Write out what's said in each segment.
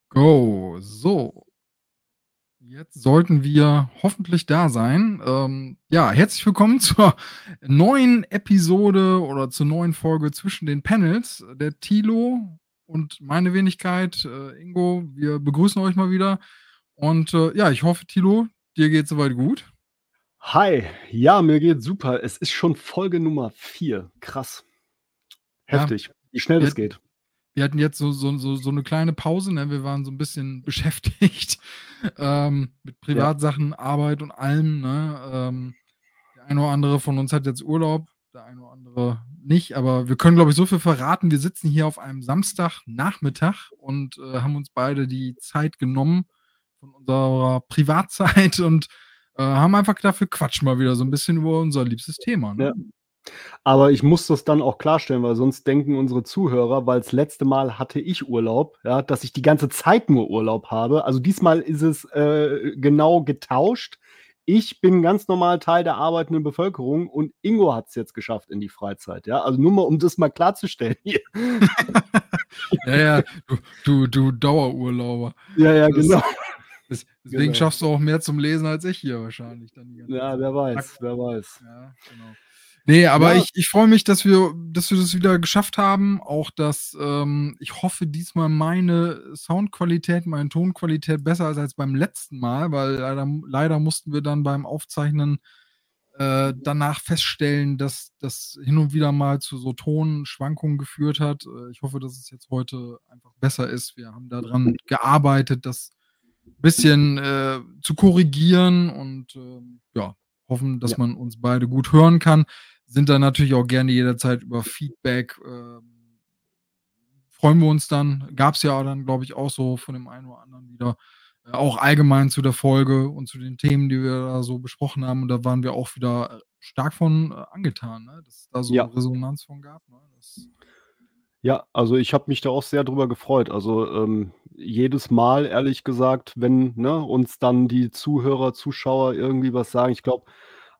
Go. So, jetzt sollten wir hoffentlich da sein. Ja, herzlich willkommen zur neuen Episode oder zur neuen Folge zwischen den Panels. Der Thilo und meine Wenigkeit, Ingo, wir begrüßen euch mal wieder. Und ja, ich hoffe, Thilo, dir geht soweit gut. Hi, ja, mir geht's super. Es ist schon Folge Nummer 4. Krass. Ja, Heftig, wie schnell wir das hatten, geht. wir hatten jetzt so eine kleine Pause, ne? Wir waren so ein bisschen beschäftigt mit Ja, Privatsachen, Arbeit und allem. Ne? Der eine oder andere von uns hat jetzt Urlaub, der eine oder andere nicht, aber wir können, glaube ich, so viel verraten. Wir sitzen hier auf einem Samstagnachmittag und haben uns beide die Zeit genommen von unserer Privatzeit und haben einfach gedacht, wir quatschen mal wieder so ein bisschen über unser liebstes Thema. Ne? ja. Aber ich muss das dann auch klarstellen, weil sonst denken unsere Zuhörer, weil's letzte Mal hatte ich Urlaub, ja, dass ich die ganze Zeit nur Urlaub habe. Also, diesmal ist es, genau getauscht. Ich bin ganz normal Teil der arbeitenden Bevölkerung und Ingo hat's jetzt geschafft in die Freizeit, ja? Also, nur mal, um das mal klarzustellen hier. Ja, ja, du Dauerurlauber. Ja, ja, Das, genau, deswegen genau. schaffst du auch mehr zum Lesen als ich hier wahrscheinlich dann die ganze Ja, Zeit. wer weiß, wer weiß. Ja, genau. Nee, aber Ja, ich freue mich, dass wir das wieder geschafft haben. Auch dass ich hoffe, diesmal meine Soundqualität, meine Tonqualität besser ist als beim letzten Mal, weil leider mussten wir dann beim Aufzeichnen danach feststellen, dass das hin und wieder mal zu so Tonschwankungen geführt hat. Ich hoffe, dass es jetzt heute einfach besser ist. Wir haben daran gearbeitet, das ein bisschen zu korrigieren und ja, hoffen, dass ja. man uns beide gut hören kann. Sind dann natürlich auch gerne jederzeit über Feedback. Freuen wir uns dann. Gab es ja dann, glaube ich, auch so von dem einen oder anderen wieder. Auch allgemein zu der Folge und zu den Themen, die wir da so besprochen haben. Und da waren wir auch wieder stark von angetan, ne? Dass es da so Ja. Resonanz von gab. Ne? Ja, also ich habe mich da auch sehr drüber gefreut. Also, jedes Mal, ehrlich gesagt, wenn, ne, uns dann die Zuhörer, Zuschauer irgendwie was sagen. Ich glaube,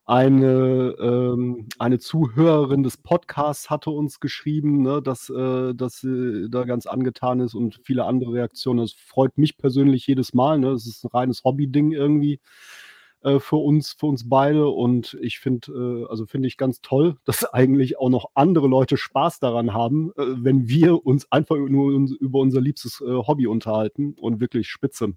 eine Zuhörerin des Podcasts hatte uns geschrieben, ne, dass sie da ganz angetan ist und viele andere Reaktionen. Das freut mich persönlich jedes Mal, ne? Das ist 'n reines Hobbyding irgendwie, für uns beide und ich finde ich ganz toll, dass eigentlich auch noch andere Leute Spaß daran haben, wenn wir uns einfach nur über unser liebstes, Hobby unterhalten und wirklich spitze.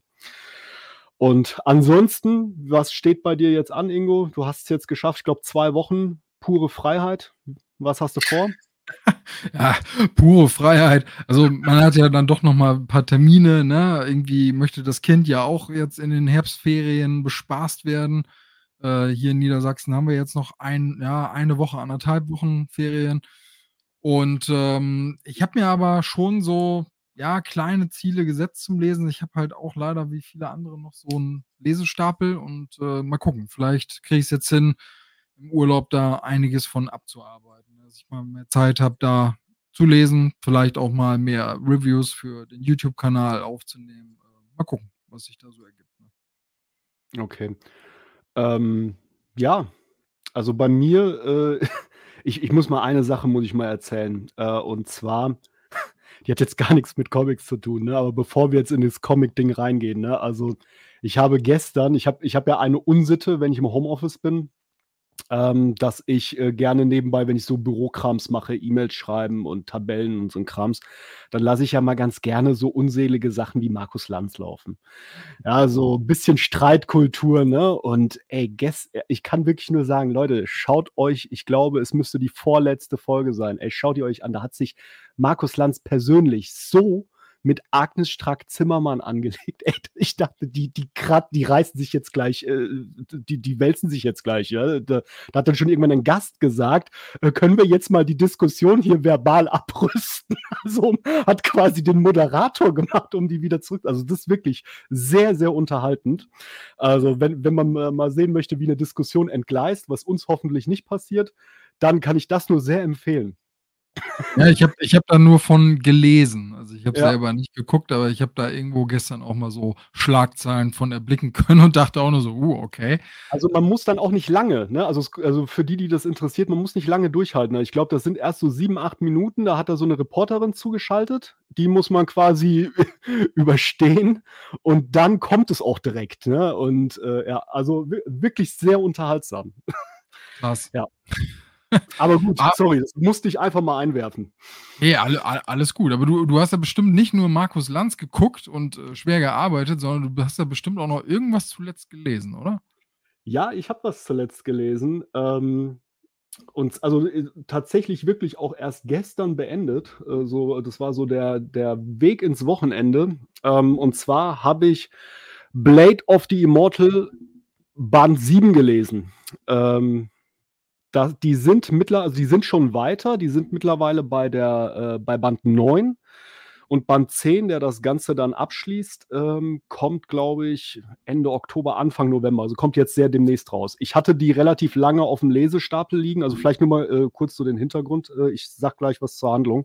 Und ansonsten, was steht bei dir jetzt an, Ingo? Du hast es jetzt geschafft, ich glaube 2 Wochen pure Freiheit. Was hast du vor? Ja, pure Freiheit. Also, man hat ja dann doch noch mal 'n paar Termine, ne? Irgendwie möchte das Kind ja auch jetzt in den Herbstferien bespaßt werden. Hier in Niedersachsen haben wir jetzt noch eine Woche, 1,5 Wochen Ferien. Und, ich habe mir aber schon so, ja, kleine Ziele gesetzt zum Lesen. Ich habe halt auch leider wie viele andere noch so 'n Lesestapel und, mal gucken, vielleicht kriege ich's jetzt hin, im Urlaub da einiges von abzuarbeiten, dass ich mal mehr Zeit habe, da zu lesen, vielleicht auch mal mehr Reviews für den YouTube-Kanal aufzunehmen. Mal gucken, was sich da so ergibt, ne? Okay. Ähm, ja, also bei mir, ich muss mal eine Sache muss ich mal erzählen, und zwar, die hat jetzt gar nichts mit Comics zu tun, ne, aber bevor wir jetzt in das Comic-Ding reingehen, ne, also, ich habe ja eine Unsitte, wenn ich im Homeoffice bin, dass ich, gerne nebenbei, wenn ich so Bürokrams mache, E-Mails schreiben und Tabellen und so 'n Krams, dann lasse ich ja mal ganz gerne so unselige Sachen wie Markus Lanz laufen. Ja, so 'n bisschen Streitkultur, ne? Und ey, ich kann wirklich nur sagen, Leute, schaut euch, ich glaube, es müsste die vorletzte Folge sein. Ey, schaut ihr euch an. Da hat sich Markus Lanz persönlich so mit Agnes Strack-Zimmermann angelegt. Ey, ich dachte, die reißen sich jetzt gleich, die wälzen sich jetzt gleich, ja? Da hat dann schon irgendwann ein Gast gesagt: können wir jetzt mal die Diskussion hier verbal abrüsten?“ Also, hat quasi den Moderator gemacht, um die wieder zurück, also, das ist wirklich sehr, sehr unterhaltend. Also, wenn man mal sehen möchte, wie 'ne Diskussion entgleist, was uns hoffentlich nicht passiert, dann kann ich das nur sehr empfehlen. Ja, ich habe da nur von gelesen. Also, ich habe Ja. selber nicht geguckt, aber ich habe da irgendwo gestern auch mal so Schlagzeilen von erblicken können und dachte auch nur so: okay.“ Also, man muss dann auch nicht lange, ne? Also, für die, die das interessiert, man muss nicht lange durchhalten. Ich glaube, das sind erst so 7, 8 Minuten, da hat er so 'ne Reporterin zugeschaltet. Die muss man quasi überstehen und dann kommt es auch direkt, ne? Und, ja, also wirklich sehr unterhaltsam. Krass. Ja. Aber gut, Ah, sorry, das musste ich einfach mal einwerfen. ne, alles gut. Aber du hast ja bestimmt nicht nur Markus Lanz geguckt und, schwer gearbeitet, sondern du hast ja bestimmt auch noch irgendwas zuletzt gelesen, oder? Ja, ich habe was zuletzt gelesen, und also, tatsächlich wirklich auch erst gestern beendet. So das war so der Weg ins Wochenende. Und zwar habe ich Blade of the Immortal Band 7 gelesen. Ähm, die sind schon weiter, die sind mittlerweile bei Band 9 und Band 10, der das Ganze dann abschließt, kommt, glaube ich, Ende Oktober, Anfang November. Also, kommt jetzt sehr demnächst raus. Ich hatte die relativ lange aufm Lesestapel liegen. Also, vielleicht nur mal, kurz zu den Hintergrund. Ich sage gleich was zur Handlung.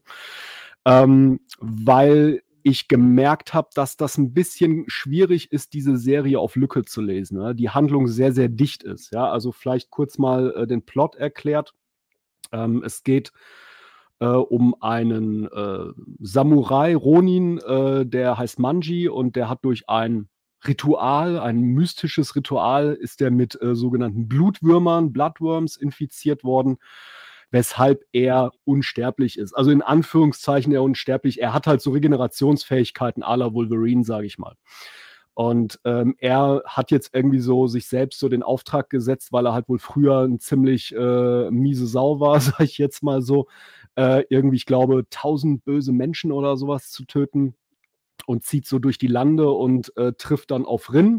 Weil ich gemerkt habe, dass das 'n bisschen schwierig ist, diese Serie auf Lücke zu lesen, ne? Die Handlung sehr, sehr dicht ist, ja? Also, vielleicht kurz mal, den Plot erklärt. Es geht, um einen, Samurai Ronin, der heißt Manji und der hat durch ein mystisches Ritual ist der mit, sogenannten Blutwürmern, Bloodworms infiziert worden, weshalb er unsterblich ist. Also, in Anführungszeichen er unsterblich. Er hat halt so Regenerationsfähigkeiten à la Wolverine, sage ich mal. Und, er hat jetzt irgendwie so sich selbst so den Auftrag gesetzt, weil er halt wohl früher 'n ziemlich, miese Sau war, sage ich jetzt mal so, irgendwie, ich glaube, 1.000 böse Menschen oder so was zu töten und zieht so durch die Lande und, trifft dann auf Rin,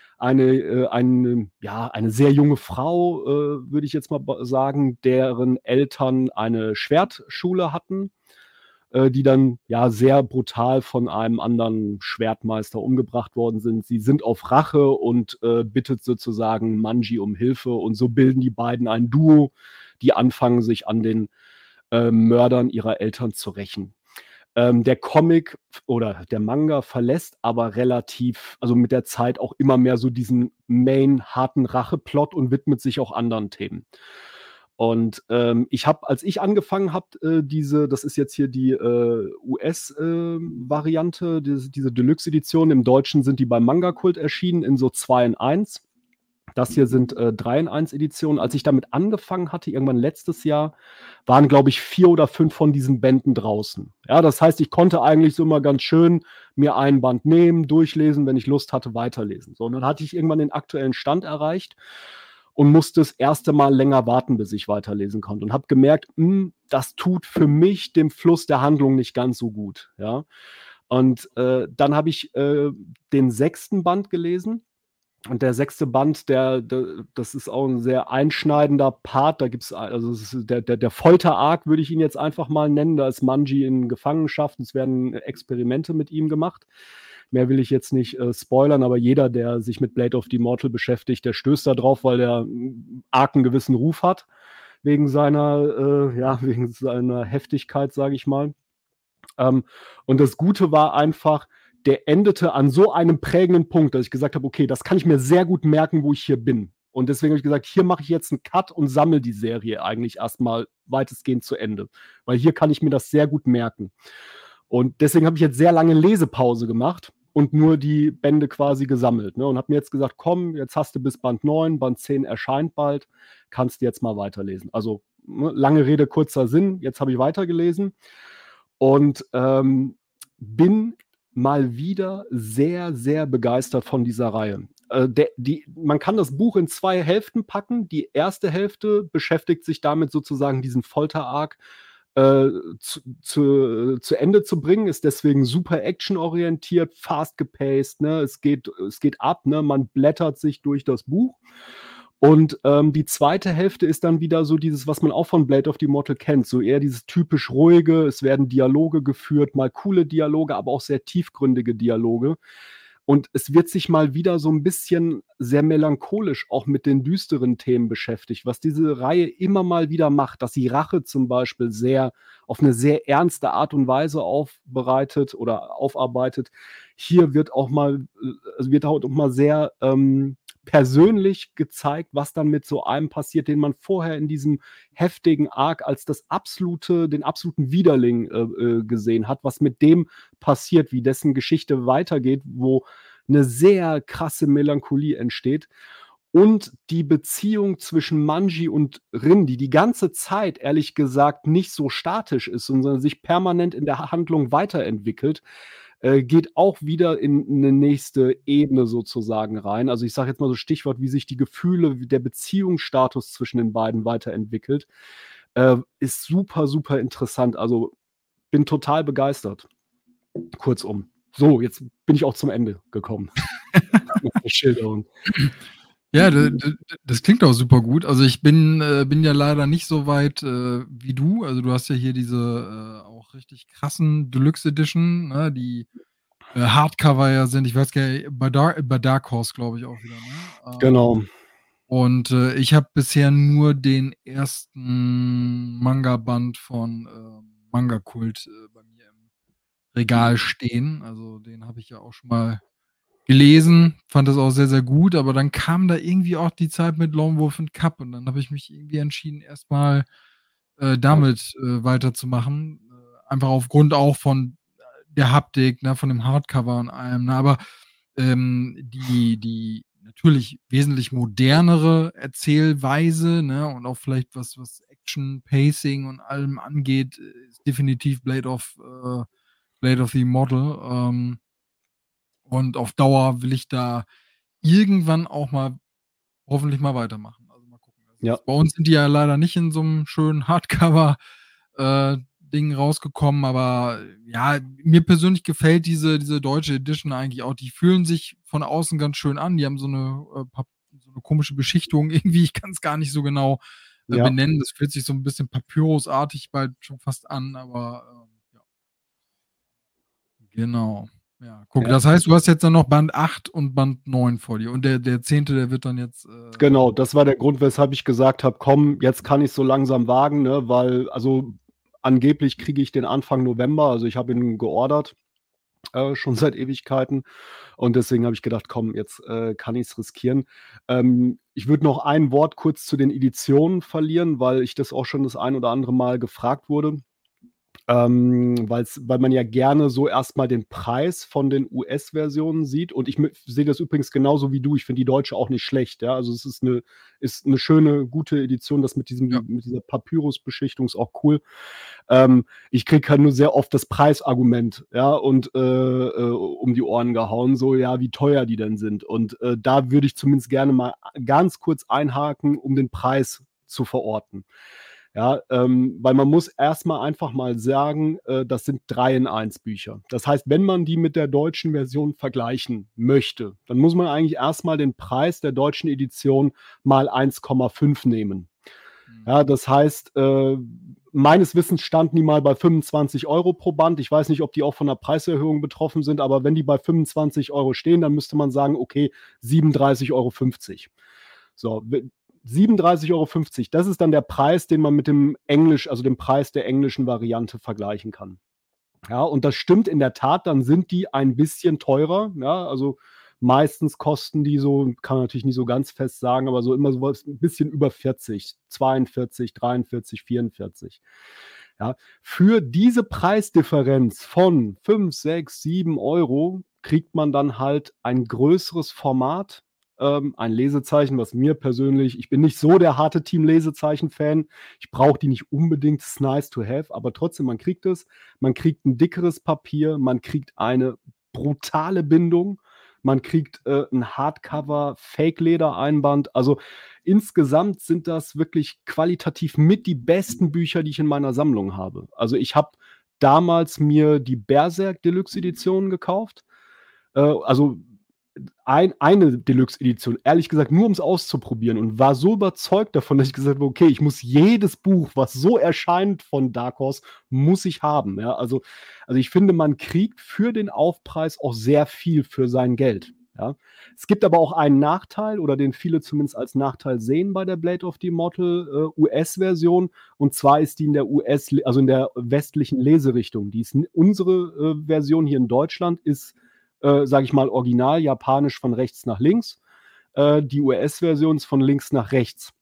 eine sehr junge Frau, würde ich jetzt mal sagen, deren Eltern eine Schwertschule hatten, die dann, ja, sehr brutal von einem anderen Schwertmeister umgebracht worden sind. Sie sind auf Rache und, bittet sozusagen Manji um Hilfe und so bilden die beiden ein Duo, die anfangen, sich an den, Mördern ihrer Eltern zu rächen. Der Comic oder der Manga verlässt aber relativ also, mit der Zeit auch immer mehr so diesen Main harten Racheplot und widmet sich auch anderen Themen. Und, als ich angefangen habe, das ist jetzt hier die, US, Variante, diese Deluxe-Edition. Im Deutschen sind die beim Manga-Kult erschienen in so 2 in 1. Das hier sind, 3 in 1 Editionen. Als ich damit angefangen hatte, irgendwann letztes Jahr, waren, glaube ich, 4 oder 5 von diesen Bänden draußen. Ja, das heißt, ich konnte eigentlich so immer ganz schön mir einen Band nehmen, durchlesen, wenn ich Lust hatte, weiterlesen. So, und dann hatte ich irgendwann den aktuellen Stand erreicht und musste das erste Mal länger warten, bis ich weiterlesen konnte und habe gemerkt, das tut für mich dem Fluss der Handlung nicht ganz so gut, ja? Und, dann habe ich, den 6. Band gelesen und der 6. Band, das ist auch 'n sehr einschneidender Part. Da gibt's also, es ist der Folter-Arc, würde ich ihn jetzt einfach mal nennen. Da ist Manji in Gefangenschaft. Es werden Experimente mit ihm gemacht. Mehr will ich jetzt nicht, spoilern, aber jeder, der sich mit Blade of the Immortal beschäftigt, der stößt da drauf, weil der Arc 'n gewissen Ruf hat wegen seiner Heftigkeit, sage ich mal. Und das Gute war einfach, der endete an so einem prägenden Punkt, dass ich gesagt habe: „Okay, das kann ich mir sehr gut merken, wo ich hier bin.“ Und deswegen habe ich gesagt: „Hier mache ich jetzt 'n Cut und sammle die Serie eigentlich erst mal weitestgehend zu Ende, weil hier kann ich mir das sehr gut merken.“ Und deswegen habe ich jetzt sehr lange Lesepause gemacht und nur die Bände quasi gesammelt, ne, und habe mir jetzt gesagt: „Komm, jetzt hast du bis Band 9, Band 10 erscheint bald, kannst du jetzt mal weiterlesen.“ Also, ne, lange Rede, kurzer Sinn, jetzt habe ich weitergelesen und, bin mal wieder sehr, sehr begeistert von dieser Reihe. Man kann das Buch in 2 Hälften packen. Die erste Hälfte beschäftigt sich damit sozusagen diesen Folter-Arc, zu Ende zu bringen, ist deswegen super actionorientiert, fast gepaced, ne? Es geht ab, ne? Man blättert sich durch das Buch. Und, die zweite Hälfte ist dann wieder so dieses, was man auch von Blade of the Immortal kennt, so eher dieses typisch ruhige, es werden Dialoge geführt, mal coole Dialoge, aber auch sehr tiefgründige Dialoge. Und es wird sich mal wieder so 'n bisschen sehr melancholisch auch mit den düsteren Themen beschäftigt, was diese Reihe immer mal wieder macht, dass sie Rache zum Beispiel auf 'ne sehr ernste Art und Weise aufbereitet oder aufarbeitet. Hier wird auch mal sehr, persönlich gezeigt, was dann mit so einem passiert, den man vorher in diesem heftigen Arc als den absoluten Widerling, gesehen hat, was mit dem passiert, wie dessen Geschichte weitergeht, wo 'ne sehr krasse Melancholie entsteht. Und die Beziehung zwischen Manji und Rin, die ganze Zeit ehrlich gesagt nicht so statisch ist, sondern sich permanent in der Handlung weiterentwickelt, geht auch wieder in 'ne nächste Ebene sozusagen rein. Also, ich sage jetzt mal so Stichwort, wie sich die Gefühle, wie der Beziehungsstatus zwischen den beiden weiterentwickelt, ist super, super interessant. Also, bin total begeistert. Kurzum. So, jetzt bin ich auch zum Ende gekommen mit der Schilderung. Ja, das klingt auch super gut. Also, ich bin ja leider nicht so weit, wie du. Also, du hast ja hier diese, auch richtig krassen Deluxe Edition, ne, die, Hardcover ja sind. Ich weiß gar nicht, bei Dark Horse, glaube ich, auch wieder, ne? Genau. Und, ich habe bisher nur den ersten Manga-Band von, Manga Kult, bei mir im Regal stehen. Also, den habe ich ja auch schon mal gelesen, fand das auch sehr, sehr gut, aber dann kam da irgendwie auch die Zeit mit Lone Wolf and Cub und dann habe ich mich irgendwie entschieden, erst mal, damit, weiterzumachen, einfach aufgrund auch von, der Haptik, ne, von dem Hardcover und allem, ne? Aber, die natürlich wesentlich modernere Erzählweise, ne, und auch vielleicht was Action, Pacing und allem angeht, ist definitiv Blade of the Immortal. Und auf Dauer will ich da irgendwann auch mal hoffentlich mal weitermachen. Also, mal gucken. Das Ja. ist bei uns sind die ja leider nicht in so 'nem schönen Hardcover, Ding rausgekommen, aber ja, mir persönlich gefällt diese deutsche Edition eigentlich auch. Die fühlen sich von außen ganz schön an. Die haben so 'ne komische Beschichtung irgendwie. Ich kann's gar nicht so genau, Ja. benennen. Das fühlt sich so 'n bisschen papyrusartig bald schon fast an, aber, ja. Genau. Ja, guck, Ja. das heißt, du hast jetzt dann noch Band 8 und Band 9 vor dir und der 10., der wird dann jetzt, Genau, das war der Grund, weshalb ich gesagt habe: „Komm, jetzt kann ich's so langsam wagen“, ne, weil also, angeblich kriege ich den Anfang November, also, ich habe ihn geordert, schon seit Ewigkeiten und deswegen habe ich gedacht: „Komm, jetzt, kann ich's riskieren.“ Ich würde noch ein Wort kurz zu den Editionen verlieren, weil ich das auch schon das ein oder andere Mal gefragt wurde. Weil man ja gerne so erst mal den Preis von den US-Versionen sieht und ich sehe das übrigens genauso wie du. Ich finde die deutsche auch nicht schlecht, ja. Also, es ist 'ne schöne, gute Edition. Das Ja. mit dieser Papyrusbeschichtung ist auch cool. Ich kriege halt nur sehr oft das Preisargument, ja, und, um die Ohren gehauen, so, ja, wie teuer die denn sind. Und, da würde ich zumindest gerne mal ganz kurz einhaken, um den Preis zu verorten. Ja, weil man muss erst mal einfach mal sagen, das sind 3-in-1 Bücher. Das heißt, wenn man die mit der deutschen Version vergleichen möchte, dann muss man eigentlich erst mal den Preis der deutschen Edition mal 1,5 nehmen. Mhm. Ja, das heißt, meines Wissens standen die mal bei 25 € pro Band. Ich weiß nicht, ob die auch von 'ner Preiserhöhung betroffen sind, aber wenn die bei 25 € stehen, dann müsste man sagen: „Okay, 37,50 €.“ So, 37,50 €, das ist dann der Preis, den man mit dem dem Preis der englischen Variante vergleichen kann. Ja, und das stimmt in der Tat, dann sind die ein bisschen teurer, ja? Also, meistens kosten die so kann man natürlich nicht so ganz fest sagen, aber so immer so was 'n bisschen über 40, 42, 43, 44. Ja? Für diese Preisdifferenz von 5, 6, 7 € kriegt man dann halt ein größeres Format, ein Lesezeichen, was mir persönlich ich bin nicht so der harte Team-Lesezeichen-Fan. Ich brauche die nicht unbedingt, ist nice to have, aber trotzdem, man kriegt es. Man kriegt 'n dickeres Papier, man kriegt eine brutale Bindung, man kriegt, 'n Hardcover-Fake-Leder-Einband. Also, insgesamt sind das wirklich qualitativ mit die besten Bücher, die ich in meiner Sammlung habe. Also, ich habe damals mir die Berserk Deluxe Edition gekauft, also eine Deluxe-Edition, ehrlich gesagt, nur um es auszuprobieren und war so überzeugt davon, dass ich gesagt habe: „Okay, ich muss jedes Buch, was so erscheint von Dark Horse, muss ich haben“, ja? Also, ich finde, man kriegt für den Aufpreis auch sehr viel für sein Geld, ja? Es gibt aber auch einen Nachteil oder den viele zumindest als Nachteil sehen bei der Blade of the Immortal, US-Version, und zwar ist die in der also in der westlichen Leserichtung. Die ist unsere, Version hier in Deutschland ist, sage ich mal, original japanisch von rechts nach links. Die US-Version ist von links nach rechts.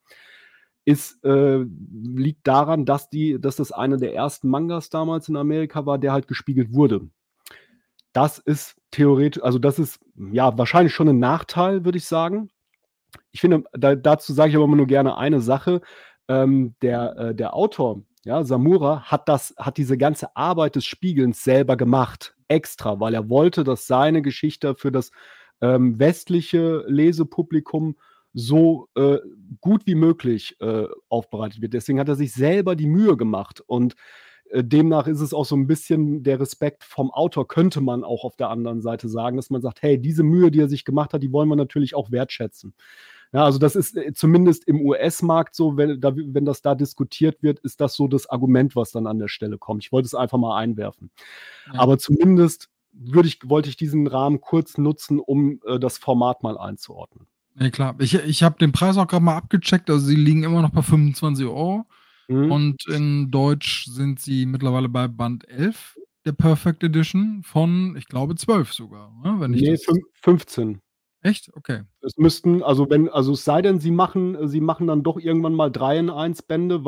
Liegt daran, dass das einer der ersten Mangas damals in Amerika war, der halt gespiegelt wurde. Das ist das ist, ja, wahrscheinlich schon 'n Nachteil, würde ich sagen. Ich finde, dazu sage ich aber immer nur gerne eine Sache. Der Autor, ja, Samura, hat diese ganze Arbeit des Spiegelns selber gemacht, extra, weil er wollte, dass seine Geschichte für das, westliche Lesepublikum so, gut wie möglich, aufbereitet wird. Deswegen hat er sich selber die Mühe gemacht und, demnach ist es auch so 'n bisschen der Respekt vom Autor, könnte man auch auf der anderen Seite sagen, dass man sagt: „Hey, diese Mühe, die er sich gemacht hat, die wollen wir natürlich auch wertschätzen.“ Ja, also das ist, zumindest im US-Markt so, wenn das da diskutiert wird, ist das so das Argument, was dann an der Stelle kommt. Ich wollte es einfach mal einwerfen. Ja. Aber zumindest wollte ich diesen Rahmen kurz nutzen, um, das Format mal einzuordnen. Ne, klar. Ich habe den Preis auch grad mal abgecheckt, also sie liegen immer noch bei 25 € Mhm. und in Deutsch sind sie mittlerweile bei Band 11 der Perfect Edition von, ich glaube, 12 sogar, ne, wenn ich Ne, das 15. echt? Okay. Es müssten also es sei denn, sie machen dann doch irgendwann mal 3 in 1 Bände,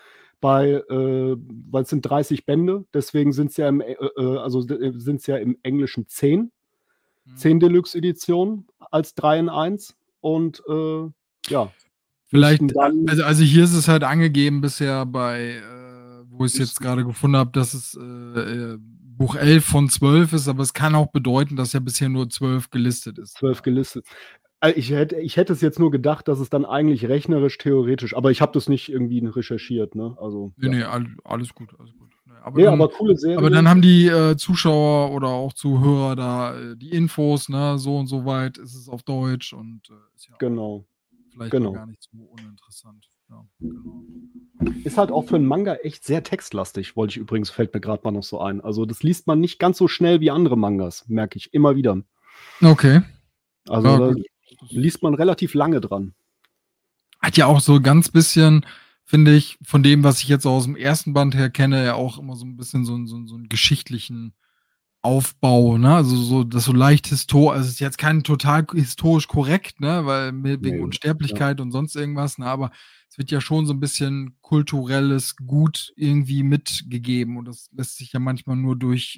weil es sind 30 Bände, deswegen sind's ja sind's ja im Englischen 10. Mhm. 10 Deluxe-Editionen als 3 in 1 und, ja, müssten Vielleicht, dann also hier ist es halt angegeben bisher bei, wo ich's jetzt müssten grade gefunden habe, dass es, Buch 11 von 12 ist, aber es kann auch bedeuten, dass ja bisher nur 12 gelistet ist, 12 ja. gelistet. Ich hätte es jetzt nur gedacht, dass es dann eigentlich rechnerisch theoretisch, aber ich habe das nicht irgendwie recherchiert, ne? Also, Ne, ja. ne, alles gut, alles gut. Ne, Ne, aber coole aber dann Serie. haben die, Zuschauer oder auch Zuhörer da, die Infos, ne, so und so weit ist es auf Deutsch und, ist ja auch Genau, vielleicht mal genau. gar nicht so uninteressant. Ja, genau. Ist halt auch für 'n Manga echt sehr textlastig, wollte ich übrigens fällt mir grad mal noch so ein. Also, das liest man nicht ganz so schnell wie andere Mangas, merke ich immer wieder. Okay. Also, Ja, da gut. Das liest man relativ lange dran. hat ja auch so ganz bisschen, finde ich, von dem, was ich jetzt so aus'm ersten Band her kenne, ja auch immer so 'n bisschen so 'n geschichtlichen Aufbau, ne? Also so das so leicht also es ist jetzt kein total historisch korrekt, ne, weil wegen Ne, ja, Unsterblichkeit und sonst irgendwas, ne, aber es wird ja schon so 'n bisschen kulturelles Gut irgendwie mitgegeben und das lässt sich ja manchmal nur durch,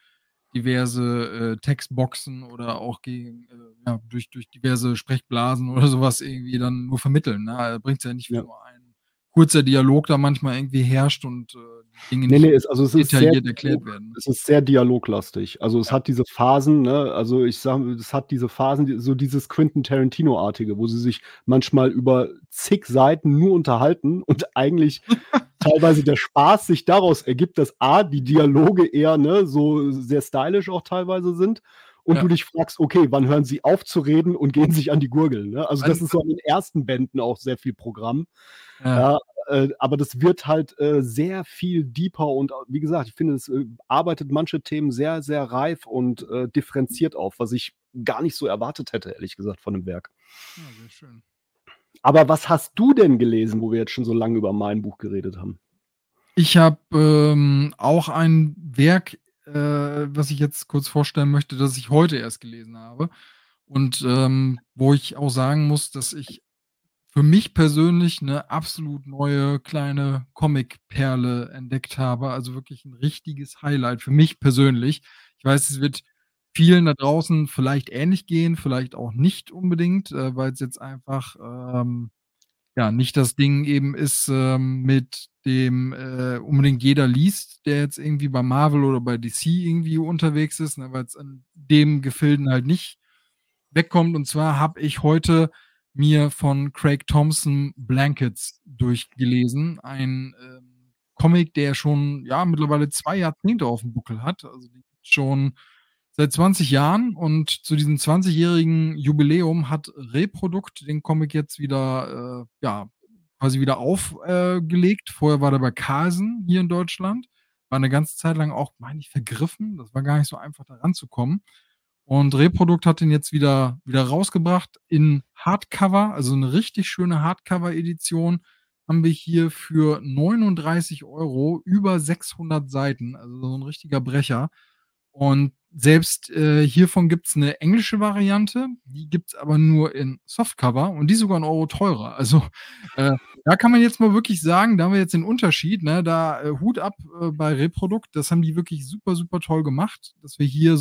diverse, Textboxen oder auch ja, durch diverse Sprechblasen oder so was irgendwie dann nur vermitteln, ne? Bringt's ja nicht, wenn ja. nur ein kurzer Dialog da manchmal irgendwie herrscht und, die Dinge Ne, nicht ne, es ist sehr detailliert erklärt werden. es ist sehr dialoglastig. Also, es Ja. hat diese Phasen, ne? Also, ich sage es hat diese Phasen, so dieses Quentin Tarantino-artige, wo sie sich manchmal über zig Seiten nur unterhalten und eigentlich teilweise der Spaß sich daraus ergibt, dass A, die Dialoge eher, ne, so sehr stylisch auch teilweise sind und du Ja. dich fragst: „Okay, wann hören sie auf zu reden und gehen sich an die Gurgel“, ne? Also, das Wann ist so an den ersten Bänden auch sehr viel Programm. ja. Ja, aber das wird halt, sehr viel deeper und wie gesagt, ich finde, es, arbeitet manche Themen sehr, sehr reif und, differenziert auf, was ich gar nicht so erwartet hätte, ehrlich gesagt, von dem Werk. Ja, sehr schön. Aber was hast du denn gelesen, wo wir jetzt schon so lange über mein Buch geredet haben? Ich habe, auch ein Werk, was ich jetzt kurz vorstellen möchte, das ich heute erst gelesen habe und, wo ich auch sagen muss, dass ich für mich persönlich 'ne absolut neue kleine Comicperle entdeckt habe, also wirklich 'n richtiges Highlight für mich persönlich. Ich weiß, es wird vielen da draußen vielleicht ähnlich gehen, vielleicht auch nicht unbedingt, weil's jetzt einfach, ja, nicht das Ding eben ist, mit dem, unbedingt jeder liest, der jetzt irgendwie bei Marvel oder bei DC irgendwie unterwegs ist, ne, weil's an dem Gefilden halt nicht wegkommt. Und zwar habe ich heute mir von Craig Thompson Blankets durchgelesen. Ein, Comic, der schon, ja, mittlerweile 2 Jahrzehnte auf'm Buckel hat. Also, den gibt's schon seit 20 Jahren und zu diesem 20-jährigen Jubiläum hat Reprodukt den Comic jetzt wieder, ja, quasi wieder aufgelegt. Vorher war der bei Carlsen hier in Deutschland. War 'ne ganze Zeit lang auch, meine ich, vergriffen. Das war gar nicht so einfach, da ranzukommen. Und Reprodukt hat den jetzt wieder rausgebracht in Hardcover, also 'ne richtig schöne Hardcover-Edition haben wir hier für 39 €, über 600 Seiten, also so 'n richtiger Brecher. Und selbst, hiervon gibt's 'ne englische Variante, die gibt's aber nur in Softcover und die ist sogar 'n Euro teurer. Also, äh, da kann man jetzt mal wirklich sagen, da haben wir jetzt den Unterschied, ne? Da, Hut ab, bei Reprodukt. Das haben die wirklich super, super toll gemacht, dass wir hier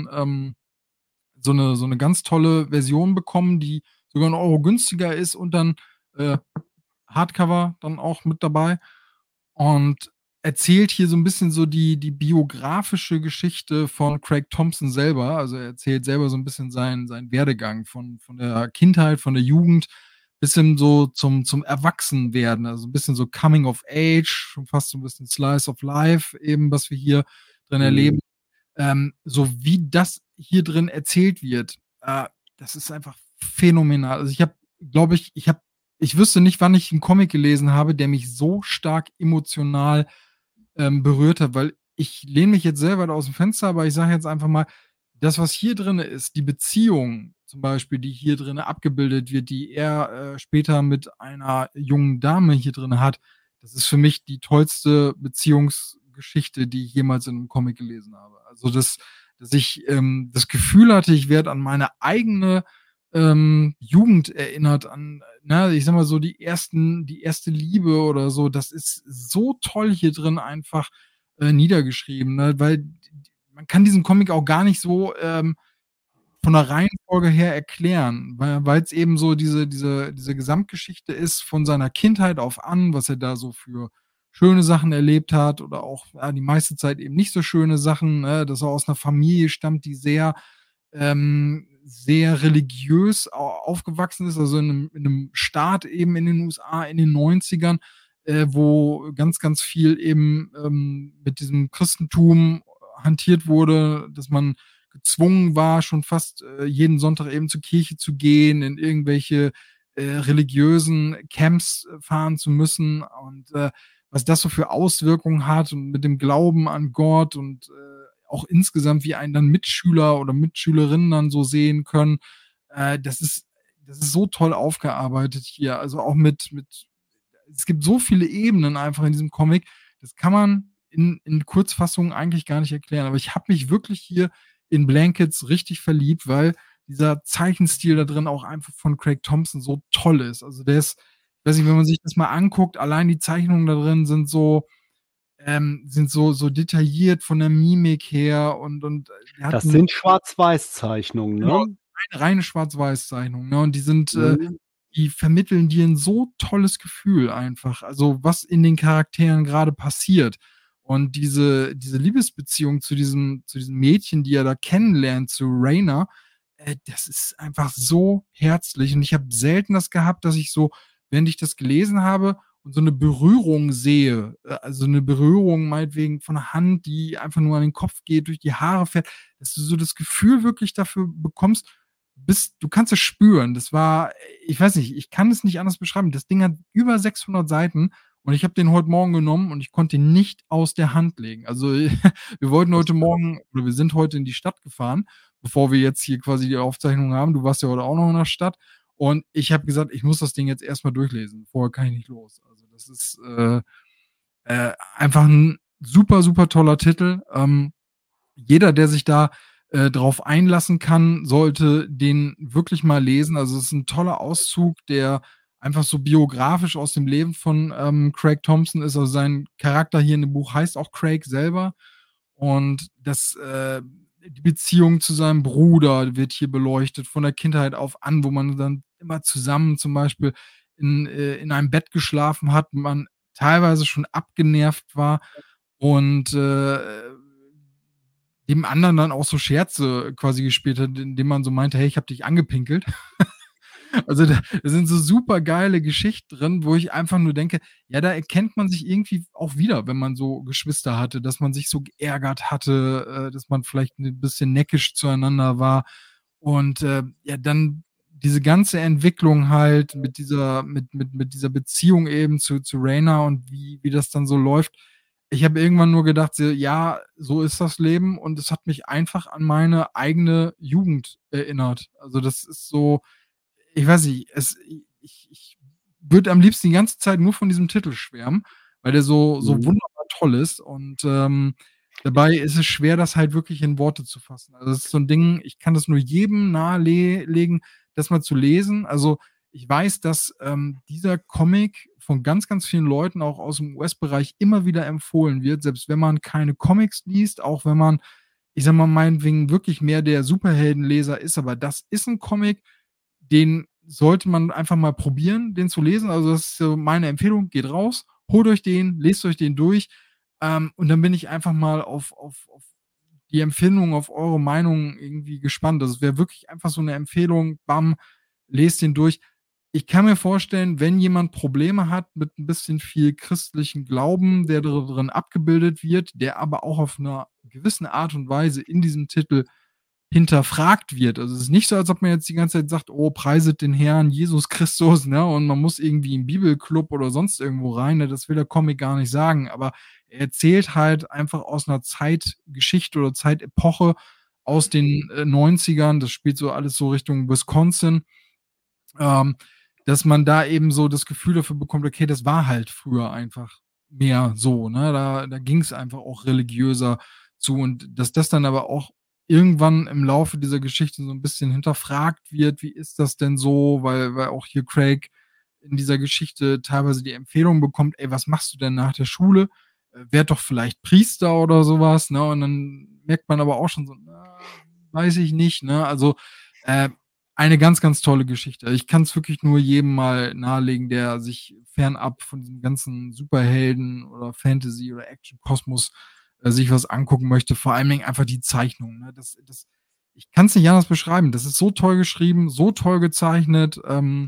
so 'ne ganz tolle Version bekommen, die sogar 'n Euro günstiger ist und dann, äh, Hardcover dann auch mit dabei und erzählt hier so 'n bisschen so die biografische Geschichte von Craig Thompson selber. Also, er erzählt selber so 'n bisschen seinen Werdegang von der Kindheit, von der Jugend bis hin so zum Erwachsenwerden, also 'n bisschen so Coming of Age, schon fast so 'n bisschen Slice of Life eben, was wir hier drin Mhm. erleben. So wie das hier drin erzählt wird, das ist einfach phänomenal. Also, ich habe glaube ich wüsste nicht, wann ich 'n Comic gelesen habe, der mich so stark emotional, berührt hat, weil ich lehne mich jetzt sehr weit aus'm Fenster, aber ich sage jetzt einfach mal, das, was hier drin ist, die Beziehung zum Beispiel, die hier drin abgebildet wird, die er, später mit einer jungen Dame hier drin hat, das ist für mich die tollste Beziehungsgeschichte, die ich jemals in 'nem Comic gelesen habe. Also, dass ich, das Gefühl hatte, ich werde an meine eigene, Jugend erinnert, an, ne, ich sage mal so, die erste Liebe oder so. Das ist so toll hier drin einfach, niedergeschrieben, ne? Weil d d man kann diesen Comic auch gar nicht so, von der Reihenfolge her erklären, weil's eben so diese Gesamtgeschichte ist von seiner Kindheit auf an, was er da so für schöne Sachen erlebt hat oder auch, ja, die meiste Zeit eben nicht so schöne Sachen, ne? Dass er aus 'ner Familie stammt, die sehr religiös aufgewachsen ist, also in 'nem Staat eben in den USA in den 90ern, wo ganz, ganz viel eben, mit diesem Christentum hantiert wurde, dass man gezwungen war, schon fast, jeden Sonntag eben zur Kirche zu gehen, in irgendwelche, religiösen Camps fahren zu müssen und, was das so für Auswirkungen hat und mit dem Glauben an Gott und, auch insgesamt, wie einen dann Mitschüler oder Mitschülerinnen dann so sehen können. Das ist so toll aufgearbeitet hier. Also, auch mit es gibt so viele Ebenen einfach in diesem Comic, das kann man in Kurzfassung eigentlich gar nicht erklären. Aber ich habe mich wirklich hier in Blankets richtig verliebt, weil dieser Zeichenstil da drin auch einfach von Craig Thompson so toll ist. Also, der ist ich weiß nicht, wenn man sich das mal anguckt, allein die Zeichnungen da drin sind so detailliert von der Mimik her und der hat Das 'n sind Schwarz-Weiß-Zeichnungen, genau, ne? reine Schwarz-Weiß-Zeichnungen, ne? Und Mhm. die vermitteln dir 'n so tolles Gefühl einfach, also, was in den Charakteren grade passiert. Und diese Liebesbeziehung zu diesem Mädchen, die er da kennenlernt, zu Raina, das ist einfach so herzlich. Und ich habe selten das gehabt, dass ich so, während ich das gelesen habe und so 'ne Berührung sehe, also 'ne Berührung meinetwegen von 'ner Hand, die einfach nur an den Kopf geht, durch die Haare fährt, dass du so das Gefühl wirklich dafür bekommst, du kannst es spüren. Das war ich weiß nicht, ich kann es nicht anders beschreiben. Das Ding hat über 600 Seiten und ich habe den heute Morgen genommen und ich konnte ihn nicht aus der Hand legen. Also, wir wollten Das heute Morgen oder wir sind heute in die Stadt gefahren, bevor wir jetzt hier quasi die Aufzeichnung haben. Du warst ja heute auch noch in der Stadt und ich habe gesagt: „Ich muss das Ding jetzt erst mal durchlesen. Vorher kann ich nicht los.“ Also, das ist, einfach 'n super, super toller Titel. Jeder, der sich da, drauf einlassen kann, sollte den wirklich mal lesen. Also, es ist 'n toller Auszug, der einfach so biografisch aus dem Leben von, Craig Thompson ist. Also, sein Charakter hier in dem Buch heißt auch Craig selber und die Beziehung zu seinem Bruder wird hier beleuchtet, von der Kindheit auf an, wo man dann immer zusammen zum Beispiel in einem Bett geschlafen hat, man teilweise schon abgenervt war und, dem anderen dann auch so Scherze quasi gespielt hat, indem man so meinte: „Hey, ich habe dich angepinkelt.“ Also, da sind so supergeile Geschichten drin, wo ich einfach nur denke, ja, da erkennt man sich irgendwie auch wieder, wenn man so Geschwister hatte, dass man sich so geärgert hatte, dass man vielleicht 'n bisschen neckisch zueinander war. Und, ja, dann diese ganze Entwicklung halt mit dieser Beziehung eben zu Raina und wie das dann so läuft. Ich habe irgendwann nur gedacht, so: „Ja, so ist das Leben“, und es hat mich einfach an meine eigene Jugend erinnert. Also, das ist so, ich weiß nicht, ich würde am liebsten die ganze Zeit nur von diesem Titel schwärmen, weil der so Mhm. wunderbar toll ist, und, dabei ist es schwer, das halt wirklich in Worte zu fassen. Also, das ist so 'n Ding, ich kann das nur jedem nahelegen, das mal zu lesen. Also, ich weiß, dass, dieser Comic von ganz, ganz vielen Leuten auch aus'm US-Bereich immer wieder empfohlen wird, selbst wenn man keine Comics liest, auch wenn man, ich sage mal, meinetwegen wirklich mehr der Superheldenleser ist, aber das ist 'n Comic, den sollte man einfach mal probieren, den zu lesen. Also, das ist so meine Empfehlung. Geht raus, holt euch den, lest euch den durch, und dann bin ich einfach mal auf die Empfindung, auf eure Meinung irgendwie gespannt. Das wäre wirklich einfach so 'ne Empfehlung, bam, lest den durch. Ich kann mir vorstellen, wenn jemand Probleme hat mit 'n bisschen viel christlichen Glauben, der drin abgebildet wird, der aber auch auf 'ner gewissen Art und Weise in diesem Titel hinterfragt wird. Also, es ist nicht so, als ob man jetzt die ganze Zeit sagt: „Oh, preiset den Herrn Jesus Christus“, ne, und man muss irgendwie in Bibelclub oder sonst irgendwo rein, ne? Das will der Comic gar nicht sagen, aber er erzählt halt einfach aus 'ner Zeitgeschichte oder Zeitepoche aus den, 90ern. Das spielt so alles so Richtung Wisconsin, ähm, dass man da eben so das Gefühl dafür bekommt, okay, das war halt früher einfach mehr so, ne? Da ging's einfach auch religiöser zu, und dass das dann aber auch irgendwann im Laufe dieser Geschichte so 'n bisschen hinterfragt wird: „Wie ist das denn so?“ Weil auch hier Craig in dieser Geschichte teilweise die Empfehlung bekommt: „Ey, was machst du denn nach der Schule? Werd doch vielleicht Priester oder so was“, ne? Und dann merkt man aber auch schon so: „Na, weiß ich nicht“, ne? Also, äh, eine ganz, ganz tolle Geschichte. Ich kann's wirklich nur jedem mal nahelegen, der sich fernab von diesem ganzen Superhelden oder Fantasy oder Action-Kosmos, sich was angucken möchte. Vor allen Dingen einfach die Zeichnung, ne? Das ich kann's nicht anders beschreiben. Das ist so toll geschrieben, so toll gezeichnet,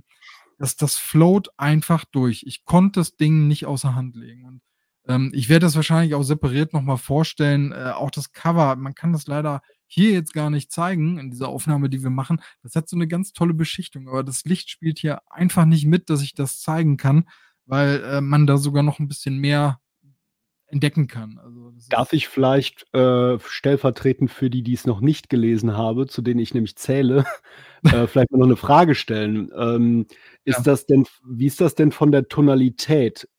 das float einfach durch. Ich konnte das Ding nicht außer Hand legen, und, ich werde das wahrscheinlich auch separiert noch mal vorstellen. Auch das Cover, man kann das leider hier jetzt gar nicht zeigen in dieser Aufnahme, die wir machen. Das hat so 'ne ganz tolle Beschichtung, aber das Licht spielt hier einfach nicht mit, dass ich das zeigen kann, weil, man da sogar noch 'n bisschen mehr entdecken kann. Also, das ist Darf ich vielleicht, stellvertretend für die, die es noch nicht gelesen habe, zu denen ich nämlich zähle, vielleicht mal noch 'ne Frage stellen? ja. Ist das denn wie ist das denn von der Tonalität?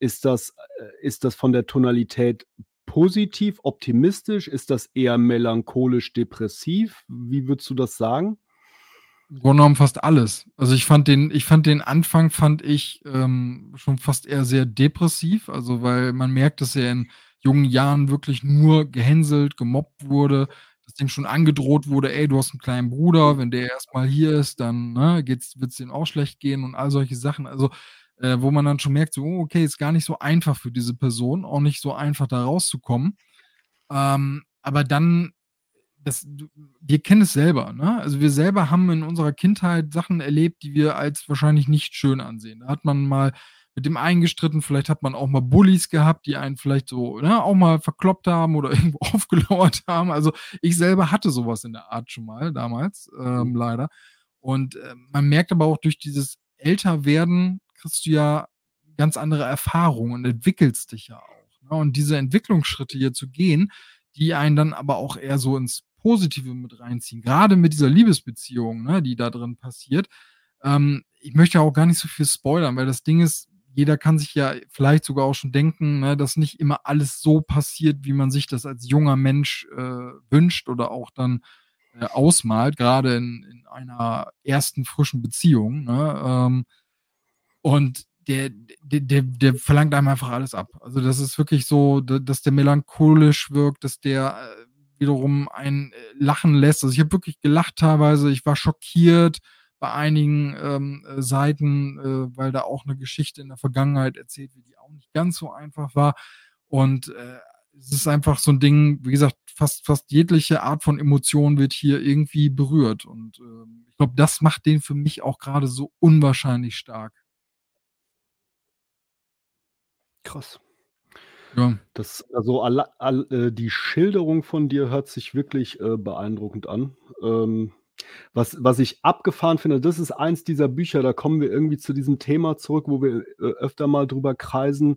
Ist das von der Tonalität positiv, optimistisch? Ist das eher melancholisch, depressiv? Wie würdest du das sagen? Im Grunde genommen fast alles. Also, ich fand den Anfang fand ich, schon fast eher sehr depressiv, also, weil man merkt, dass er in jungen Jahren wirklich nur gehänselt, gemobbt wurde, dass dem schon angedroht wurde: „Ey, du hast 'n kleinen Bruder, wenn der erst mal hier ist, dann, ne, wird's dem auch schlecht gehen“, und all solche Sachen. Also, wo man dann schon merkt, so: „Oh, okay, ist gar nicht so einfach für diese Person, auch nicht so einfach da rauszukommen.“ Aber dann das du wir kennen es selber, ne? Also, wir selber haben in unserer Kindheit Sachen erlebt, die wir als wahrscheinlich nicht schön ansehen. Da hat man mal mit dem einen gestritten, vielleicht hat man auch mal Bullies gehabt, die einen vielleicht so, ne, auch mal verkloppt haben oder irgendwo aufgelauert haben. Also, ich selber hatte so was in der Art schon mal damals, Mhm. leider. Und, man merkt aber auch durch dieses Älterwerden kriegst du ja ganz andere Erfahrungen und entwickelst dich ja auch, ne? Und diese Entwicklungsschritte hier zu gehen, die einen dann aber auch eher so ins Positive mit reinziehen, grade mit dieser Liebesbeziehung, ne, die da drin passiert. Ich möchte ja auch gar nicht so viel spoilern, weil das Ding ist, jeder kann sich ja vielleicht sogar auch schon denken, ne, dass nicht immer alles so passiert, wie man sich das als junger Mensch, wünscht oder auch dann, ausmalt, grade in einer ersten frischen Beziehung, ne? Und der verlangt einem einfach alles ab. Also, das ist wirklich so, dass der melancholisch wirkt, dass der, wiederum einen, lachen lässt. Also, ich habe wirklich gelacht teilweise. Ich war schockiert bei einigen, Seiten, weil da auch 'ne Geschichte in der Vergangenheit erzählt wird, die auch nicht ganz so einfach war. Und, es ist einfach so 'n Ding, wie gesagt, fast jegliche Art von Emotion wird hier irgendwie berührt und, ich glaube, das macht den für mich auch grade so unwahrscheinlich stark. Krass. Ja. Das also, die Schilderung von dir hört sich wirklich, beeindruckend an. Was ich abgefahren finde, das ist eins dieser Bücher, da kommen wir irgendwie zu diesem Thema zurück, wo wir, öfter mal drüber kreisen,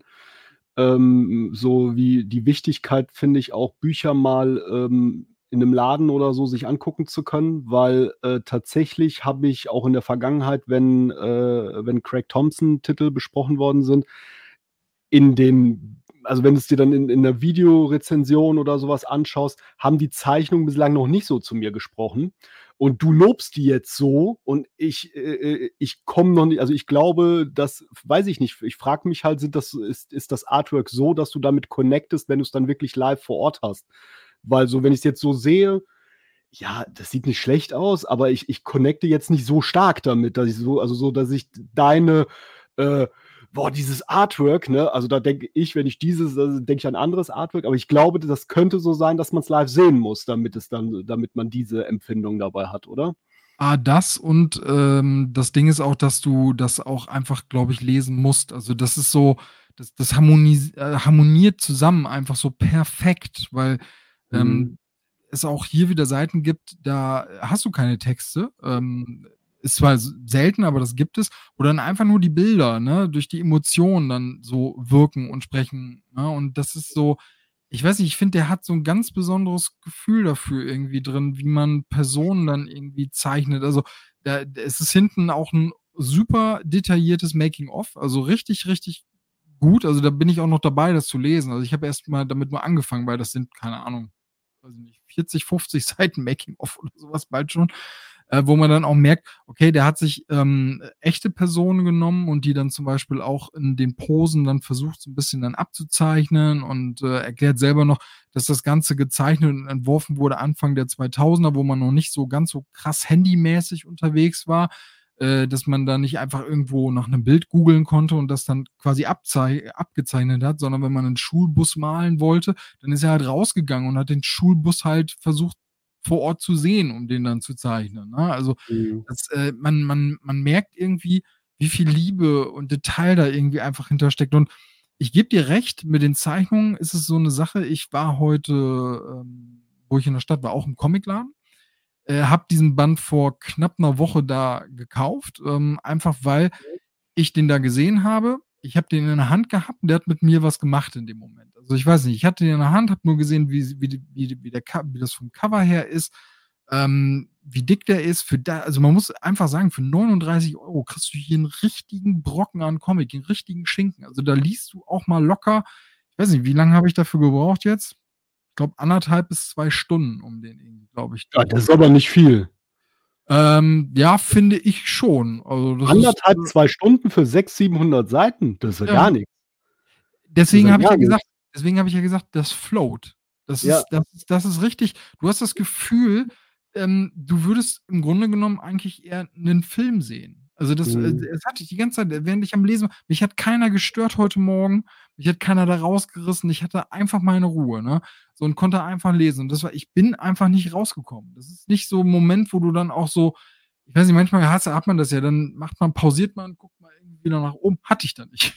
so wie die Wichtigkeit, finde ich, auch Bücher mal, in 'nem Laden oder so sich angucken zu können, weil, tatsächlich habe ich auch in der Vergangenheit, wenn Craig Thompson-Titel besprochen worden sind, in den also, wenn du's dir dann in 'ner Videorezension oder so was anschaust, haben die Zeichnungen bislang noch nicht so zu mir gesprochen. Und du lobst die jetzt so und ich komme noch nicht, also, ich glaube, das weiß ich nicht. Ich frage mich halt, ist das Artwork so, dass du damit connectest, wenn du's dann wirklich live vor Ort hast? Weil so, wenn ich's jetzt so sehe, ja, das sieht nicht schlecht aus, aber ich connecte jetzt nicht so stark damit, dass ich so, also, so, dass ich deine, äh boah, dieses Artwork, ne? Also, da denke ich, wenn ich dieses, also, denke ich an anderes Artwork, aber ich glaube, das könnte so sein, dass man's live sehen muss, damit man diese Empfindung dabei hat, oder? Das und, das Ding ist auch, dass du das auch einfach, glaube ich, lesen musst. Also, das ist so das harmoniert zusammen einfach so perfekt, weil, Mhm. ähm, es auch hier wieder Seiten gibt, da hast du keine Texte. Ist zwar selten, aber das gibt es, wo dann einfach nur die Bilder, ne, durch die Emotionen dann so wirken und sprechen, ne? Und das ist so, ich weiß nicht, ich finde, der hat so 'n ganz besonderes Gefühl dafür irgendwie drin, wie man Personen dann irgendwie zeichnet. Also, es ist hinten auch 'n super detailliertes Making of, also richtig, richtig gut. Also, da bin ich auch noch dabei, das zu lesen. Also, ich habe erst mal damit nur angefangen, weil das sind, keine Ahnung, weiß ich nicht, 40, 50 Seiten Making of oder so was bald schon, wo man dann auch merkt, okay, der hat sich, echte Personen genommen und die dann zum Beispiel auch in den Posen dann versucht, so 'n bisschen dann abzuzeichnen und, erklärt selber noch, dass das Ganze gezeichnet und entworfen wurde Anfang der 2000er, wo man noch nicht so ganz so krass handymäßig unterwegs war, dass man da nicht einfach irgendwo nach 'nem Bild googeln konnte und das dann quasi abgezeichnet hat, sondern wenn man 'nen Schulbus malen wollte, dann ist er halt rausgegangen und hat den Schulbus halt versucht vor Ort zu sehen, um den dann zu zeichnen, ne? Also, Mhm. das, man merkt irgendwie, wie viel Liebe und Detail da irgendwie einfach hintersteckt. Und ich gebe dir recht, mit den Zeichnungen ist es so 'ne Sache. Ich war heute, wo ich in der Stadt war, auch im Comicladen, habe diesen Band vor knapp 'ner Woche da gekauft, einfach weil ich den da gesehen habe. Ich habe den in der Hand gehabt und der hat mit mir was gemacht in dem Moment. Also, ich weiß nicht, ich hatte den in der Hand, habe nur gesehen, wie das vom Cover her ist, wie dick der ist. Also, man muss einfach sagen, für 39 € kriegst du hier 'n richtigen Brocken an Comic, 'n richtigen Schinken. Also, da liest du auch mal locker, ich weiß nicht, wie lang habe ich dafür gebraucht jetzt? Ich glaube 1,5 bis 2 Stunden, um den irgendwie, glaube ich, Ah, das ist aber nicht viel. Ja, finde ich schon. Also, das ist, 1,5, 2 Stunden für 600, 700 Seiten? Das ist ja gar ja. nix. Das ist Deswegen ja habe ich ja gar gesagt nix. das float. Ja. Das ist richtig, du hast das Gefühl, du würdest im Grunde genommen eigentlich eher 'nen Film sehen. Also, Mhm. das hatte ich die ganze Zeit, während ich am Lesen war. Mich hat keiner gestört heute Morgen. Mich hat keiner da rausgerissen. Ich hatte einfach meine Ruhe, ne? So, und konnte einfach lesen. Und ich bin einfach nicht rausgekommen. Das ist nicht so 'n Moment, wo du dann auch so, ich weiß nicht, manchmal hat man das ja, dann pausiert man, guckt mal irgendwie wieder nach oben. Hatte ich da nicht.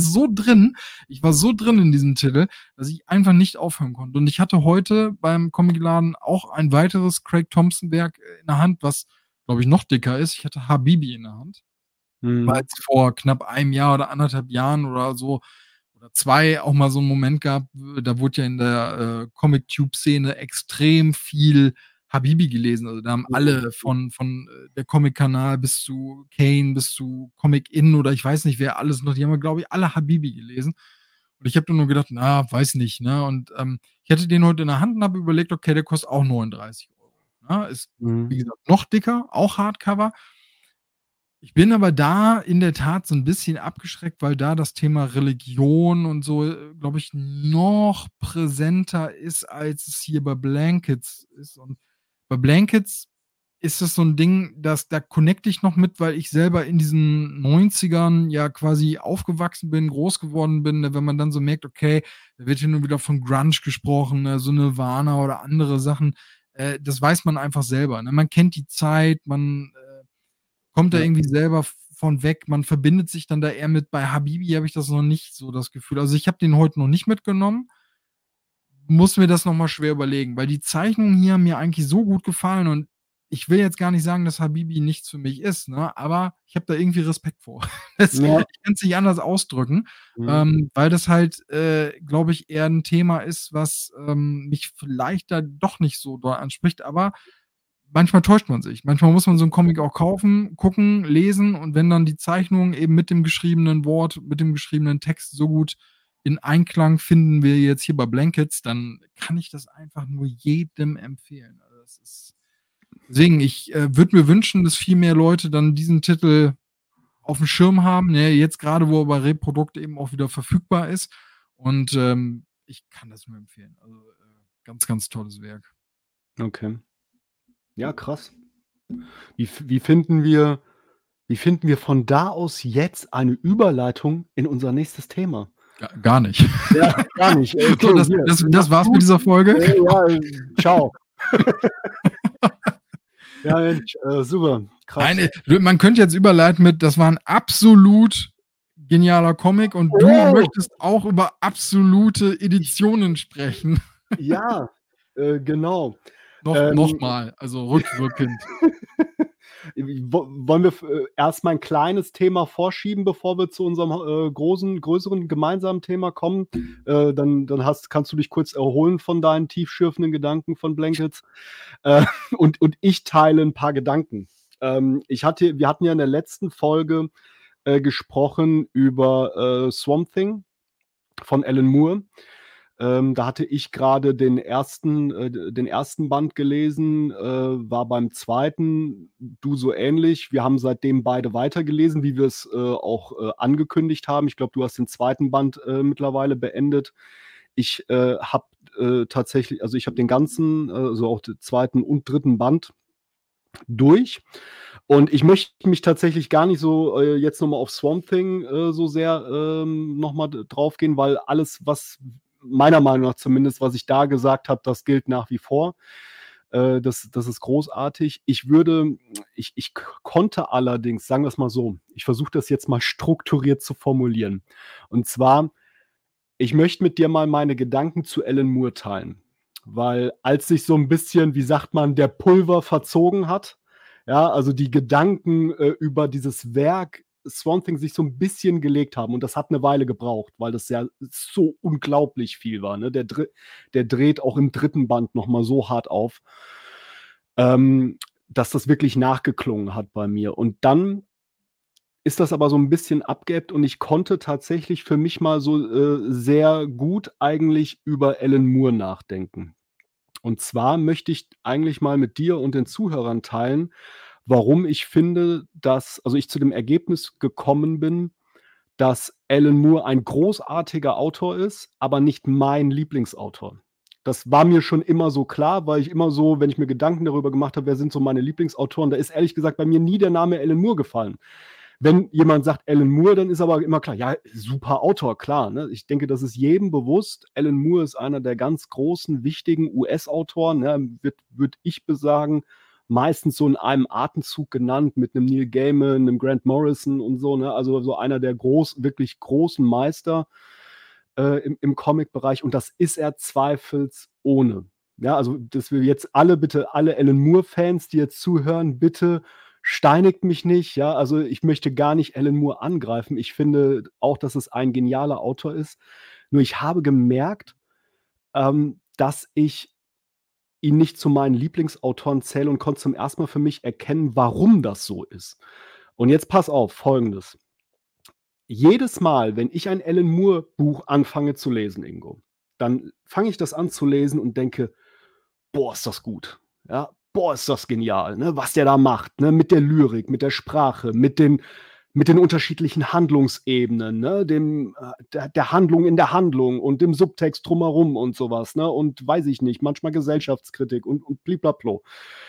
Ich war so drin in diesem Titel, dass ich einfach nicht aufhören konnte. Und ich hatte heute beim Comicladen auch ein weiteres Craig Thompson Werk, in der Hand, was, glaube ich, noch dicker ist. Ich hatte Habibi in der Hand, Mhm. weil's vor knapp einem Jahr oder 1,5 Jahren oder so oder 2 auch mal so 'n Moment gab, da wurde ja in der, Comic-Tube-Szene extrem viel Habibi gelesen. Also, da haben Mhm. alle der Comic-Kanal bis zu Kane, bis zu Comic In oder ich weiß nicht, wer alles noch, die haben ja, glaube ich, alle Habibi gelesen. Und ich habe dann nur gedacht: „Na, weiß nicht", ne? Und, ich hatte den heute in der Hand und habe überlegt: „Okay, der kostet auch 39 €", ne? Ist, Mhm. wie gesagt, noch dicker, auch Hardcover. Ich bin aber da in der Tat so 'n bisschen abgeschreckt, weil da das Thema Religion und so, glaube ich, noch präsenter ist, als es hier bei Blankets ist. Und bei Blankets ist das so 'n Ding, da connecte ich noch mit, weil ich selber in diesen 90ern ja quasi aufgewachsen bin, groß geworden bin, ne? Wenn man dann so merkt, okay, da wird hier nur wieder von Grunge gesprochen, ne, so Nirvana oder andere Sachen. Das weiß man einfach selber, ne? Man kennt die Zeit, man, kommt da Ja. irgendwie selber von weg. Man verbindet sich dann da eher mit. Bei Habibi habe ich das noch nicht so das Gefühl. Also, ich habe den heute noch nicht mitgenommen, muss mir das noch mal schwer überlegen, weil die Zeichnungen hier haben mir eigentlich so gut gefallen und ich will jetzt gar nicht sagen, dass Habibi nichts für mich ist, ne, aber ich habe da irgendwie Respekt vor. Ja. Ich kann's nicht anders ausdrücken, Mhm. weil das halt, glaube ich, eher 'n Thema ist, was, mich vielleicht da doch nicht so doll anspricht, aber manchmal täuscht man sich. Manchmal muss man so 'n Comic auch kaufen, gucken, lesen und wenn dann die Zeichnungen eben mit dem geschriebenen Wort, mit dem geschriebenen Text so gut in Einklang finden wie jetzt hier bei Blankets, dann kann ich das einfach nur jedem empfehlen. Also, das ist deswegen, ich, würde mir wünschen, dass viel mehr Leute dann diesen Titel aufm Schirm haben, ne? Jetzt grade, wo er bei Reprodukt eben auch wieder verfügbar ist und, ich kann das nur empfehlen. Also, ganz, ganz tolles Werk. Okay. Ja, krass. Wie finden wir von da aus jetzt eine Überleitung in unser nächstes Thema? Gar nicht. Ja, gar nicht. So, Okay, hier. das Mach's war's mit gut. dieser Folge. Ja, tschau. Ja, Mensch, super, krass. Man könnte jetzt überleiten mit: „Das war 'n absolut genialer Comic und du Oh! möchtest auch über absolute Editionen sprechen.“ Ja, genau. Noch Ähm, mal, also rückwirkend. wollen wir erst mal 'n kleines Thema vorschieben, bevor wir zu unserem, größeren gemeinsamen Thema kommen? Dann kannst du dich kurz erholen von deinen tiefschürfenden Gedanken von Blankets. Äh, und ich teile 'n paar Gedanken. Wir hatten ja in der letzten Folge, gesprochen über, Swamp Thing von Alan Moore. Da hatte ich grade den ersten Band gelesen, war beim zweiten du so ähnlich. Wir haben seitdem beide weitergelesen, wie wir's, auch, angekündigt haben. Ich glaube, du hast den zweiten Band, mittlerweile beendet. Ich, habe, tatsächlich also, ich habe den ganzen, also, auch den zweiten und dritten Band durch. Und ich möchte mich tatsächlich gar nicht so, jetzt noch mal auf Swamp Thing, so sehr, noch mal d draufgehen, weil alles, was meiner Meinung nach zumindest, was ich da gesagt habe, das gilt nach wie vor. Das ist großartig. Ich konnte allerdings, sagen wir's mal so, ich versuche das jetzt mal strukturiert zu formulieren. Und zwar, ich möchte mit dir mal meine Gedanken zu Alan Moore teilen, weil als sich so 'n bisschen, wie sagt man, der Pulver verzogen hat, ja, also die Gedanken, über dieses Werk Swamp Thing sich so 'n bisschen gelegt haben und das hat 'ne Weile gebraucht, weil das ja so unglaublich viel war, ne? Der dreht auch im dritten Band noch mal so hart auf, dass das wirklich nachgeklungen hat bei mir. Und dann ist das aber so 'n bisschen abgeebbt und ich konnte tatsächlich für mich mal so, sehr gut eigentlich über Alan Moore nachdenken. Und zwar möchte ich eigentlich mal mit dir und den Zuhörern teilen, warum ich finde, dass also, ich zu dem Ergebnis gekommen bin, dass Alan Moore ein großartiger Autor ist, aber nicht mein Lieblingsautor. Das war mir schon immer so klar, weil ich immer so, wenn ich mir Gedanken darüber gemacht habe, wer sind so meine Lieblingsautoren, da ist ehrlich gesagt bei mir nie der Name Alan Moore gefallen. Wenn jemand sagt Alan Moore, dann ist aber immer klar, ja, super Autor, klar, ne? Ich denke, das ist jedem bewusst. Alan Moore ist einer der ganz großen, wichtigen US-Autoren, ne? Würde ich besagen, meistens so in einem Atemzug genannt mit 'nem Neil Gaiman, 'nem Grant Morrison und so, ne? Also, so einer der wirklich großen Meister, im Comic-Bereich und das ist er zweifelsohne. Ja, also, dass wir jetzt alle Alan Moore-Fans, die jetzt zuhören, bitte steinigt mich nicht, ja? Also, ich möchte gar nicht Alan Moore angreifen. Ich finde auch, dass es ein genialer Autor ist. Nur ich habe gemerkt, dass ich ihn nicht zu meinen Lieblingsautoren zähle und konnte zum ersten Mal für mich erkennen, warum das so ist. Und jetzt pass auf, Folgendes: Jedes Mal, wenn ich ein Alan Moore Buch anfange zu lesen, Ingo, dann fange ich das an zu lesen und denke: „Boah, ist das gut.“ Ja, „Boah, ist das genial“, ne, was der da macht, ne, mit der Lyrik, mit der Sprache, mit den unterschiedlichen Handlungsebenen, ne, der Handlung in der Handlung und dem Subtext drumherum und so was, ne, und weiß ich nicht, manchmal Gesellschaftskritik und bliblablub.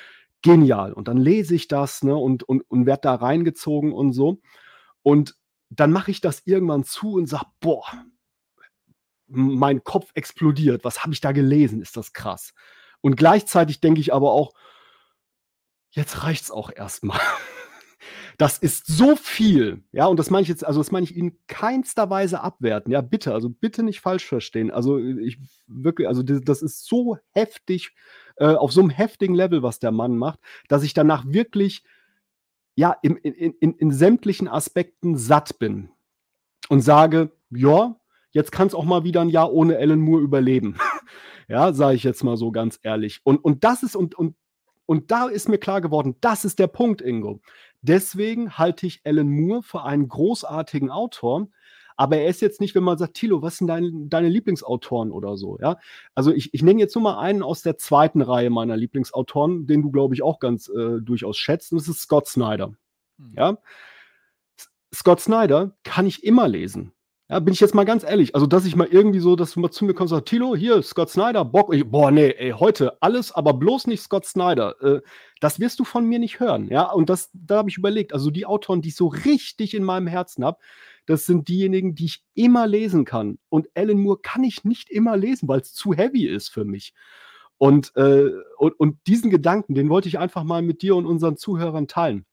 genial. Und dann lese ich das, ne, und werde da reingezogen und so. Und dann mache ich das irgendwann zu und sage: „Boah, mein Kopf explodiert. Was habe ich da gelesen? Ist das krass?“ Und gleichzeitig denke ich aber auch: „Jetzt reicht's auch erst mal.“ Das ist so viel, ja, und das meine ich jetzt, also, das meine ich in keinster Weise abwerten, ja, bitte, also, bitte nicht falsch verstehen. Also, ich wirklich, also, das ist so heftig, auf so 'nem heftigen Level, was der Mann macht, dass ich danach wirklich, ja, in sämtlichen Aspekten satt bin und sage: „Ja, jetzt kann's auch mal wieder 'n Jahr ohne Alan Moore überleben.“ Ja, sage ich jetzt mal so ganz ehrlich. Und das ist, und da ist mir klar geworden, das ist der Punkt, Ingo. Deswegen halte ich Alan Moore für einen großartigen Autor, aber er ist jetzt nicht, wenn man sagt: „Thilo, was sind deine Lieblingsautoren?“ oder so, ja? Also, ich nenne jetzt nur mal einen aus der zweiten Reihe meiner Lieblingsautoren, den du, glaube ich, auch ganz, durchaus schätzt, und das ist Scott Snyder, Mhm. ja? Scott Snyder kann ich immer lesen. Ja, bin ich jetzt mal ganz ehrlich. Also, dass ich mal irgendwie so, dass du mal zu mir kommst und sagst: „Tilo, hier, Scott Snyder, Bock.“ Ich: „Boah, ne, ey, heute alles, aber bloß nicht Scott Snyder.“ Das wirst du von mir nicht hören, ja? Und da habe ich überlegt, also die Autoren, die ich so richtig in meinem Herzen habe, das sind diejenigen, die ich immer lesen kann. Und Alan Moore kann ich nicht immer lesen, weil's zu heavy ist für mich. Und diesen Gedanken, den wollte ich einfach mal mit dir und unseren Zuhörern teilen.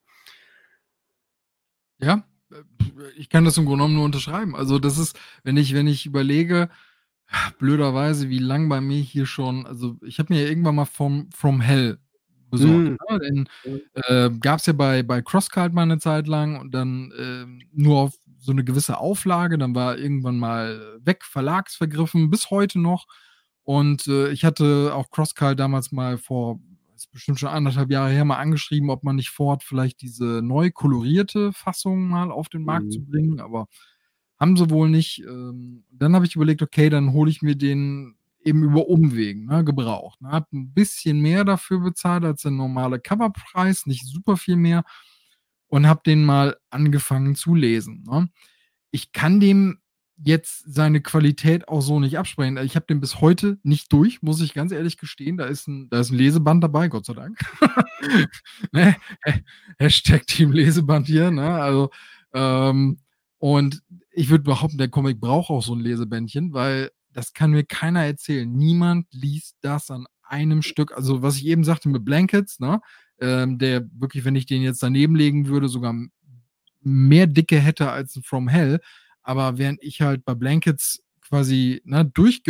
Ja, ich kann das im Grunde genommen nur unterschreiben. Also, das ist, wenn ich überlege, blöderweise, wie lang bei mir hier schon, also, ich habe mir ja irgendwann mal From Hell besorgt, Mhm. ne? Den, Mhm. gab's ja bei CrossCult mal 'ne Zeit lang und dann, nur auf so 'ne gewisse Auflage, dann war er irgendwann mal weg, verlagsvergriffen, bis heute noch. Und, ich hatte auch CrossCult damals mal vor, ist bestimmt schon 1,5 Jahre her, mal angeschrieben, ob man nicht vorhat, vielleicht diese neu kolorierte Fassung mal auf den Markt zu Mhm. bringen, aber haben sie wohl nicht. Dann habe ich überlegt: „Okay, dann hole ich mir den eben über Umwegen, ne, gebraucht“, ne? Habe 'n bisschen mehr dafür bezahlt als der normale Coverpreis, nicht super viel mehr, und habe den mal angefangen zu lesen, ne? Ich kann dem jetzt seine Qualität auch so nicht absprechen. Ich habe den bis heute nicht durch, muss ich ganz ehrlich gestehen. Da ist 'n Leseband dabei, Gott sei Dank. Ne? Hashtag Team Leseband hier, ne? Also, ähm, und ich würde behaupten, der Comic braucht auch so 'n Lesebändchen, weil das kann mir keiner erzählen. Niemand liest das an einem Stück. Also, was ich eben sagte mit Blankets, ne? Der wirklich, wenn ich den jetzt daneben legen würde, sogar mehr Dicke hätte als 'n From Hell. Aber während ich halt bei Blankets quasi, ne,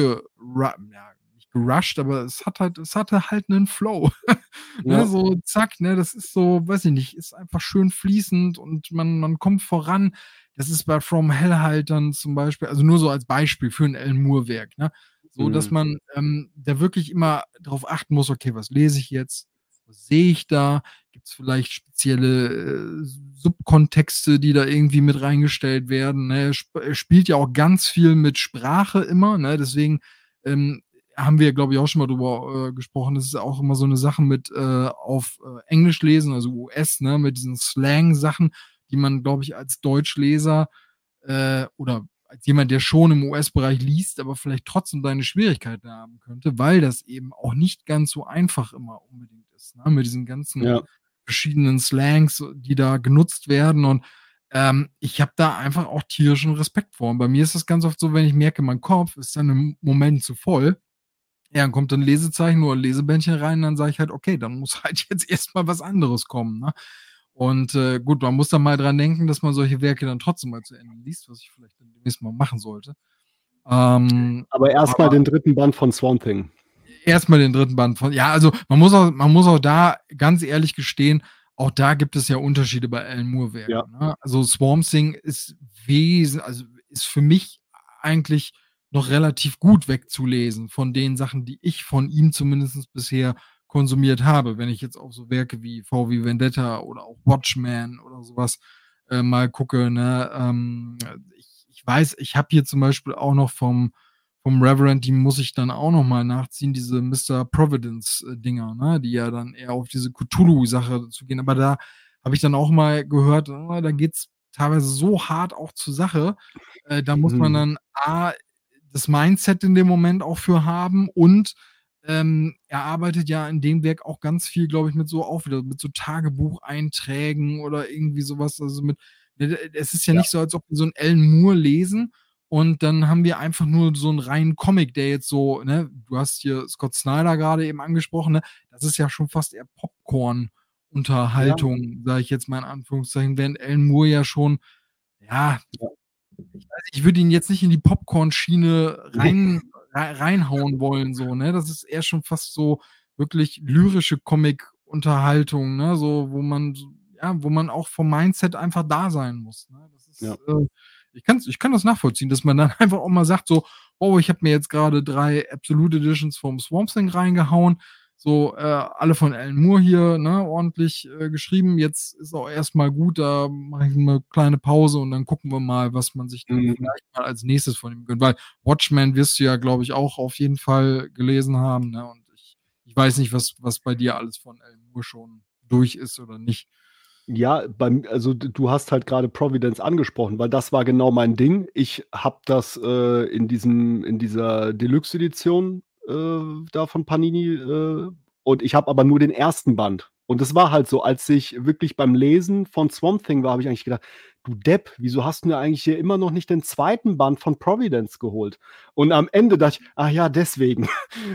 ja, nicht gerusht, aber es hatte halt 'nen Flow. Ne, Ja. so zack, ne? Das ist so, weiß ich nicht, ist einfach schön fließend und man kommt voran. Das ist bei From Hell halt dann zum Beispiel, also nur so als Beispiel für 'n Alan Moore-Werk, ne? So, dass Mhm. man, da wirklich immer drauf achten muss: „Okay, was lese ich jetzt? Was sehe ich da? Gibt's vielleicht spezielle, Subkontexte, die da irgendwie mit reingestellt werden“, ne? Er spielt ja auch ganz viel mit Sprache immer, ne? Deswegen, haben wir, glaube ich, auch schon mal drüber, gesprochen. Das ist auch immer so 'ne Sache mit, auf, Englisch lesen, also US, ne, mit diesen Slang-Sachen, die man, glaube ich, als Deutschleser, oder als jemand, der schon im US-Bereich liest, aber vielleicht trotzdem seine Schwierigkeiten haben könnte, weil das eben auch nicht ganz so einfach immer unbedingt ist, ne, mit diesen ganzen Ja. verschiedenen Slangs, die da genutzt werden, und, ich habe da einfach auch tierischen Respekt vor. Und bei mir ist das ganz oft so, wenn ich merke, mein Kopf ist dann im Moment zu voll, ja, dann kommt 'n Lesezeichen oder 'n Lesebändchen rein, dann sage ich halt: „Okay, dann muss halt jetzt erst mal was anderes kommen“, ne? Und, gut, man muss dann mal dran denken, dass man solche Werke dann trotzdem mal zu Ende liest, was ich vielleicht dann demnächst mal machen sollte. Aber erst mal Aber den dritten Band von Swamp Thing. erst mal den dritten Band von, ja, also, man muss auch da ganz ehrlich gestehen, auch da gibt es ja Unterschiede bei Alan Moore Ja. Werken, ne? Also, Swamp Thing ist für mich eigentlich noch relativ gut wegzulesen von den Sachen, die ich von ihm zumindest bisher konsumiert habe. Wenn ich jetzt auf so Werke wie V wie Vendetta oder auch Watchmen oder so was, mal gucke, ne? Ich weiß, ich habe hier zum Beispiel auch noch vom Reverend, die muss ich dann auch noch mal nachziehen, diese Mr. Providence, Dinger, ne, die ja dann eher auf diese Cthulhu-Sache zugehen. Aber da habe ich dann auch mal gehört, da geht's teilweise so hart auch zur Sache. Da muss man Mhm. dann A, das Mindset in dem Moment auch für haben und, er arbeitet ja in dem Werk auch ganz viel, glaube ich, mit so auch wieder mit so Tagebucheinträgen oder irgendwie sowas. Also mit es ist ja Ja. nicht so, als ob wir so 'n Alan Moore lesen und dann haben wir einfach nur so 'n reinen Comic, der jetzt so, ne, du hast hier Scott Snyder grade eben angesprochen, ne? Das ist ja schon fast eher Ja, Popcorn-Unterhaltung, sage ich jetzt mal in Anführungszeichen, während Alan Moore ja schon, ja, ja. ich weiß nicht, ich würde ihn jetzt nicht in die Popcorn-Schiene Ne. reinhauen wollen so, ne? Das ist eher schon fast so wirklich lyrische Comic-Unterhaltung, ne, so, wo man so ja, wo man auch vom Mindset einfach da sein muss, ne? Das Ja. ist, ich kann das nachvollziehen, dass man dann einfach auch mal sagt so: „Oh, ich habe mir jetzt grade 3 Absolute Editions vom Swamp Thing reingehauen, so, alle von Alan Moore hier, ne, ordentlich, geschrieben. Jetzt ist auch erst mal gut, da mache ich 'ne kleine Pause und dann gucken wir mal, was man sich dann Mhm. vielleicht mal als Nächstes von ihm gönnt.“ Weil Watchmen wirst du ja, glaube ich, auch auf jeden Fall gelesen haben, ne? Und ich weiß nicht, was bei dir alles von Alan Moore schon durch ist oder nicht. Ja, also, du hast halt grade Providence angesprochen, weil das war genau mein Ding. Ich habe das, in dieser Deluxe-Edition, da von Panini, und ich habe aber nur den ersten Band. Und das war halt so, als ich wirklich beim Lesen von Swamp Thing war, habe ich eigentlich gedacht: „Du Depp, wieso hast 'n dir eigentlich hier immer noch nicht den zweiten Band von Providence geholt?“ Und am Ende dachte ich: „Ach ja, deswegen.“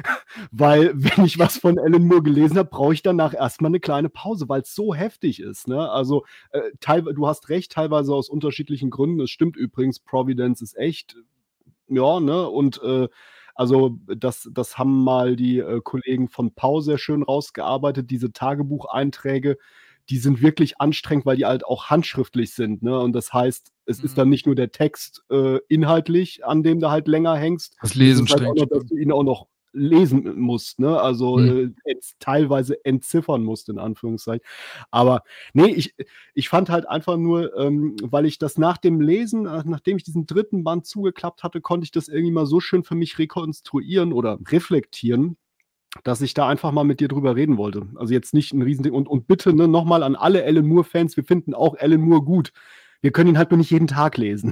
Weil, wenn ich was von Alan Moore gelesen habe, brauche ich danach erst mal 'ne kleine Pause, weil's so heftig ist, ne? Also, du hast recht, teilweise aus unterschiedlichen Gründen. Es stimmt übrigens, Providence ist echt, ja, ne? Und, also, das haben mal die, Kollegen von Pau sehr schön rausgearbeitet. Diese Tagebucheinträge, die sind wirklich anstrengend, weil die halt auch handschriftlich sind, ne? Und das heißt, es ist dann Mhm. nicht nur der Text, inhaltlich, an dem du halt länger hängst. Das Es Lesen ist halt auch strengt, noch, dass stimmt. du ihn auch noch lesen musst, ne? Also, Mhm. teilweise entziffern musst in Anführungszeichen. Aber ne, ich fand halt einfach nur, weil ich das nach dem Lesen, nachdem ich diesen dritten Band zugeklappt hatte, konnte ich das irgendwie mal so schön für mich rekonstruieren oder reflektieren, dass ich da einfach mal mit dir drüber reden wollte. Also, jetzt nicht 'n Riesending, und bitte, ne, noch mal an alle Alan Moore-Fans, wir finden auch Alan Moore gut. Wir können ihn halt nur nicht jeden Tag lesen.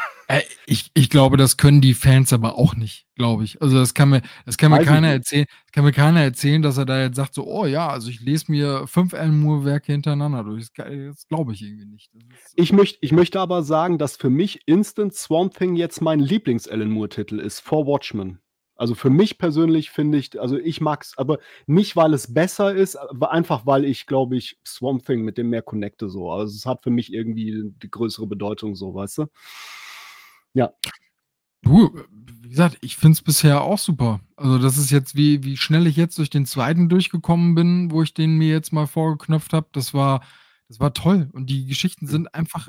Ich glaube, das können die Fans aber auch nicht, glaube ich. Also, Weiß ich nicht. das kann mir keiner erzählen, dass er da jetzt sagt so: „Oh ja, also ich lese mir 5 Alan Moore Werke hintereinander durch.“ Das glaube ich irgendwie nicht. Das ist, Ich möchte aber sagen, dass für mich Instant Swamp Thing jetzt mein Lieblings-Alan Moore-Titel ist, vor Watchmen. Also, für mich persönlich finde ich, also, ich mag's, aber nicht, weil es besser ist, aber einfach, weil ich, glaube ich, Swamp Thing mit dem mehr connecte so. Also, es hat für mich irgendwie die größere Bedeutung so, weißt du? Ja. du, wie gesagt, ich finde es bisher auch super. Also, das ist jetzt wie schnell ich jetzt durch den zweiten durchgekommen bin, wo ich den mir jetzt mal vorgeknöpft habe, das war toll. Und die Geschichten Mhm. sind einfach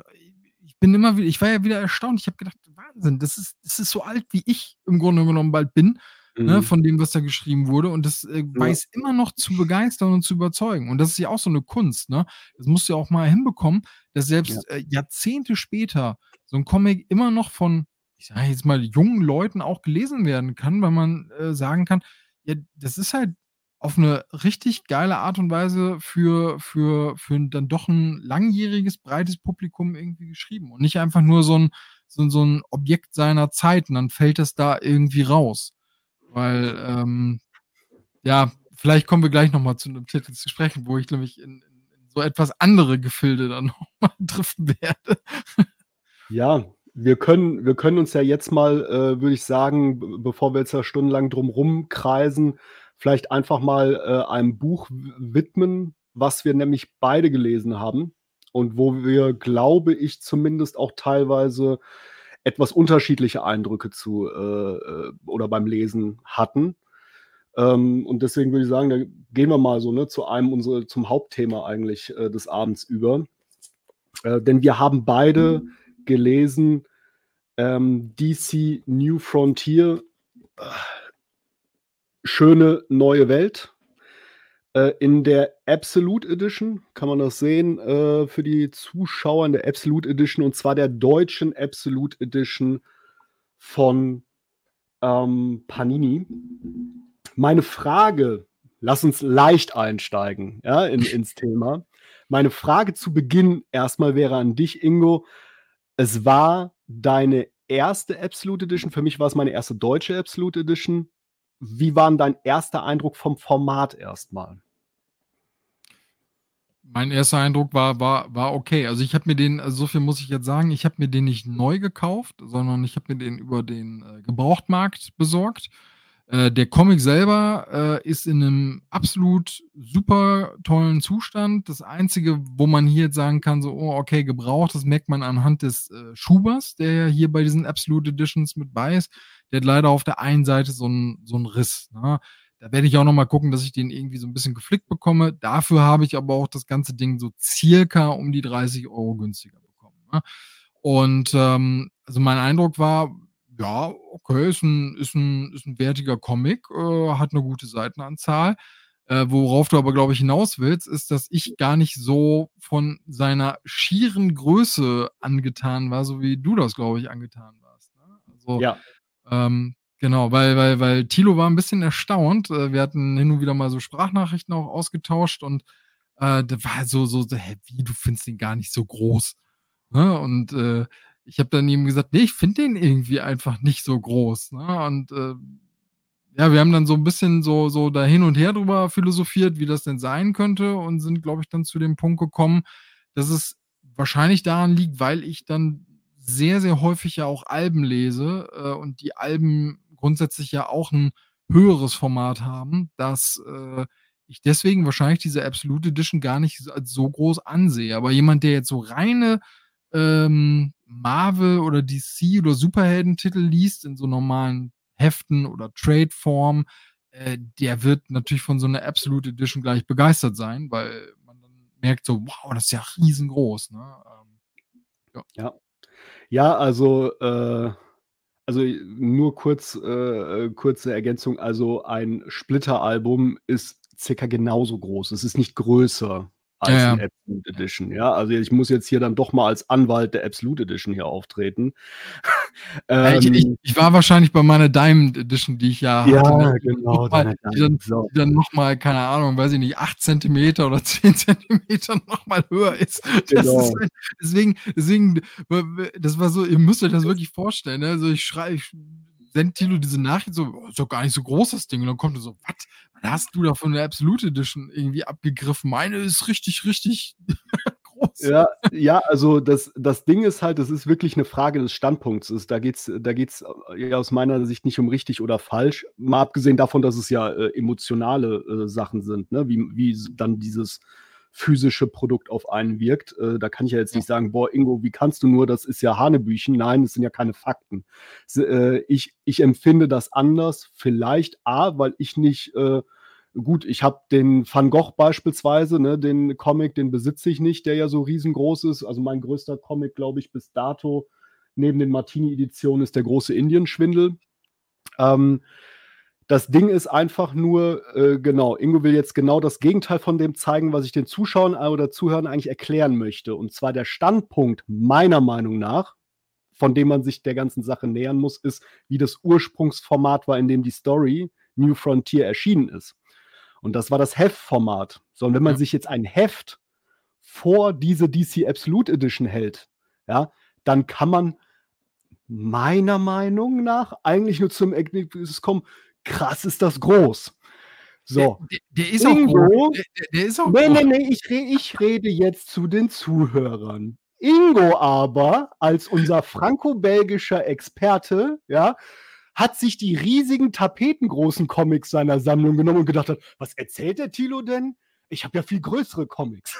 ich war ja wieder erstaunt. Ich habe gedacht: „Wahnsinn, das ist so alt, wie ich im Grunde genommen bald bin“, ne, Mhm. von dem, was da geschrieben wurde. Und das, Ja, weiß immer noch zu begeistern und zu überzeugen. Und das ist ja auch so 'ne Kunst, ne? Das musst du ja auch mal hinbekommen, dass ja. selbst, Jahrzehnte später so 'n Comic immer noch von, ich sage jetzt mal, jungen Leuten auch gelesen werden kann, weil man, sagen kann: „Ja, das ist halt auf 'ne richtig geile Art und Weise für 'n dann doch 'n langjähriges, breites Publikum irgendwie geschrieben und nicht einfach nur so 'n Objekt seiner Zeit und dann fällt das da irgendwie raus.“ Weil, ja, vielleicht kommen wir gleich noch mal zu 'nem Titel zu sprechen, wo ich nämlich in so etwas andere Gefilde dann noch mal driften werde. Ja, wir können uns ja jetzt mal, würde ich sagen, bevor wir jetzt da stundenlang drum rumkreisen, vielleicht einfach mal, einem Buch widmen, was wir nämlich beide gelesen haben und wo wir, glaube ich, zumindest auch teilweise etwas unterschiedliche Eindrücke zu, oder beim Lesen hatten. Und deswegen würde ich sagen, da gehen wir mal so, ne, zum Hauptthema eigentlich, des Abends über. Denn wir haben beide gelesen, DC New Frontier, äh, schöne neue Welt. In der Absolute Edition kann man das sehen, für die Zuschauer in der Absolute Edition, und zwar der deutschen Absolute Edition von, Panini. Meine Frage, lass uns leicht einsteigen, ja, ins Thema. Meine Frage zu Beginn erstmal wäre an dich, Ingo. Es war deine erste Absolute Edition. Für mich war es meine erste deutsche Absolute Edition. wie war 'n dein erster Eindruck vom Format erstmal? Mein erster Eindruck war okay. Also, ich habe mir den so viel muss ich jetzt sagen, ich habe mir den nicht neu gekauft, sondern ich habe mir den über den, Gebrauchtmarkt besorgt. Der Comic selber, ist in 'nem absolut super tollen Zustand. Das Einzige, wo man hier jetzt sagen kann, so: „Oh, okay, gebraucht“, das merkt man anhand des, Schubers, der ja hier bei diesen Absolute Editions mit bei ist. Der hat leider auf der einen Seite so 'n Riss, ne? Da werde ich auch noch mal gucken, dass ich den irgendwie so 'n bisschen geflickt bekomme. Dafür habe ich aber auch das ganze Ding so circa um die 30 € günstiger bekommen, ne? Und, also mein Eindruck war, ja, okay, ist 'n wertiger Comic, hat 'ne gute Seitenanzahl. Worauf du aber, glaube ich, hinaus willst, ist, dass ich gar nicht so von seiner schieren Größe angetan war, so wie du das, glaube ich, angetan warst, ne? Also, Ja. genau, weil Thilo war 'n bisschen erstaunt. Wir hatten hin und wieder mal so Sprachnachrichten auch ausgetauscht und, der war halt so: „Hä, wie, du findest den gar nicht so groß?“ Ne? Und, ich habe dann ihm gesagt: „Ne, ich finde den irgendwie einfach nicht so groß“, ne? Und, ja, wir haben dann so 'n bisschen so da hin und her drüber philosophiert, wie das denn sein könnte und sind, glaube ich, dann zu dem Punkt gekommen, dass es wahrscheinlich daran liegt, weil ich dann sehr, sehr häufig ja auch Alben lese, und die Alben grundsätzlich ja auch 'n höheres Format haben, dass, ich deswegen wahrscheinlich diese Absolute Edition gar nicht als so groß ansehe. Aber jemand, der jetzt so reine, Marvel oder DC oder Superheldentitel liest in so normalen Heften oder Trade-Form, der wird natürlich von so 'ner Absolute Edition gleich begeistert sein, weil man dann merkt so: „Wow, das ist ja riesengroß“, ne? Ja. Ja. Ja, also, nur kurze Ergänzung. Also, ein Splitter-Album ist circa genauso groß. Es ist nicht größer Ja, als 'n ja. Absolute Edition, ja? Also, ich muss jetzt hier dann doch mal als Anwalt der Absolute Edition hier auftreten. Ja, ich ich Ähm ich war wahrscheinlich bei meiner Diamond Edition, die ich ja hatte, ne? Ja, genau, deine Die dann Diamond, so. die dann noch mal, keine Ahnung, weiß ich nicht, 8 Zentimeter oder 10 Zentimeter noch mal höher ist. Das ist Genau. halt deswegen das war so, ihr müsst euch das wirklich vorstellen, ne? Also, ich sende Thilo diese Nachricht so: „Oh, ist doch gar nicht so groß das Ding.“ Und dann kommt er so: „Was? Was hast du da für 'ne Absolute Edition irgendwie abgegriffen? Meine ist richtig, richtig groß.“ Ja, ja, also das Ding ist halt, das ist wirklich 'ne Frage des Standpunkts. Da geht's, ja aus meiner Sicht nicht um richtig oder falsch, mal abgesehen davon, dass es ja, emotionale, Sachen sind, ne, wie dann dieses physische Produkt auf einen wirkt. Da kann ich ja jetzt Ja. nicht sagen: „Boah, Ingo, wie kannst du nur? Das ist ja Hanebüchen.“ Nein, das sind ja keine Fakten. Ich empfinde das anders, vielleicht A, weil ich nicht, gut, ich habe den Van Gogh beispielsweise, ne, den Comic, den besitze ich nicht, der ja so riesengroß ist. Also, mein größter Comic, glaube ich, bis dato neben den Martini-Editionen ist der große Indienschwindel. Ähm, Das Ding ist einfach nur, genau, Ingo will jetzt genau das Gegenteil von dem zeigen, was ich den Zuschauern oder Zuhörern eigentlich erklären möchte. Und zwar der Standpunkt meiner Meinung nach, von dem man sich der ganzen Sache nähern muss, ist, wie das Ursprungsformat war, in dem die Story New Frontier erschienen ist. Und das war das Heftformat. So, und wenn man Ja. sich jetzt ein Heft vor diese DC Absolute Edition hält, ja, dann kann man meiner Meinung nach eigentlich nur zum Ergebnis kommen: „Krass, ist das groß.“ So, Der ist auch groß. Ingo Der ist auch ne, groß. ne, ne, ich rede jetzt zu den Zuhörern. Ingo aber als unser franko-belgischer Experte, ja, hat sich die riesigen tapetengroßen Comics seiner Sammlung genommen und gedacht hat: „Was erzählt der Thilo denn? Ich habe ja viel größere Comics.“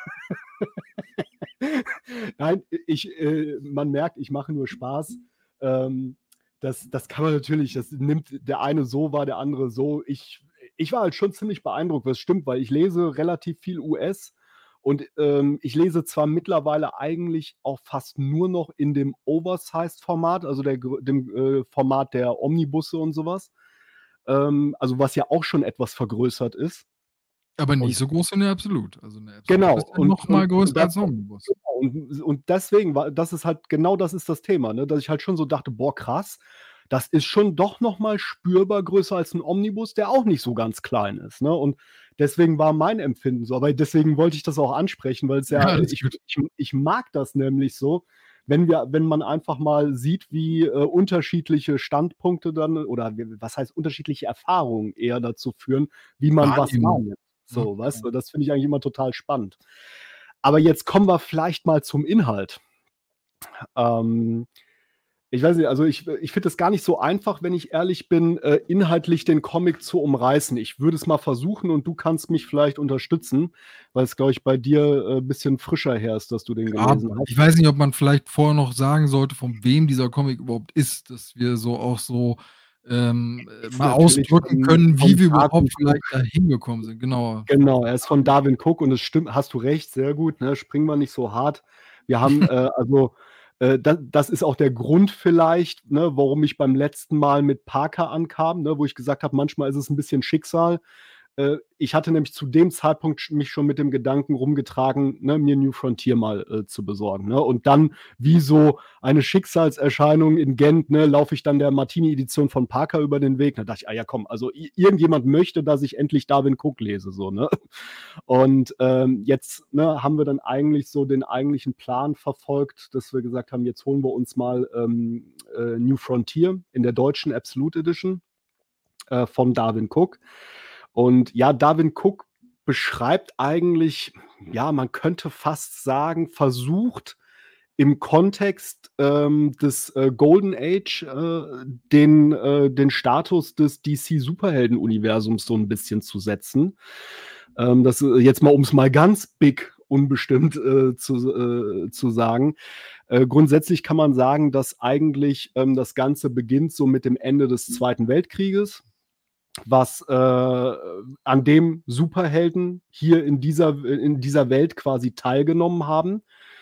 Nein, man merkt, ich mache nur Spaß. Das kann man natürlich, das nimmt der eine so wahr, der andere so. Ich war halt schon ziemlich beeindruckt, was stimmt, weil ich lese relativ viel US und, ich lese zwar mittlerweile eigentlich auch fast nur noch in dem Oversized-Format, also Format der Omnibusse und so was, also was ja auch schon etwas vergrößert ist. Aber nicht Und so groß wie 'ne Absolute. Also 'ne Absolute genau, ist ja noch mal größer als 'n Omnibus. und deswegen war das ist halt genau das ist das Thema, ne, dass ich halt schon so dachte: „Boah, krass, das ist schon doch noch mal spürbar größer als 'n Omnibus, der auch nicht so ganz klein ist“, ne? Und deswegen war mein Empfinden so. Aber deswegen wollte ich das auch ansprechen, weil's Ja, ja alles ich gut. ich ich mag das nämlich so, wenn man einfach mal sieht, wie unterschiedliche Standpunkte dann oder was heißt unterschiedliche Erfahrungen eher dazu führen, wie man was Wahrnehmung, wahrnimmt. ne? So, weißt du, das finde ich eigentlich immer total spannend. Aber jetzt kommen wir vielleicht mal zum Inhalt. Ähm, Ich weiß nicht, also ich finde es gar nicht so einfach, wenn ich ehrlich bin, inhaltlich den Comic zu umreißen. Ich würde es mal versuchen und du kannst mich vielleicht unterstützen, weil es, glaube ich, bei dir ein bisschen frischer her ist, dass du den Ja, gelesen hast. ich weiß nicht, ob man vielleicht vorher noch sagen sollte, von wem dieser Comic überhaupt ist, dass wir so auch so, Ist mal natürlich ausdrücken können, wie von wir überhaupt Darwin vielleicht Cook. da hingekommen sind. Genau. Genau, er ist von Darwin Cook und es stimmt, hast du recht, sehr gut, ne? Springen wir nicht so hart. Wir haben, das ist auch der Grund vielleicht, ne, warum ich beim letzten Mal mit Parker ankam, ne, wo ich gesagt habe, manchmal ist es ein bisschen Schicksal. Ich hatte nämlich zu dem Zeitpunkt mich schon mit dem Gedanken rumgetragen, ne, mir New Frontier mal zu besorgen. Ne? Und dann, wie so eine Schicksalserscheinung in Gent, ne, laufe ich dann der Martini-Edition von Parker über den Weg. Da dachte ich, ja komm, also irgendjemand möchte, dass ich endlich Darwin Cook lese. So, ne? Und jetzt ne, haben wir dann eigentlich so den eigentlichen Plan verfolgt, dass wir gesagt haben, jetzt holen wir uns mal New Frontier in der deutschen Absolute Edition von Darwin Cook. Und ja, Darwin Cook beschreibt eigentlich, ja, man könnte fast sagen, versucht im Kontext des Golden Age den Status des DC-Superhelden-Universums so ein bisschen zu setzen. Das jetzt mal, um es mal ganz big unbestimmt zu sagen. Grundsätzlich kann man sagen, dass eigentlich das Ganze beginnt so mit dem Ende des Zweiten Weltkrieges, was an dem Superhelden hier in dieser Welt quasi teilgenommen haben.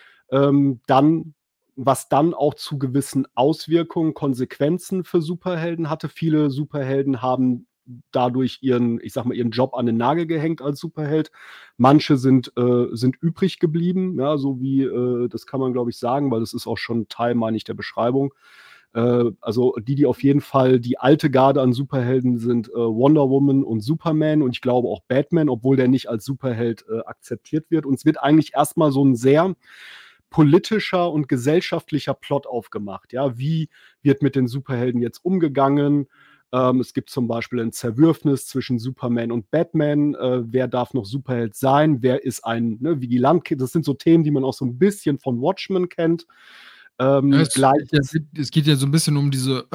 Was dann auch zu gewissen Auswirkungen, Konsequenzen für Superhelden hatte. Viele Superhelden haben dadurch ich sag mal, ihren Job an den Nagel gehängt als Superheld. Manche sind übrig geblieben, ja, so wie, das kann man, glaube ich, sagen, weil das ist auch schon Teil, meine ich, der Beschreibung. Also die auf jeden Fall die alte Garde an Superhelden sind Wonder Woman und Superman und ich glaube auch Batman, obwohl der nicht als Superheld akzeptiert wird. Und es wird eigentlich erstmal so ein sehr politischer und gesellschaftlicher Plot aufgemacht. Ja, wie wird mit den Superhelden jetzt umgegangen? Es gibt zum Beispiel ein Zerwürfnis zwischen Superman und Batman. Wer darf noch Superheld sein? Wer ist ein Vigilant? Das sind so Themen, die man auch so ein bisschen von Watchmen kennt. Ja, Gleich, es geht ja so ein bisschen um diese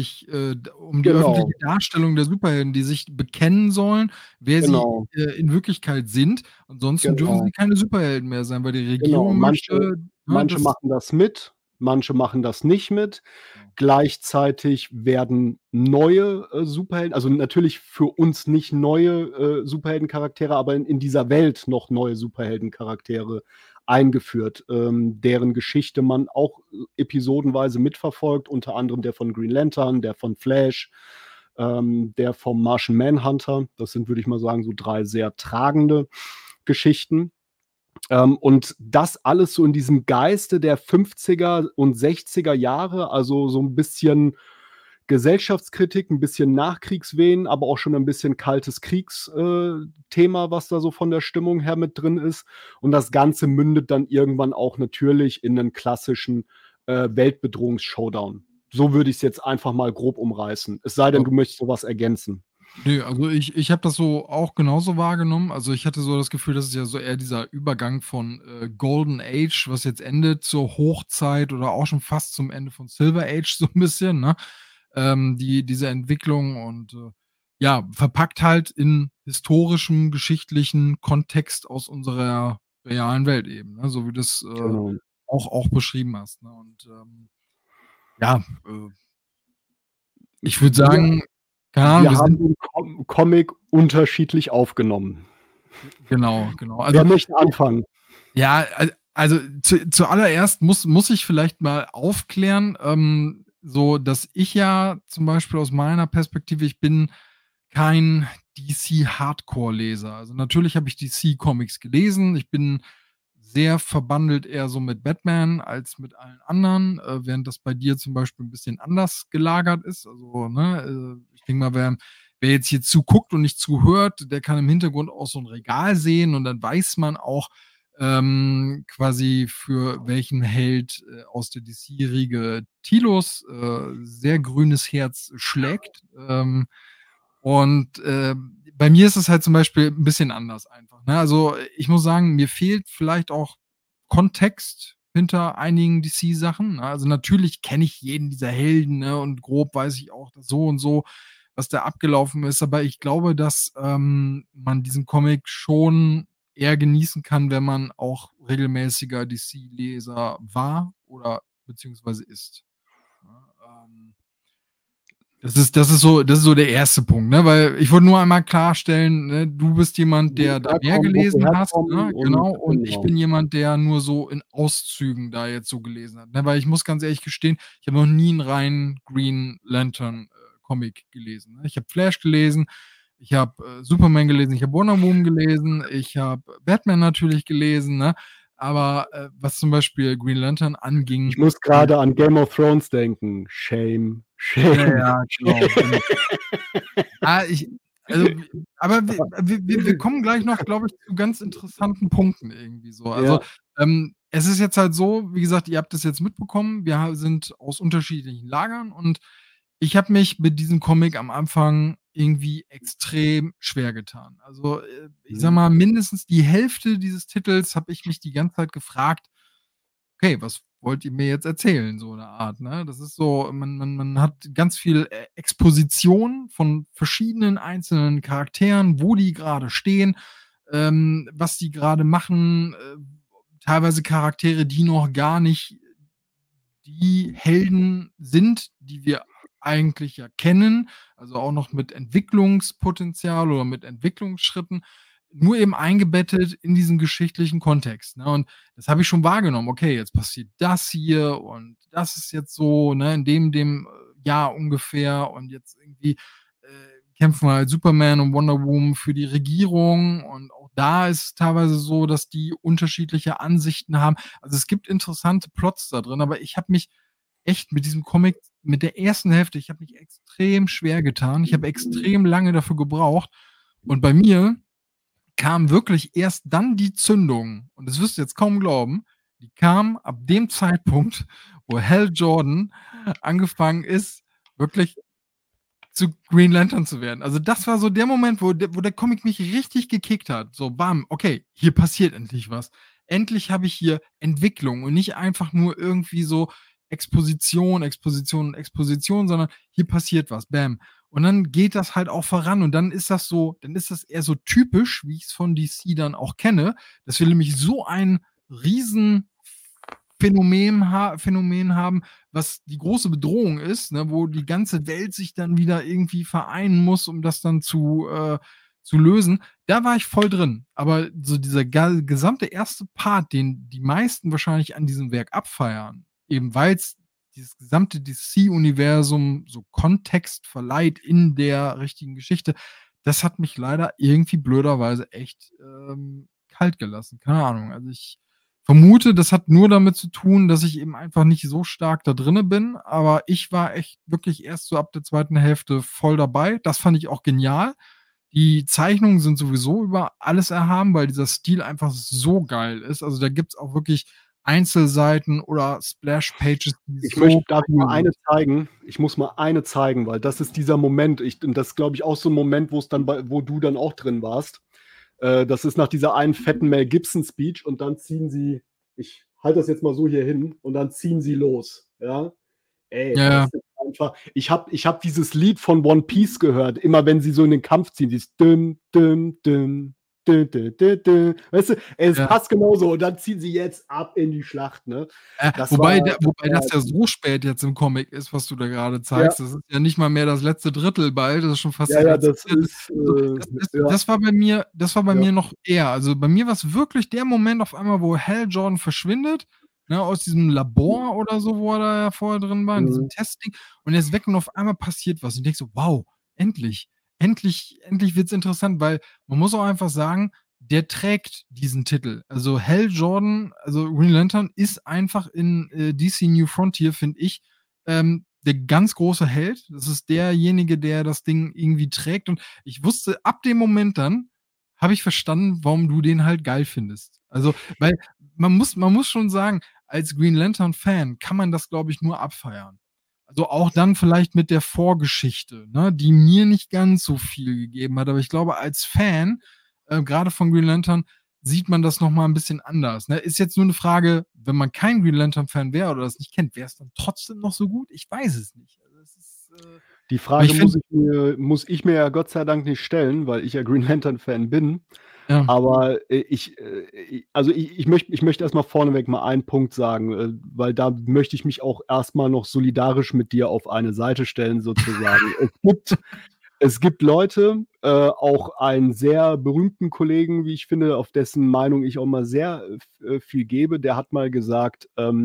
um die genau, öffentliche Darstellung der Superhelden, die sich bekennen sollen, wer sie genau, in Wirklichkeit sind. Ansonsten dürfen sie genau. keine Superhelden mehr sein, weil die Genau, Regierung manche möchte, ne, manche dass machen das mit, manche machen das nicht mit. genau. Gleichzeitig werden neue, Superhelden, also natürlich für uns nicht neue, Superheldencharaktere, aber in dieser Welt noch neue Superheldencharaktere eingeführt, deren Geschichte man auch episodenweise mitverfolgt, unter anderem der von Green Lantern, der von Flash, der vom Martian Manhunter. Das sind, würde ich mal sagen, so 3 sehr tragende Geschichten. Und das alles so in diesem Geiste der 50er und 60er Jahre, also so ein bisschen Gesellschaftskritik, ein bisschen Nachkriegswehen, aber auch schon ein bisschen kaltes Kriegsthema, Thema, was da so von der Stimmung her mit drin ist. Und das Ganze mündet dann irgendwann auch natürlich in 'nen klassischen, Weltbedrohungs-Showdown. So würde ich's jetzt einfach mal grob umreißen. Es sei denn, Ja. du möchtest so was ergänzen. Ne, also ich habe das so auch genauso wahrgenommen. Also, ich hatte so das Gefühl, das ist ja so eher dieser Übergang von, Golden Age, was jetzt endet, zur Hochzeit oder auch schon fast zum Ende von Silver Age so 'n bisschen, ne? Diese Entwicklung und, ja, verpackt halt in historischem, geschichtlichen Kontext aus unserer realen Welt eben, ne, so wie du's, Genau. auch beschrieben hast, ne? Und, ja, ich würde Wir sagen, keine Ahnung, wir wir haben sind den Comic unterschiedlich aufgenommen. genau, genau. Also, Wer möchte anfangen? ja, also zuallererst muss ich vielleicht mal aufklären, so dass ich ja zum Beispiel aus meiner Perspektive, ich bin kein DC-Hardcore-Leser. Also, natürlich habe ich DC-Comics gelesen. Ich bin sehr verbandelt eher so mit Batman als mit allen anderen, während das bei dir zum Beispiel 'n bisschen anders gelagert ist. Also, ne, ich denke mal, wer jetzt hier zuguckt und nicht zuhört, der kann im Hintergrund auch so 'n Regal sehen und dann weiß man auch, quasi für welchen Held, aus der DC-Riege Tilos, sehr grünes Herz schlägt. Und, bei mir ist es halt zum Beispiel 'n bisschen anders einfach, ne? Also, ich muss sagen, mir fehlt vielleicht auch Kontext hinter einigen DC-Sachen, ne? Also, natürlich kenne ich jeden dieser Helden, ne, und grob weiß ich auch, dass so und so was da abgelaufen ist, aber ich glaube, dass, man diesen Comic schon eher genießen kann, wenn man auch regelmäßiger DC-Leser war oder beziehungsweise ist, ne? Das ist so der erste Punkt, ne? Weil ich wollte nur einmal klarstellen, ne, du bist jemand, Wo der wir da mehr herkommen, wo wir gelesen hast, herkommen ne? und Genau. Und ich genau. bin jemand, der nur so in Auszügen da jetzt so gelesen hat, ne? Weil ich muss ganz ehrlich gestehen, ich habe noch nie 'n reinen Green Lantern, Comic gelesen, ne? Ich habe Flash gelesen, ich habe, Superman gelesen, ich habe Wonder Woman gelesen, ich habe Batman natürlich gelesen, ne? Aber, was zum Beispiel Green Lantern anging, Ich muss äh grade an Game of Thrones denken. Shame, Ja, shame, ja, genau, genau. Ah, also, aber wir kommen gleich noch, glaube ich, zu ganz interessanten Punkten irgendwie so. Also, Ja. es ist jetzt halt so, wie gesagt, ihr habt das jetzt mitbekommen, wir sind aus unterschiedlichen Lagern und ich habe mich mit diesem Comic am Anfang irgendwie extrem schwer getan. Also, ich sage Mhm. mal, mindestens die Hälfte dieses Titels habe ich mich die ganze Zeit gefragt: „Okay, was wollt ihr mir jetzt erzählen?“ So 'ne Art, ne? Das ist so man hat ganz viel Exposition von verschiedenen einzelnen Charakteren, wo die grade stehen, was die grade machen, teilweise Charaktere, die noch gar nicht die Helden sind, die wir eigentlich ja kennen, also auch noch mit Entwicklungspotenzial oder mit Entwicklungsschritten, nur eben eingebettet in diesen geschichtlichen Kontext, ne? Und das habe ich schon wahrgenommen. Okay, jetzt passiert das hier und das ist jetzt so, ne, in dem Jahr ungefähr und jetzt irgendwie, kämpfen halt Superman und Wonder Woman für die Regierung und auch da ist es teilweise so, dass die unterschiedliche Ansichten haben. Also, es gibt interessante Plots da drin, aber ich habe mich echt mit diesem Comic mit der ersten Hälfte ich habe mich extrem schwer getan. Ich habe extrem lange dafür gebraucht und bei mir kam wirklich erst dann die Zündung und das wirst du jetzt kaum glauben, die kam ab dem Zeitpunkt, wo Hal Jordan angefangen ist, wirklich zu Green Lantern zu werden. Also, das war so der Moment, wo der Comic mich richtig gekickt hat. So, bam, okay, hier passiert endlich was. Endlich habe ich hier Entwicklung und nicht einfach nur irgendwie so Exposition, Exposition, Exposition, sondern hier passiert was, bam. Und dann geht das halt auch voran und dann ist das eher so typisch, wie ich's von DC dann auch kenne, dass wir nämlich so ein Phänomen haben, was die große Bedrohung ist, ne, wo die ganze Welt sich dann wieder irgendwie vereinen muss, um das dann zu lösen. Da war ich voll drin. Aber so dieser gesamte erste Part, den die meisten wahrscheinlich an diesem Werk abfeiern, eben weil's dieses gesamte DC-Universum so Kontext verleiht in der richtigen Geschichte, das hat mich leider irgendwie blöderweise echt, kalt gelassen. Keine Ahnung. Also, ich vermute, das hat nur damit zu tun, dass ich eben einfach nicht so stark da drinne bin, aber ich war echt wirklich erst so ab der zweiten Hälfte voll dabei. Das fand ich auch genial. Die Zeichnungen sind sowieso über alles erhaben, weil dieser Stil einfach so geil ist. Also, da gibt's auch wirklich Einzelseiten oder Splash-Pages, die Ich möchte so darf ich mal cool eine sind. zeigen? Ich muss mal eine zeigen, weil das ist dieser Moment. Und das ist, glaube ich, auch so 'n Moment, wo du dann auch drin warst. Das ist nach dieser einen fetten Mel Gibson Speech und dann ziehen sie ich halte das jetzt mal so hier hin und dann ziehen sie los, ja? Ey, Ja, das ja. ist einfach ich habe dieses Lied von One Piece gehört, immer wenn sie so in den Kampf ziehen, dieses düm, düm, düm, dü, dü, dü, dü. Weißt du? Ey, es Ja. passt genauso und dann ziehen sie jetzt ab in die Schlacht, ne? Das war Wobei das das war ja so spät jetzt im Comic ist, was du da grade Ja. zeigst. Das ist ja nicht mal mehr das letzte Drittel bald, das ist schon fast Ja, das ja, letzte das Viertel. ist, Also, das ja, war bei ja. mir noch eher. Also, bei mir war's wirklich der Moment auf einmal, wo Hal Jordan verschwindet, ne, aus diesem Labor oder so, wo er da ja vorher drin war, in diesem Mhm. Testing und er ist weg und auf einmal passiert was. Und ich denke so: „Wow, endlich. Endlich wird's interessant“, weil man muss auch einfach sagen, der trägt diesen Titel. Also, Hal Jordan, also Green Lantern ist einfach in, DC New Frontier, finde ich, der ganz große Held. Das ist derjenige, der das Ding irgendwie trägt und ich wusste ab dem Moment dann habe ich verstanden, warum du den halt geil findest. Also, weil man muss schon sagen, als Green Lantern-Fan kann man das, glaube ich, nur abfeiern. Also auch dann vielleicht mit der Vorgeschichte, ne, die mir nicht ganz so viel gegeben hat. Aber ich glaube, als Fan, gerade von Green Lantern, sieht man das noch mal ein bisschen anders. Ne? Ist jetzt nur eine Frage, wenn man kein Green Lantern-Fan wäre oder das nicht kennt, wäre es dann trotzdem noch so gut? Ich weiß es nicht. Also es ist, Die aber Frage ich finde, muss ich mir ja Gott sei Dank nicht stellen, weil ich ja Green Lantern-Fan bin. ja, Aber, ich möchte erst mal vorneweg mal einen Punkt sagen, weil da möchte ich mich auch erst mal noch solidarisch mit dir auf eine Seite stellen sozusagen. Es gibt Leute, auch einen sehr berühmten Kollegen, wie ich finde, auf dessen Meinung ich auch mal sehr, viel gebe, der hat mal gesagt,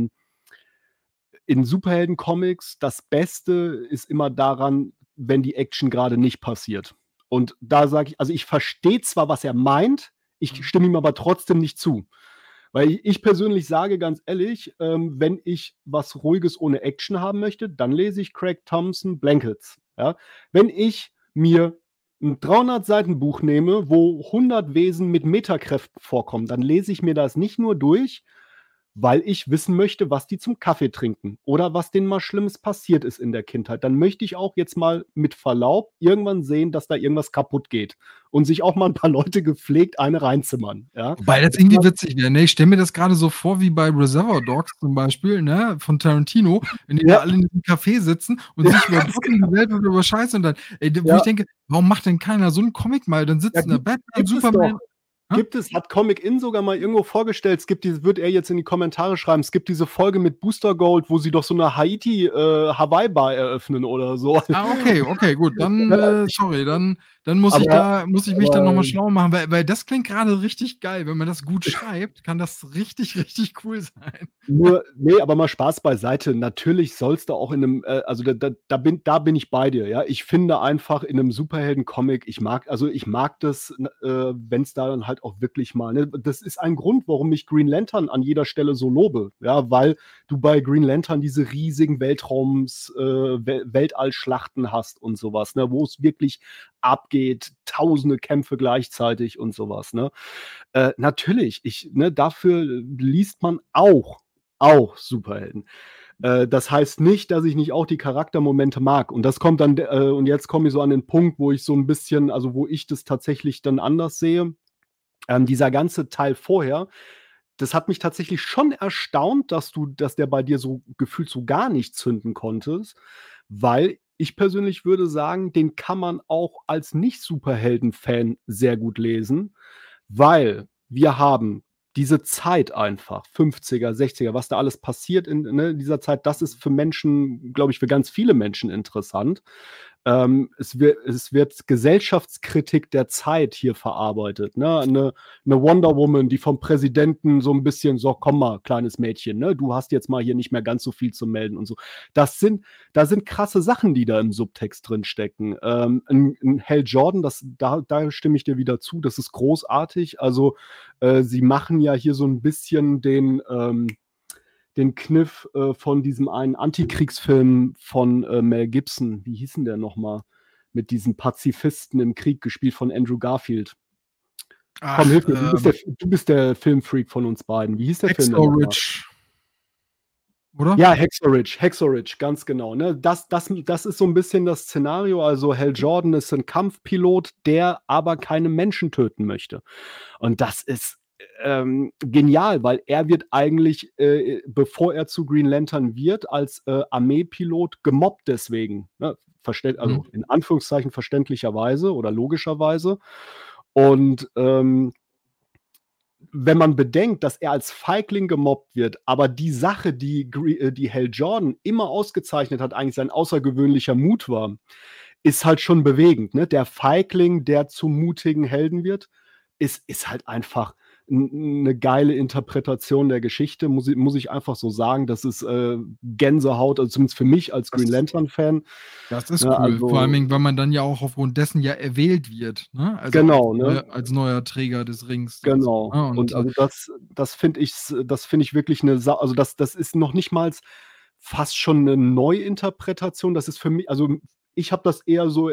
in Superhelden-Comics, das Beste ist immer daran, wenn die Action gerade nicht passiert. Und da sage ich, also ich verstehe zwar, was er meint, ich mhm, stimme ihm aber trotzdem nicht zu. Weil ich persönlich sage ganz ehrlich, wenn ich was Ruhiges ohne Action haben möchte, dann lese ich Craig Thompson Blankets. Ja? Wenn ich mir ein 300 Seiten Buch nehme, wo 100 Wesen mit Metakräften vorkommen, dann lese ich mir das nicht nur durch, weil ich wissen möchte, was die zum Kaffee trinken oder was denen mal Schlimmes passiert ist in der Kindheit. Dann möchte ich auch jetzt mal mit Verlaub irgendwann sehen, dass da irgendwas kaputt geht und sich auch mal ein paar Leute gepflegt eine reinzimmern, ja? wobei das irgendwie witzig wäre, ne? Ich stelle mir das gerade so vor wie bei Reservoir Dogs zum Beispiel, ne, von Tarantino, wenn die da Ja, alle in diesem Café sitzen und ja, sich über ganz Gott und genau. die Welt und über Scheiße und dann wo ich Ja, denke: „Warum macht denn keiner so 'n Comic mal?“ Dann ja, sitzen da Batman, gibt es doch. Superman, hä? Gibt es, hat Comic In sogar mal irgendwo vorgestellt. Es gibt diese, wird er jetzt in die Kommentare schreiben, es gibt diese Folge mit Booster Gold, wo sie doch so 'ne Hawaii-Bar eröffnen oder so. Ah, okay, okay, gut, dann, Ja, sorry, dann muss ich aber da muss ich mich dann noch aber mal schlau machen, weil das klingt grade richtig geil. Wenn man das gut schreibt, kann das richtig, richtig cool sein. Nur, ne, aber mal Spaß beiseite. Natürlich soll's da auch in 'nem, also da bin ich bei dir, ja. Ich finde einfach in 'nem Superhelden-Comic, ich mag das, wenn's da dann halt auch wirklich mal, ne, das ist ein Grund, warum ich Green Lantern an jeder Stelle so lobe, ja, weil du bei Green Lantern diese riesigen Weltallschlachten hast und so was, ne, wo's wirklich abgeht, tausende Kämpfe gleichzeitig und so was, ne? Natürlich, dafür liest man auch Superhelden. Das heißt nicht, dass ich nicht auch die Charaktermomente mag. Und das kommt dann, und jetzt komme ich so an den Punkt, wo ich so ein bisschen, also, wo ich das tatsächlich dann anders sehe. Dieser ganze Teil vorher, das hat mich tatsächlich schon erstaunt, dass der bei dir so gefühlt so gar nicht zünden konntest, weil ich persönlich würde sagen, den kann man auch als Nicht-Superhelden-Fan sehr gut lesen, weil wir haben diese Zeit einfach, 50er, 60er, was da alles passiert in dieser Zeit, das ist für Menschen, glaube ich, für ganz viele Menschen interessant. Es wird Gesellschaftskritik der Zeit hier verarbeitet, ne? 'Ne Wonder Woman, die vom Präsidenten so 'n bisschen: „So, komm mal, kleines Mädchen, ne? Du hast jetzt mal hier nicht mehr ganz so viel zu melden“ und so. Da sind krasse Sachen, die da im Subtext drinstecken. 'n Hal Jordan, da stimme ich dir wieder zu, das ist großartig. Also, sie machen ja hier so 'n bisschen den Kniff, von diesem einen Antikriegsfilm von, Mel Gibson. Wie hieß 'n der noch mal? Mit diesen Pazifisten im Krieg, gespielt von Andrew Garfield. Komm, Ach, hilf mir, du bist der Filmfreak von uns beiden. Wie hieß der Film denn Hacksaw noch mal? Ridge, oder? Ja, Hacksaw Ridge, ganz genau, ne? Das ist so 'n bisschen das Szenario. Also, Hal Jordan ist 'n Kampfpilot, der aber keine Menschen töten möchte. Und das ist, genial, weil er wird eigentlich, bevor er zu Green Lantern wird, als, Armeepilot gemobbt deswegen, ne? Mhm. Also, in Anführungszeichen verständlicherweise oder logischerweise. Und, wenn man bedenkt, dass er als Feigling gemobbt wird, aber die Sache, die Hal Jordan immer ausgezeichnet hat, eigentlich sein außergewöhnlicher Mut war, ist halt schon bewegend, ne? Der Feigling, der zum mutigen Helden wird, ist halt einfach 'ne geile Interpretation der Geschichte, muss ich einfach so sagen. Das ist, Gänsehaut, also zumindest für mich als Green Das Lantern-Fan, Das ist ne? cool. Vor allen Also Dingen, weil man dann ja auch aufgrund dessen ja erwählt wird, ne? Also genau, ne? als neuer Träger des Rings und so, Genau. ne? Und, Und also das finde ich wirklich 'ne Sa also das ist noch nicht mal fast schon 'ne Neuinterpretation. Das ist für mich, also, ich habe das eher so,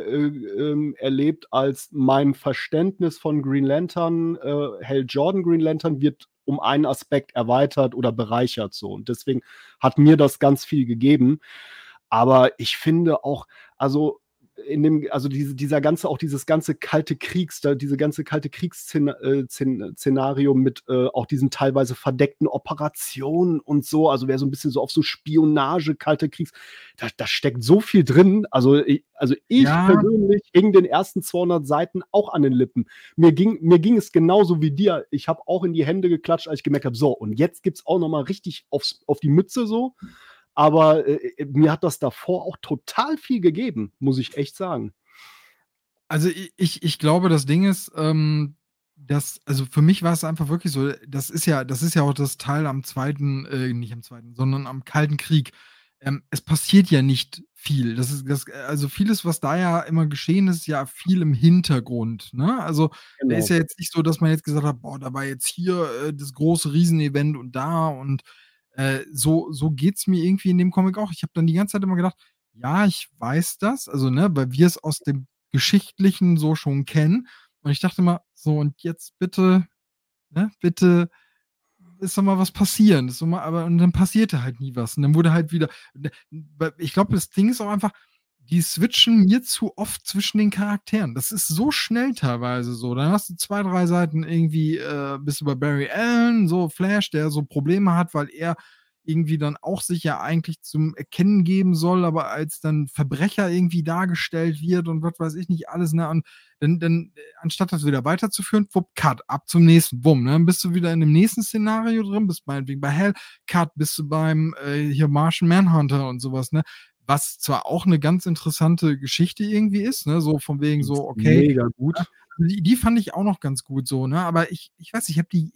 erlebt, als mein Verständnis von Green Lantern, Hal Jordan Green Lantern wird um einen Aspekt erweitert oder bereichert so. Und deswegen hat mir das ganz viel gegeben. Aber ich finde auch, also dieser ganze, auch dieses ganze diese ganze kalte Kriegsszenario mit auch diesen teilweise verdeckten Operationen und so, also wer so ein bisschen so auf so Spionage, kalte Kriegs, da steckt so viel drin. Ich Ja, persönlich hing den ersten 200 Seiten auch an den Lippen. Mir ging es genauso wie dir. Ich habe auch in die Hände geklatscht, als ich gemerkt habe, so, und jetzt gibt's auch noch mal richtig auf die Mütze so. Aber mir hat das davor auch total viel gegeben, muss ich echt sagen. also ich glaube, das Ding ist, also für mich war es einfach wirklich so, das ist ja auch das Teil am zweiten, nicht am zweiten, sondern am Kalten Krieg. Es passiert ja nicht viel. Also vieles, was da ja immer geschehen ist, ja viel im Hintergrund, ne? Also, da ist Genau. ja jetzt nicht so, dass man jetzt gesagt hat: „Boah, da war jetzt hier, das große Riesenevent und da“ und, so geht's mir irgendwie in dem Comic auch. Ich habe dann die ganze Zeit immer gedacht: „Ja, ich weiß das“, also, ne, weil wir es aus dem Geschichtlichen so schon kennen. Und ich dachte immer: „So, und jetzt bitte, ne, bitte ist doch mal was passieren. Ist doch mal“, aber und dann passierte halt nie was. Und dann wurde halt wieder ich glaube, das Ding ist auch einfach, die switchen mir zu oft zwischen den Charakteren. Das ist so schnell teilweise so. Dann hast du 2 3 Seiten irgendwie, bist du bei Barry Allen, so Flash, der so Probleme hat, weil er irgendwie dann auch sich ja eigentlich zum Erkennen geben soll, aber als dann Verbrecher irgendwie dargestellt wird und was weiß ich nicht alles, ne? Und anstatt das wieder weiterzuführen, wupp, Cut, ab zum nächsten, bumm, ne? Dann bist du wieder in dem nächsten Szenario drin, bist meinetwegen bei Hell, Cut, bist du beim, hier Martian Manhunter und sowas, ne? Was zwar auch 'ne ganz interessante Geschichte irgendwie ist, ne, so von wegen Die ist so, okay, mega ne? gut. Die fand ich auch noch ganz gut so, ne? Aber ich weiß nicht,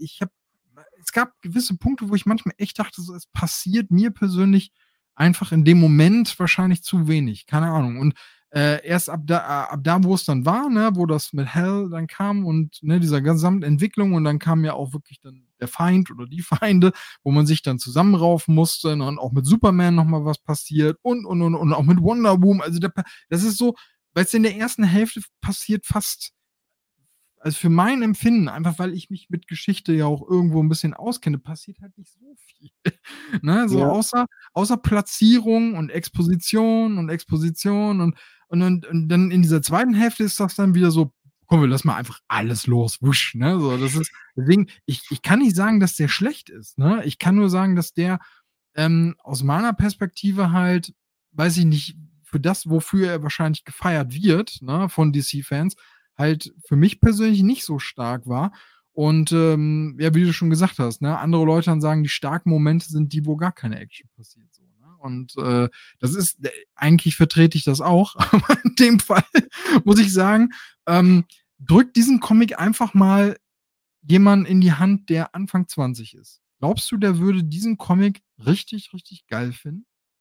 es gab gewisse Punkte, wo ich manchmal echt dachte, so, es passiert mir persönlich einfach in dem Moment wahrscheinlich zu wenig, keine Ahnung. Und, erst ab da, wo es dann war, ne, wo das mit Hell dann kam und, ne, dieser Gesamtentwicklung und dann kam ja auch wirklich dann der Feind oder die Feinde, wo man sich dann zusammenraufen musste, ne, und auch mit Superman noch mal was passiert und auch mit Wonder Woman. Also, das ist so, weil's in der ersten Hälfte passiert fast, also für mein Empfinden, einfach weil ich mich mit Geschichte ja auch irgendwo 'n bisschen auskenne, passiert halt nicht so viel, ne? So Ja. außer Platzierung und Exposition und Exposition und dann in dieser zweiten Hälfte ist das dann wieder so: „Komm, wir lassen mal einfach alles los, wusch“, ne? So, das ist deswegen, ich kann nicht sagen, dass der schlecht ist, ne? Ich kann nur sagen, dass der, aus meiner Perspektive halt, weiß ich nicht, für das, wofür er wahrscheinlich gefeiert wird, ne, von DC-Fans, halt für mich persönlich nicht so stark war. Und, ja, wie du schon gesagt hast, ne, andere Leute dann sagen, die starken Momente sind die, wo gar keine Action passiert so, ne? Und, das ist eigentlich vertrete ich das auch, aber in dem Fall muss ich sagen, drückt diesen Comic einfach mal jemand in die Hand, der Anfang 20 ist. Glaubst du, der würde diesen Comic richtig, richtig geil finden?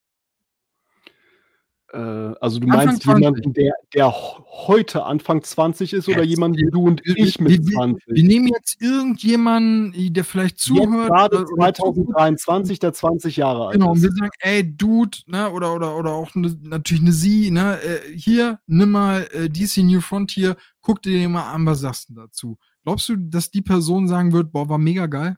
Also du Anfang meinst 20. jemanden, der heute Anfang 20 ist oder Jetzt. jemand wie du und Wir wir ich mit wir wir 20? wir nehmen jetzt irgendjemanden, der vielleicht Jetzt zuhört grade oder zuguckt. 2023, der 20 Jahre alt Genau, und wir ist. sagen: „Ey, Dude“, ne, oder auch 'ne, natürlich 'ne sie, ne, „hier, nimm mal, DC New Frontier, guck dir den mal an, was sagst 'n dazu?“ Glaubst du, dass die Person sagen wird: „Boah, war mega geil?“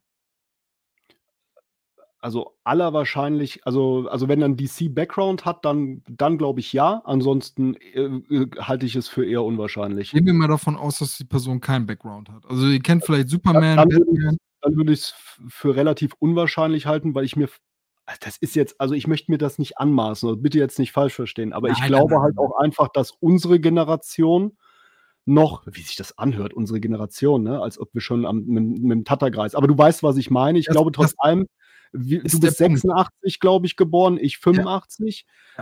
Also aller wahrscheinlich, also wenn er 'n DC-Background hat, dann glaube ich ja. Ansonsten, halte ich es für eher unwahrscheinlich. Gehen wir mal davon aus, dass die Person keinen Background hat. Also, ihr kennt vielleicht Da Superman, dann würde ich's Batman. dann würde ich's für relativ unwahrscheinlich halten, weil ich mir das ist jetzt, also, ich möchte mir das nicht anmaßen, also, bitte jetzt nicht falsch verstehen, aber ich Nein, nein, glaube nein, halt nein, nein. auch einfach, dass unsere Generation noch, wie sich das anhört, unsere Generation, ne, als ob wir schon mit'm Tatterkreis, aber du weißt, was ich meine. Ich glaube Das trotz allem, du ist der bist Punkt. 86, glaube ich, geboren, ich Ja, 85. ja.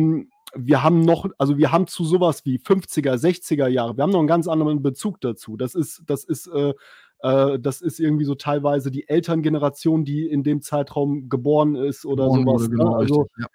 Wir haben zu so was wie 50er, 60er Jahre, wir haben noch 'n ganz anderen Bezug dazu. Das ist irgendwie so teilweise die Elterngeneration, die in dem Zeitraum geboren ist oder so Geboren wurde, was, ne? genau Also, richtig, ja.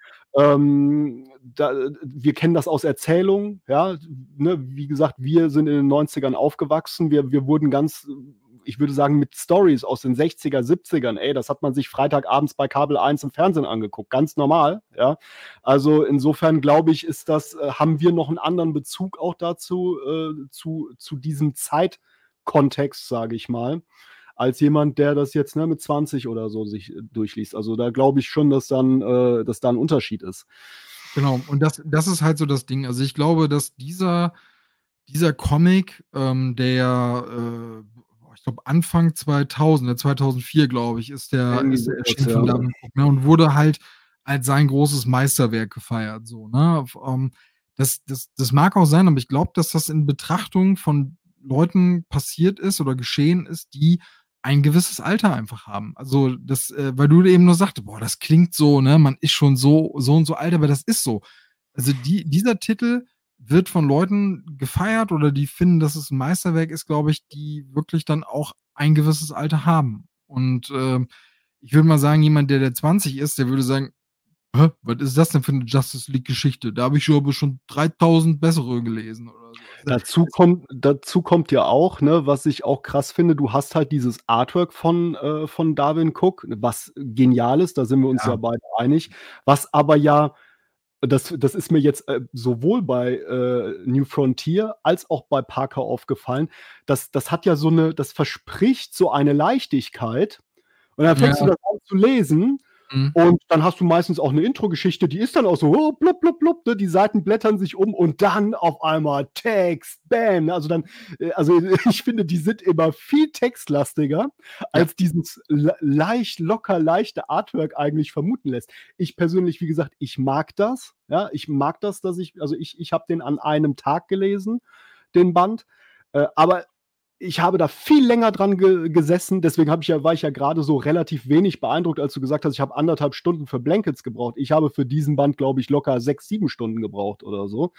wir kennen das aus Erzählungen, ja, ne? Wie gesagt, wir sind in den 90ern aufgewachsen. Wir wurden ganz, ich würde sagen, mit Stories aus den 60er, 70ern, ey, das hat man sich Freitagabends bei Kabel 1 im Fernsehen angeguckt, ganz normal, ja. Also, insofern glaube ich, haben wir noch 'n anderen Bezug auch dazu, zu diesem Zeitkontext, sage ich mal. als jemand, der das jetzt, ne, mit 20 oder so sich durchliest. Also, da glaube ich schon, dass da 'n Unterschied ist. Genau, und das ist halt so das Ding. Also, ich glaube, dass dieser Comic, der, boah, ich glaube Anfang 2000, 2004, glaube ich, Irgendwie ist der sowas, erschienen ja. von Darwin Cook, ne, und wurde halt als sein großes Meisterwerk gefeiert so, ne? Das mag auch sein, aber ich glaube, dass das in Betrachtung von Leuten passiert ist oder geschehen ist, die ein gewisses Alter einfach haben. Also, weil du eben nur sagtest: „Boah, das klingt so, ne, man ist schon so und so alt“, aber das ist so. Also, dieser Titel wird von Leuten gefeiert oder die finden, dass es 'n Meisterwerk ist, glaube ich, die wirklich dann auch ein gewisses Alter haben. Und, ich würde mal sagen, jemand, der 20 ist, der würde sagen: „Hä, was ist das denn für 'ne Justice League-Geschichte? Da habe ich aber schon 3.000 bessere gelesen“ oder so. Also, Dazu kommt ja auch, ne, was ich auch krass finde, du hast halt dieses Artwork von Darwin Cook, was genial ist, da sind wir uns ja, ja beide einig, was aber ja das ist mir jetzt, sowohl bei, New Frontier als auch bei Parker aufgefallen. Das hat ja das verspricht so eine Leichtigkeit und dann ja, fängst du das an zu lesen mhm, und dann hast du meistens auch 'ne Intro-Geschichte, die ist dann auch so, oh, blub, blub, blub, ne? Die Seiten blättern sich um und dann auf einmal Text, bam, ne? Also, dann also, ich finde, die sind immer viel textlastiger, ja, als dieses locker leichte Artwork eigentlich vermuten lässt. Ich persönlich, wie gesagt, ich mag das, ja? Ich mag das, dass ich habe den an einem Tag gelesen, den Band, aber ich habe da viel länger dran gesessen, deswegen war ich ja grade so relativ wenig beeindruckt, als du gesagt hast, ich habe 1,5 Stunden für Blankets gebraucht. Ich habe für diesen Band, glaube ich, locker 6, 7 Stunden gebraucht oder so.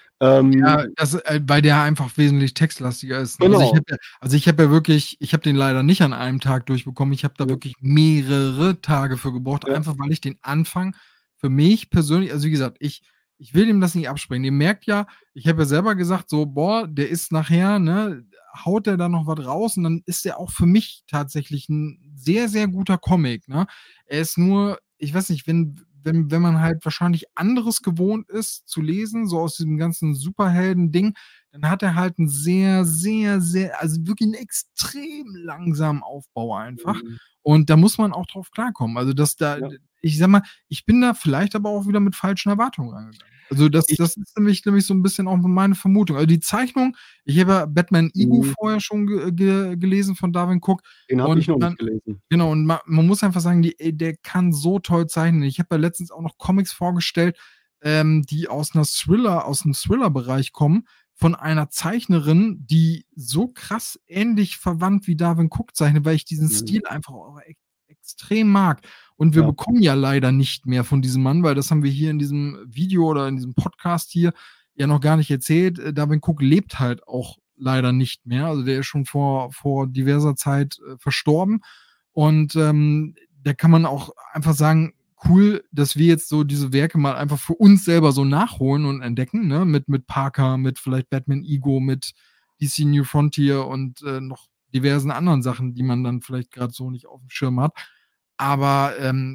ja, Ähm, weil der einfach wesentlich textlastiger ist, ne? genau. Ich habe ja wirklich ich habe den leider nicht an einem Tag durchbekommen. Ich habe da Ja, wirklich mehrere Tage für gebraucht, ja, einfach weil ich den Anfang für mich persönlich, also, wie gesagt, ich will dem das nicht absprechen. Ihr merkt ja, ich habe ja selber gesagt so: „Boah, der ist nachher, ne, haut der da noch was raus?“ Und dann ist der auch für mich tatsächlich 'n sehr, sehr guter Comic, ne? Er ist nur, ich weiß nicht, wenn man halt wahrscheinlich anderes gewohnt ist zu lesen, so aus diesem ganzen Superhelden-Ding, dann hat er halt 'n sehr, sehr, sehr, also wirklich 'n extrem langsamen Aufbau einfach. mhm, Und da muss man auch drauf klarkommen. Also, dass da ja. ich sage mal, ich bin da vielleicht aber auch wieder mit falschen Erwartungen rangegangen. Also, Ich das ist nämlich so 'n bisschen auch meine Vermutung. Also, die Zeichnung, ich habe ja Batman Ego mhm, vorher schon gelesen von Darwin Cook den habe ich und noch nicht man gelesen. genau, und man muss einfach sagen, der kann so toll zeichnen. Ich habe ja letztens auch noch Comics vorgestellt, die aus 'nem Thriller-Bereich kommen, von einer Zeichnerin, die so krass ähnlich verwandt wie Darwin Cook zeichnet, weil ich diesen Mhm, Stil einfach auch extrem mag. Und wir ja, bekommen ja leider nicht mehr von diesem Mann, weil das haben wir hier in diesem Video oder in diesem Podcast hier ja noch gar nicht erzählt. Darwin Cook lebt halt auch leider nicht mehr. Also, der ist schon vor diverser Zeit, verstorben. Und, da kann man auch einfach sagen, cool, dass wir jetzt so diese Werke mal einfach für uns selber so nachholen und entdecken, ne, mit Parker, mit vielleicht Batman Ego, mit DC New Frontier und, noch diversen anderen Sachen, die man dann vielleicht grad so nicht aufm Schirm hat. Aber,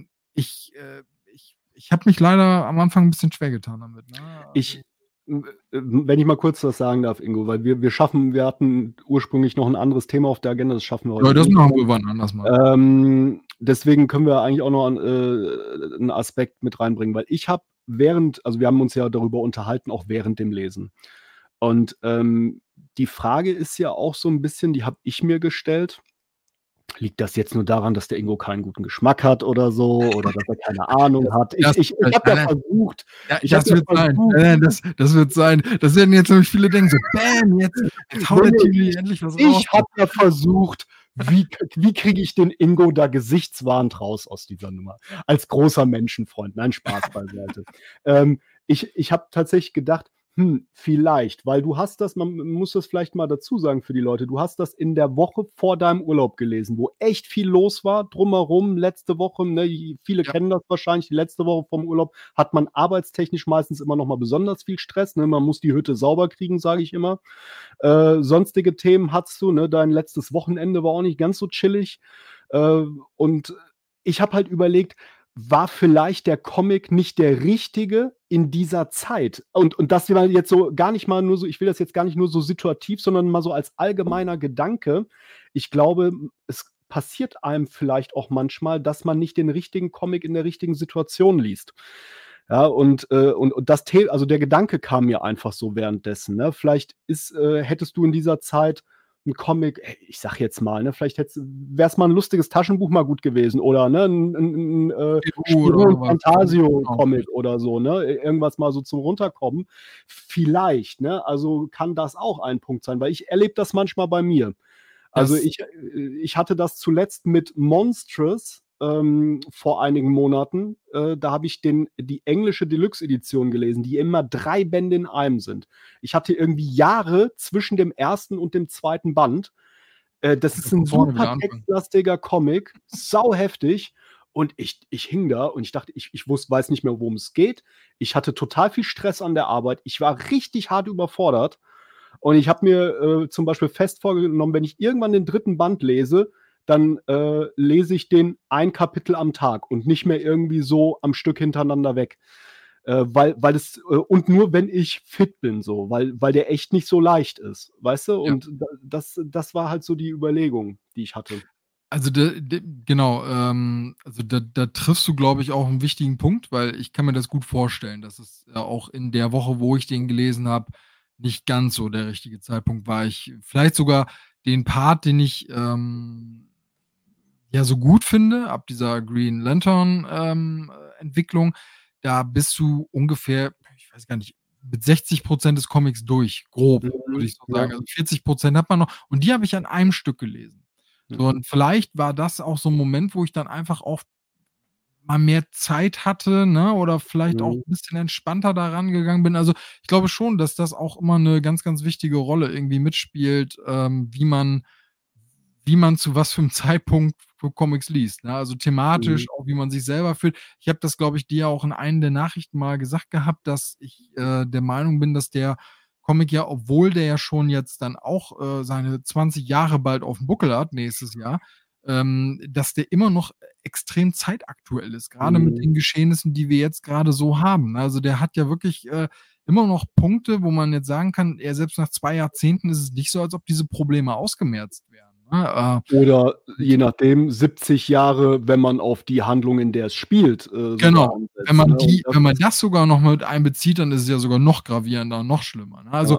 ich habe mich leider am Anfang 'n bisschen schwer getan damit, ne? Also ich wenn ich mal kurz was sagen darf, Ingo, weil wir hatten ursprünglich noch 'n anderes Thema auf der Agenda, das schaffen wir heute ja, eh das nicht machen mehr. wir wann anders mal. Deswegen können wir eigentlich auch noch 'n Aspekt mit reinbringen, weil wir haben uns ja darüber unterhalten, auch während dem Lesen. Und, die Frage ist ja auch so 'n bisschen, die habe ich mir gestellt: Liegt das jetzt nur daran, dass der Ingo keinen guten Geschmack hat oder so oder dass er keine Ahnung hat? Das Ich habe ja nein, nein. versucht Ja, ich habe das ja wird sein. versucht Das wird sein. Das werden jetzt nämlich viele denken so: „Bäm, jetzt haut ne, der ne, Tini endlich was raus“, ich so. habe ja versucht, wie kriege ich den Ingo da gesichtswahrend raus aus dieser Nummer? Als großer Menschenfreund. Nein, Spaß beiseite. Ich habe tatsächlich gedacht: vielleicht, weil man muss das vielleicht mal dazu sagen für die Leute, du hast das in der Woche vor deinem Urlaub gelesen, wo echt viel los war drumherum letzte Woche, ne? Viele Ja, kennen das wahrscheinlich, die letzte Woche vom Urlaub hat man arbeitstechnisch meistens immer noch mal besonders viel Stress, ne? Man muss die Hütte sauber kriegen, sage ich immer. Sonstige Themen hattest du, ne? Dein letztes Wochenende war auch nicht ganz so chillig. Und ich habe halt überlegt, war vielleicht der Comic nicht der richtige in dieser Zeit? Und das war jetzt so gar nicht mal nur so, ich will das jetzt gar nicht nur so situativ, sondern mal so als allgemeiner Gedanke. Ich glaube, es passiert einem vielleicht auch manchmal, dass man nicht den richtigen Comic in der richtigen Situation liest. Ja, und das The also der Gedanke kam mir einfach so währenddessen, ne? Vielleicht hättest du in dieser Zeit 'n Comic, ich sage jetzt mal, ne, vielleicht wär's mal 'n lustiges Taschenbuch mal gut gewesen oder, ne, 'n Peru oder Spirou so was. Genau, Fantasio-Comic richtig. oder so, ne? Irgendwas mal so zum Runterkommen. Vielleicht, ne? Also, kann das auch ein Punkt sein, weil ich erlebe das manchmal bei mir. Also, Das ich hatte das zuletzt mit Monstrous, vor einigen Monaten. Da habe ich die englische Deluxe-Edition gelesen, die immer 3 Bände in einem sind. Ich hatte irgendwie Jahre zwischen dem ersten und dem zweiten Band. Das Kannst du ist von 'n vorne super wieder anfangen. textlastiger Comic, sauheftig und ich hing da und ich dachte, ich weiß nicht mehr, worum es geht. Ich hatte total viel Stress an der Arbeit. Ich war richtig hart überfordert und ich habe mir, zum Beispiel fest vorgenommen, wenn ich irgendwann den dritten Band lese, dann, lese ich den ein Kapitel am Tag und nicht mehr irgendwie so am Stück hintereinander weg. Weil es und nur wenn ich fit bin so, weil der echt nicht so leicht ist, weißt du? Ja. Und das war halt so die Überlegung, die ich hatte. Also, genau, also, da triffst du, glaube ich, auch 'n wichtigen Punkt, weil ich kann mir das gut vorstellen, dass es, auch in der Woche, wo ich den gelesen habe, nicht ganz so der richtige Zeitpunkt war. Ich vielleicht sogar den Part, den ich, ja, so gut finde, ab dieser Green Lantern, Entwicklung, da bist du ungefähr, ich weiß gar nicht, mit 60% des Comics durch, grob, würde Mhm, ich so ja, sagen. Also, 40% hat man noch und die habe ich an einem Stück gelesen. ja. So, und vielleicht war das auch so 'n Moment, wo ich dann einfach auch mal mehr Zeit hatte, ne, oder vielleicht auch Mhm, 'n bisschen entspannter da rangegangen bin. Also, ich glaube schon, dass das auch immer 'ne ganz, ganz wichtige Rolle irgendwie mitspielt, wie man zu was für 'nem Zeitpunkt für Comics liest, ne? Also, thematisch, mhm, auch wie man sich selber fühlt. Ich habe das, glaube ich, dir auch in einen der Nachrichten mal gesagt gehabt, dass ich, der Meinung bin, dass der Comic ja, obwohl der ja schon jetzt dann auch, seine 20 Jahre bald aufm Buckel hat, nächstes Jahr, dass der immer noch extrem zeitaktuell ist, grade mit mhm, den Geschehnissen, die wir jetzt grade so haben, ne? Also, der hat ja wirklich, immer noch Punkte, wo man jetzt sagen kann, selbst nach 2 Jahrzehnten ist es nicht so, als ob diese Probleme ausgemerzt wären, ne? oder je Und nachdem 70 Jahre, wenn man auf die Handlung, in der es spielt, sogar genau, wenn ansetzt, man ne? Und wenn man das sogar noch mit einbezieht, dann ist es ja sogar noch gravierender, noch schlimmer, ne? Also, ja,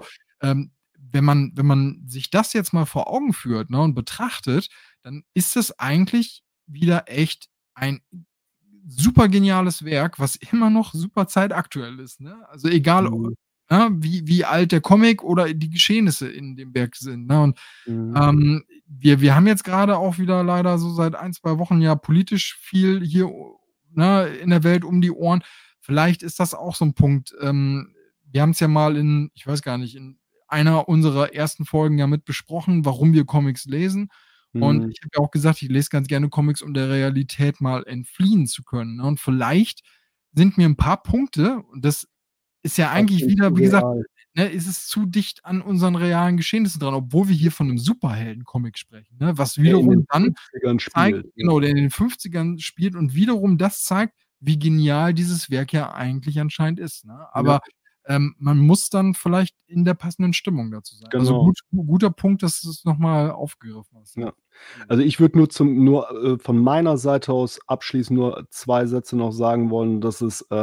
wenn man sich das jetzt mal vor Augen führt, ne, und betrachtet, dann ist es eigentlich wieder echt ein super geniales Werk, was immer noch super zeitaktuell ist, ne? Also, egal, mhm, ne, wie alt der Comic oder die Geschehnisse in dem Werk sind, ne? Und mhm, wir haben jetzt grade auch wieder leider so seit 1, 2 Wochen ja politisch viel hier, ne, in der Welt um die Ohren. Vielleicht ist das auch so 'n Punkt. Wir haben's ja mal ich weiß gar nicht, in einer unserer ersten Folgen ja mit besprochen, warum wir Comics lesen. Und mhm, ich habe ja auch gesagt, ich lese ganz gerne Comics, um der Realität mal entfliehen zu können, ne? Und vielleicht sind mir 'n paar Punkte und das ist ja fast eigentlich schon zu wieder, wie gesagt, real. ne, ist es zu dicht an unseren realen Geschehnissen dran, obwohl wir hier von 'nem Superheldencomic sprechen, ne? Was Der in wiederum den dann 50ern zeigt, spielt, ne? genau, der in den 50ern spielt und wiederum das zeigt, wie genial dieses Werk ja eigentlich anscheinend ist, ne? Ja, Aber, man muss dann vielleicht in der passenden Stimmung dazu sein. Also, genau, guter Punkt, dass du's noch mal aufgegriffen hast, ja. ja. Also, ich würde von meiner Seite aus abschließend nur 2 Sätze noch sagen wollen, dass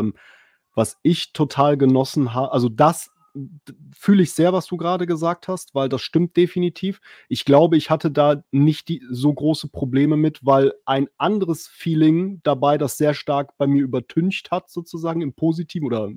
was ich total genossen habe, also, das fühle ich sehr, was du grade gesagt hast, weil das stimmt definitiv. Ich glaube, ich hatte da nicht die so große Probleme mit, weil ein anderes Feeling dabei das sehr stark bei mir übertüncht hat sozusagen im Positiven oder,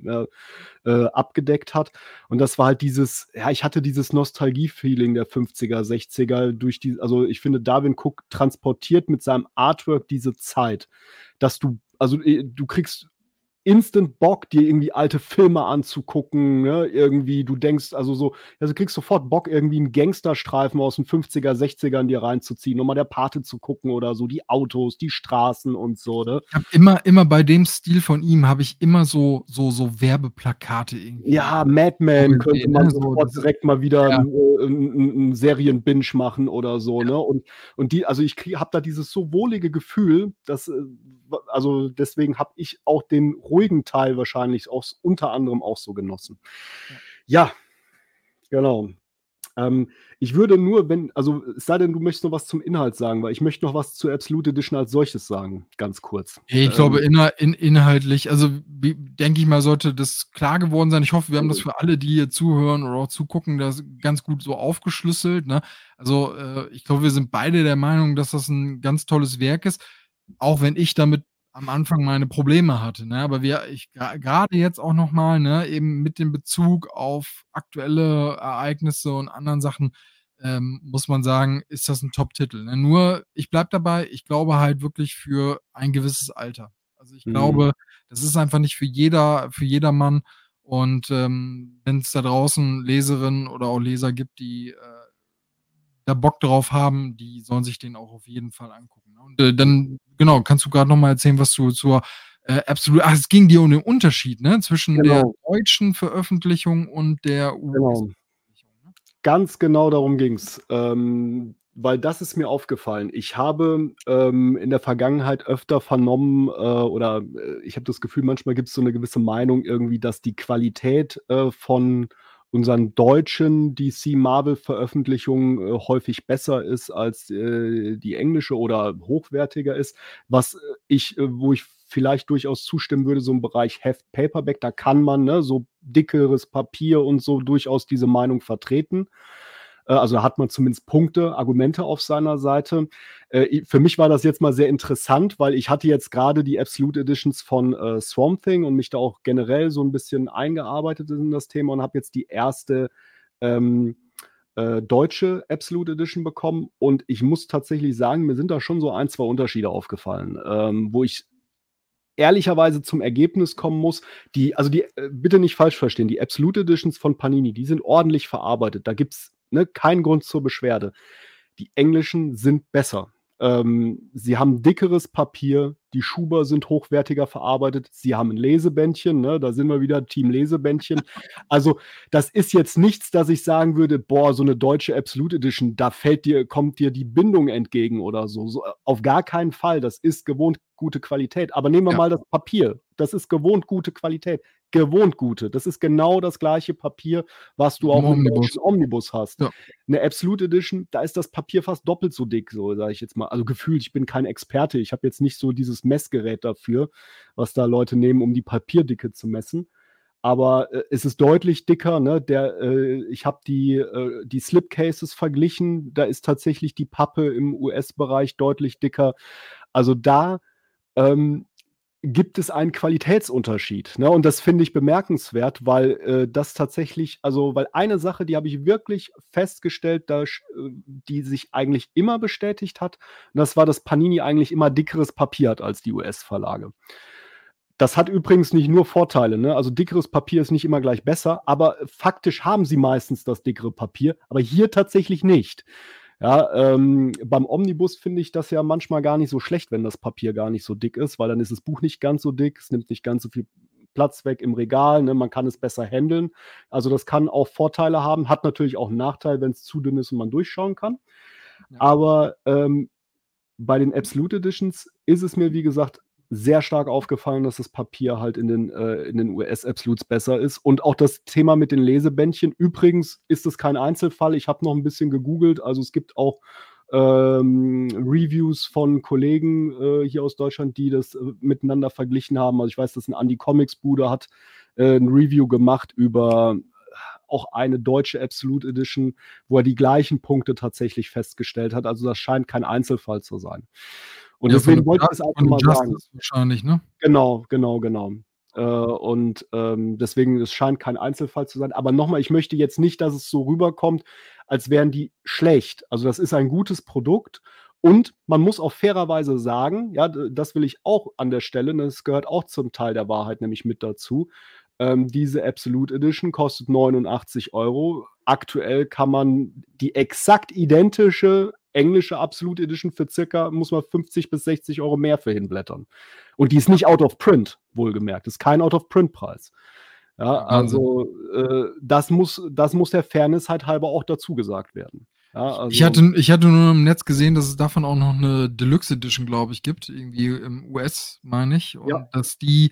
abgedeckt hat. Und das war halt ich hatte dieses Nostalgie-Feeling der 50er, 60er durch also, ich finde, Darwin Cook transportiert mit seinem Artwork diese Zeit, dass du kriegst instant Bock, dir irgendwie alte Filme anzugucken, ne? Irgendwie, du denkst du kriegst sofort Bock, irgendwie 'n Gangsterstreifen aus den 50er, 60ern dir reinzuziehen, um mal der Pate zu gucken oder so, die Autos, die Straßen und so, ne? Ich habe immer bei dem Stil von ihm habe ich immer so Werbeplakate irgendwie Ja, Mad so Men könnte gesehen, man ne? So, sofort das ist direkt mal wieder ja, 'n Serien-Binge machen oder so, ja. ne? Und ich habe da dieses so wohlige Gefühl, dass, deswegen habe ich auch den ruhigen Teil wahrscheinlich auch unter anderem auch so genossen. Ja. Ja, genau. Ich würde nur, wenn also, es sei denn, du möchtest noch was zum Inhalt sagen, weil ich möchte noch was zur Absolute Edition als solches sagen, ganz kurz. Ich glaube, inhaltlich, also, wie denke ich mal, sollte das klar geworden sein. Ich hoffe, wir haben das für alle, die hier zuhören oder auch zugucken, das ganz gut so aufgeschlüsselt, ne? Also, ich glaube, wir sind beide der Meinung, dass das 'n ganz tolles Werk ist, auch wenn ich damit am Anfang meine Probleme hatte, ne? Aber grade jetzt auch noch mal, ne, eben mit dem Bezug auf aktuelle Ereignisse und anderen Sachen, muss man sagen, ist das 'n Top-Titel, ne? Nur, ich bleibe dabei, ich glaube halt wirklich für ein gewisses Alter. Also, ich Mhm. glaube, das ist einfach nicht für jedermann und, wenn's da draußen Leserinnen oder auch Leser gibt, die, da Bock drauf haben, die sollen sich den auch auf jeden Fall angucken, ne? Und, dann genau, kannst du grad noch mal erzählen, was du zur, es ging dir um den Unterschied, ne, zwischen der Genau, deutschen Veröffentlichung und der genau. US-Veröffentlichung, ne? Ganz genau darum ging's, weil das ist mir aufgefallen. Ich habe, in der Vergangenheit öfter vernommen, oder, ich habe das Gefühl, manchmal gibt's so 'ne gewisse Meinung irgendwie, dass die Qualität, von unseren deutschen DC-Marvel-Veröffentlichungen, häufig besser ist als, die englische oder hochwertiger ist. Was, wo ich vielleicht durchaus zustimmen würde, so im Bereich Heft Paperback, da kann man, ne, so dickeres Papier und so durchaus diese Meinung vertreten. Also, da hat man zumindest Punkte, Argumente auf seiner Seite. I Für mich war das jetzt mal sehr interessant, weil ich hatte jetzt grade die Absolute Editions von, Swamp Thing und mich da auch generell so 'n bisschen eingearbeitet in das Thema und habe jetzt die erste, ähm, deutsche Absolute Edition bekommen. Und ich muss tatsächlich sagen, mir sind da schon so ein, 2 Unterschiede aufgefallen, wo ich ehrlicherweise zum Ergebnis kommen muss, bitte nicht falsch verstehen, die Absolute Editions von Panini, die sind ordentlich verarbeitet. Da gibt's, ne, keinen Grund zur Beschwerde. Die englischen sind besser. Sie haben dickeres Papier, die Schuber sind hochwertiger verarbeitet, sie haben 'n Lesebändchen, ne? Da sind wir wieder Team Lesebändchen. Also, das ist jetzt nichts, dass ich sagen würde: „Boah, so 'ne deutsche Absolute Edition, da kommt dir die Bindung entgegen" oder so. Auf gar keinen Fall. Das ist gewohnt gute Qualität. Aber nehmen wir Ja, mal das Papier. Das ist gewohnt gute Qualität. Gewohnt gute. Das ist genau das gleiche Papier, was du im auch in 'nem Omnibus. deutschen Omnibus hast. Ja. 'Ne Absolute Edition, da ist das Papier fast doppelt so dick, so sage ich jetzt mal. Also, gefühlt, ich bin kein Experte. Ich habe jetzt nicht so dieses Messgerät dafür, was da Leute nehmen, um die Papierdicke zu messen. Aber, es ist deutlich dicker, ne? Ich habe die Slipcases verglichen. Da ist tatsächlich die Pappe im US-Bereich deutlich dicker. Also, da, ähm, gibt es einen Qualitätsunterschied, ne? Und das finde ich bemerkenswert, weil, das tatsächlich weil eine Sache, die habe ich wirklich festgestellt, die sich eigentlich immer bestätigt hat, und das war, dass Panini eigentlich immer dickeres Papier hat als die US-Verlage. Das hat übrigens nicht nur Vorteile, ne? Also, dickeres Papier ist nicht immer gleich besser, aber faktisch haben sie meistens das dickere Papier, aber hier tatsächlich nicht. Ja, beim Omnibus finde ich das ja manchmal gar nicht so schlecht, wenn das Papier gar nicht so dick ist, weil dann ist das Buch nicht ganz so dick, es nimmt nicht ganz so viel Platz weg im Regal, ne? Man kann es besser händeln. Also, das kann auch Vorteile haben, hat natürlich auch 'n Nachteil, wenn's zu dünn ist und man durchschauen kann. Ja. Aber, bei den Absolute Editions ist es mir, wie gesagt, sehr stark aufgefallen, dass das Papier halt in den US-Absolutes besser ist. Und auch das Thema mit den Lesebändchen. Übrigens ist es kein Einzelfall. Ich habe noch 'n bisschen gegoogelt. Also, es gibt auch, Reviews von Kollegen, hier aus Deutschland, die das, miteinander verglichen haben. Also, ich weiß, dass 'n Andi Comics Bude hat, 'n Review gemacht über auch eine deutsche Absolute Edition, wo er die gleichen Punkte tatsächlich festgestellt hat. Also, das scheint kein Einzelfall zu sein. Und Ja, deswegen wollte ich das einfach von den mal sagen. Justice wahrscheinlich, ne? Genau, genau, genau. Deswegen, es scheint kein Einzelfall zu sein. Aber noch mal, ich möchte jetzt nicht, dass es so rüberkommt, als wären die schlecht. Also, das ist ein gutes Produkt und man muss auch fairerweise sagen, ja, das will ich auch an der Stelle, ne, das gehört auch zum Teil der Wahrheit nämlich mit dazu. Diese Absolute Edition kostet 89 €. Aktuell kann man die exakt identische englische Absolute Edition für circa muss man 50 bis 60 € mehr für hinblättern. Und die ist nicht out of print, wohlgemerkt. Ist kein Out-of-Print-Preis. Ja, Ja, Wahnsinn. also, das muss der Fairness halt halber auch dazu gesagt werden. Ja, also Ich hatte nur im Netz gesehen, dass es davon auch noch 'ne Deluxe Edition, glaube ich, gibt, irgendwie im US, meine ich, ja, und dass die,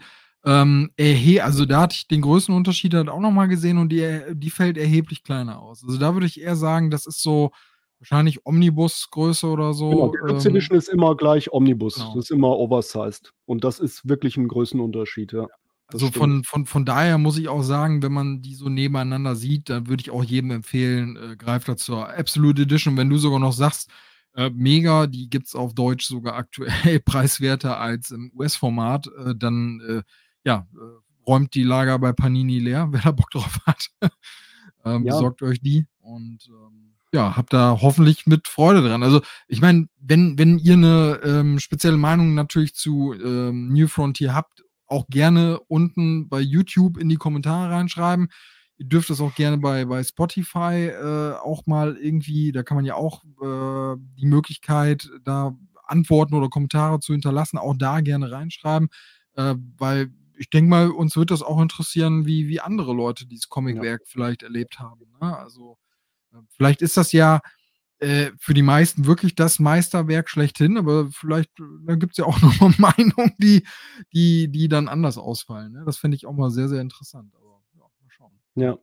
Also da hatte ich den größten Unterschied halt auch noch mal gesehen und die fällt erheblich kleiner aus. Also da würde ich eher sagen, das ist so wahrscheinlich Omnibusgröße oder Genau, so, Deluxe Edition ist immer gleich Omnibus. genau. Das ist immer oversized. Und das ist wirklich 'n Größenunterschied, ja. Das Also stimmt. von daher muss ich auch sagen, wenn man die so nebeneinander sieht, dann würde ich auch jedem empfehlen, greift da zur Absolute Edition. Wenn du sogar noch sagst, mega, die gibt's auf Deutsch sogar aktuell preiswerter als im US-Format, dann, ja, räumt die Lager bei Panini leer, wer da Bock drauf hat. Ja, Besorgt euch die und, ja, habt da hoffentlich mit Freude dran. Also, ich meine, wenn ihr 'ne, spezielle Meinung natürlich zu, New Frontier habt, auch gerne unten bei YouTube in die Kommentare reinschreiben. Ihr dürft das auch gerne bei Spotify, auch mal irgendwie da kann man ja auch, die Möglichkeit, da Antworten oder Kommentare zu hinterlassen, auch da gerne reinschreiben, weil ich denke mal, uns wird das auch interessieren, wie andere Leute dieses ja, Comicwerk vielleicht erlebt haben, ne? Also, vielleicht ist das ja, für die meisten wirklich das Meisterwerk schlechthin, aber vielleicht, da gibt's ja auch noch mal Meinungen, die dann anders ausfallen, ne? Das fände ich auch mal sehr, sehr interessant, aber ja, mal schauen. ja.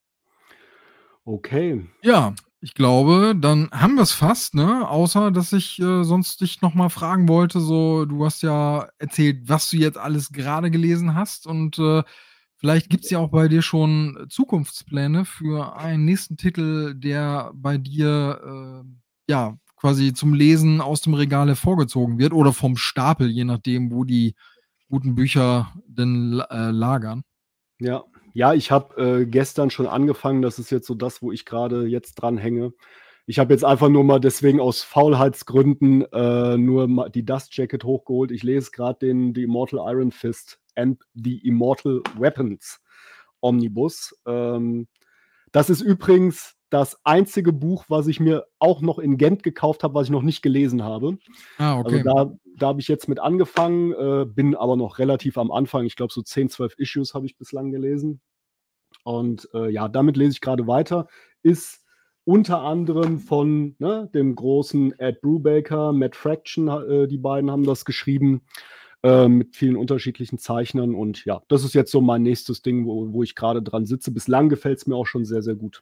Okay. Ja, ich glaube, dann haben wir's fast, ne? Außer, dass ich, sonst dich noch mal fragen wollte, so, du hast ja erzählt, was du jetzt alles grade gelesen hast und, vielleicht gibt's ja auch bei dir schon Zukunftspläne für einen nächsten Titel, der bei dir, ja, quasi zum Lesen aus dem Regal hervorgezogen wird oder vom Stapel, je nachdem, wo die guten Bücher denn lagern. Ja. Ja, ich habe, gestern schon angefangen. Das ist jetzt so das, wo ich grade jetzt dran hänge. Ich habe jetzt einfach nur mal deswegen aus Faulheitsgründen, nur mal die Dust Jacket hochgeholt. Ich lese grad den The Immortal Iron Fist and the Immortal Weapons Omnibus. Das ist übrigens das einzige Buch, was ich mir auch noch in Gent gekauft habe, was ich noch nicht gelesen habe. Ah, Also, okay. da habe ich jetzt mit angefangen, bin aber noch relativ am Anfang. Ich glaube, so 10, 12 Issues habe ich bislang gelesen. Und, ja, damit lese ich grade weiter. Ist unter anderem von, ne, dem großen Ed Brubaker, Matt Fraction, die beiden haben das geschrieben, mit vielen unterschiedlichen Zeichnern. Und ja, das ist jetzt so mein nächstes Ding, wo ich grade dran sitze. Bislang gefällt's mir auch schon sehr, sehr gut.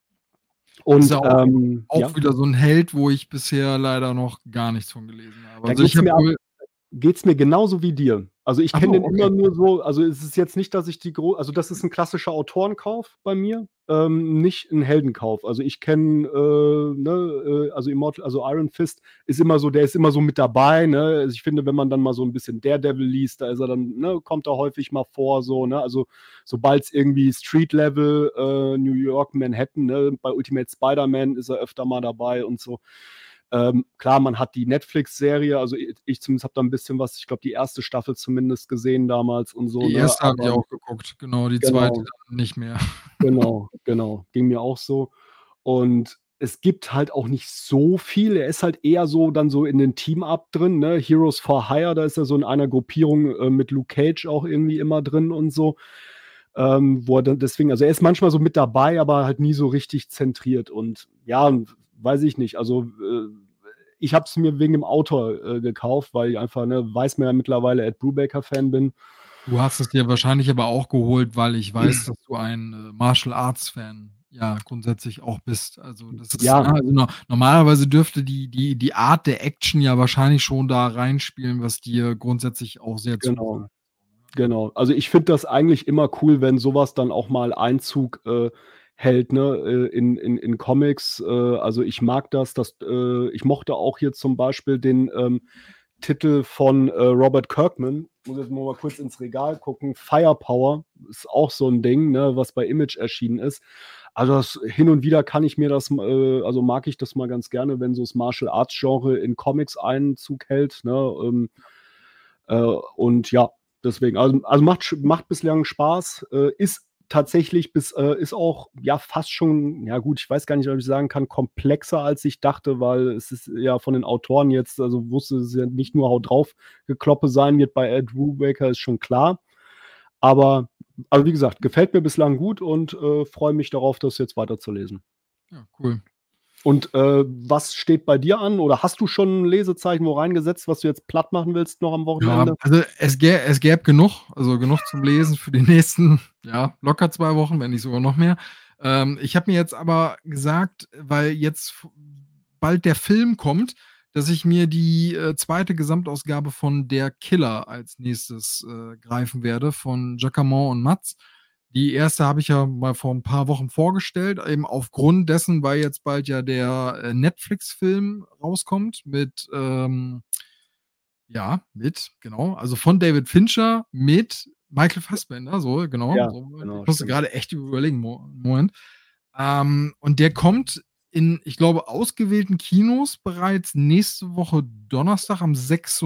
Ist ja Und, auch ja, wieder so 'n Held, wo ich bisher leider noch gar nichts von gelesen habe. da Also, ich geht's habe mir Geht's mir genauso wie dir. Also, ich ach kenne so, den okay. immer nur so, also, es ist jetzt nicht, dass ich die gro also, das ist 'n klassischer Autorenkauf bei mir, nicht 'n Heldenkauf. Also, ich kenne, ne, also, Iron Fist ist immer so, der ist immer so mit dabei, ne? Also, ich finde, wenn man dann mal so 'n bisschen Daredevil liest, da ist er dann, ne, kommt er häufig mal vor so, ne? Also, sobald's irgendwie Street Level, New York, Manhattan, ne? Bei Ultimate Spider-Man ist er öfter mal dabei und so. Klar, man hat die Netflix-Serie, also ich zumindest habe da 'n bisschen was, ich glaube, die erste Staffel zumindest gesehen damals und so, Die ne? erste habe ich Aber auch geguckt, genau, die zweite genau, dann nicht mehr. genau, ging mir auch so. Und es gibt halt auch nicht so viel. Er ist halt eher so dann so in den Team-Up drin, ne? Heroes for Hire, da ist er so in einer Gruppierung, mit Luke Cage auch irgendwie immer drin und so. Wo er dann deswegen, also, er ist manchmal so mit dabei, aber halt nie so richtig zentriert und ja, weiß ich nicht. Also, ich habe es mir wegen dem Autor, gekauft, weil ich einfach, ne, weiß man ja mittlerweile, Ed Brubaker-Fan bin. Du hast es dir wahrscheinlich aber auch geholt, weil ich weiß, dass du ein, Martial Arts Fan, ja, grundsätzlich auch bist. Also, das ist, Ja, ne, also, normalerweise dürfte die Art der Action ja wahrscheinlich schon da reinspielen, was dir grundsätzlich auch sehr genau, zusagt, so, ne? Also genau. Also, ich finde das eigentlich immer cool, wenn so was dann auch mal Einzug, hält, ne, in Comics. Also, ich mag das, ich mochte auch hier zum Beispiel den, Titel von, Robert Kirkman. Ich muss jetzt mal kurz ins Regal gucken. Firepower ist auch so 'n Ding, ne, was bei Image erschienen ist. Also, das hin und wieder kann ich mir das also, mag ich das mal ganz gerne, wenn so das Martial Arts Genre in Comics Einzug hält, ne? Und ja, deswegen, also, macht bislang Spaß, ist tatsächlich ist auch, ja, fast schon, ja gut, ich weiß gar nicht, ob ich sagen kann, komplexer als ich dachte, weil es ist ja von den Autoren jetzt, also, wusste es ja nicht nur Haut drauf Gekloppe sein wird bei Ed Brubaker, ist schon klar. Aber also, wie gesagt, gefällt mir bislang gut und, freue mich darauf, das jetzt weiterzulesen. ja, cool. Und, was steht bei dir an oder hast du schon 'n Lesezeichen wo reingesetzt, was du jetzt platt machen willst noch am Ja, Wochenende? also es gäbe genug, also genug zum Lesen für die nächsten, ja, locker 2 Wochen, wenn nicht sogar noch mehr. Ich habe mir jetzt aber gesagt, weil jetzt bald der Film kommt, dass ich mir die, 2. Gesamtausgabe von Der Killer als Nächstes, greifen werde von Jacquemin und Matz. Die erste habe ich ja mal vor ein paar Wochen vorgestellt, eben aufgrund dessen, weil jetzt bald ja der, Netflix-Film rauskommt genau, also von David Fincher mit Michael Fassbender, so, genau, Ja, so. genau, Ich musste stimmt. grade echt überlegen, Moment. Und der kommt in, ich glaube, ausgewählten Kinos bereits nächste Woche Donnerstag am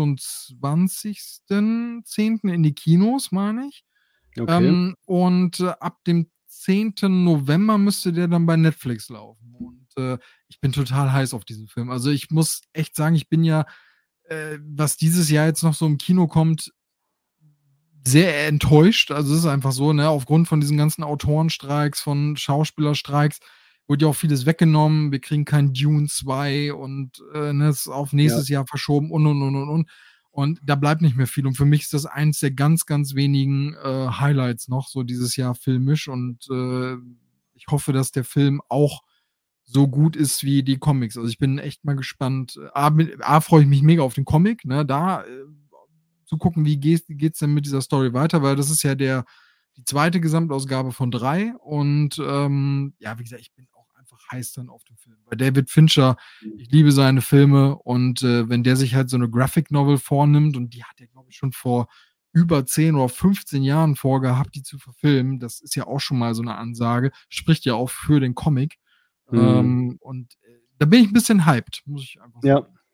26.10. in die Kinos, meine ich. Okay. Und, ab dem 10. November müsste der dann bei Netflix laufen. Und, ich bin total heiß auf diesen Film. Also, ich muss echt sagen, ich bin ja, was dieses Jahr jetzt noch so im Kino kommt, sehr enttäuscht. Also, es ist einfach so, ne, aufgrund von diesen ganzen Autorenstreiks, von Schauspielerstreiks wurde ja auch vieles weggenommen. Wir kriegen kein Dune 2 und, ne, ist auf Ja. nächstes Jahr verschoben und. Und da bleibt nicht mehr viel. Und für mich ist das eins der ganz, ganz wenigen, Highlights noch so dieses Jahr filmisch und, ich hoffe, dass der Film auch so gut ist wie die Comics. Also, ich bin echt mal gespannt. A freue ich mich mega auf den Comic, ne, da, zu gucken, wie geht's denn mit dieser Story weiter, weil das ist ja die zweite Gesamtausgabe von 3 und, ja, wie gesagt, ich bin auch einfach heiß dann auf den Film. Weil David Fincher, ich liebe seine Filme und, wenn der sich halt so 'ne Graphic Novel vornimmt und die hat er, glaube ich, schon vor über 10 oder 15 Jahren vorgehabt, die zu verfilmen. Das ist ja auch schon mal so 'ne Ansage, spricht ja auch für den Comic. Mhm. Und, da bin ich 'n bisschen hyped, muss ich einfach Ja. sagen.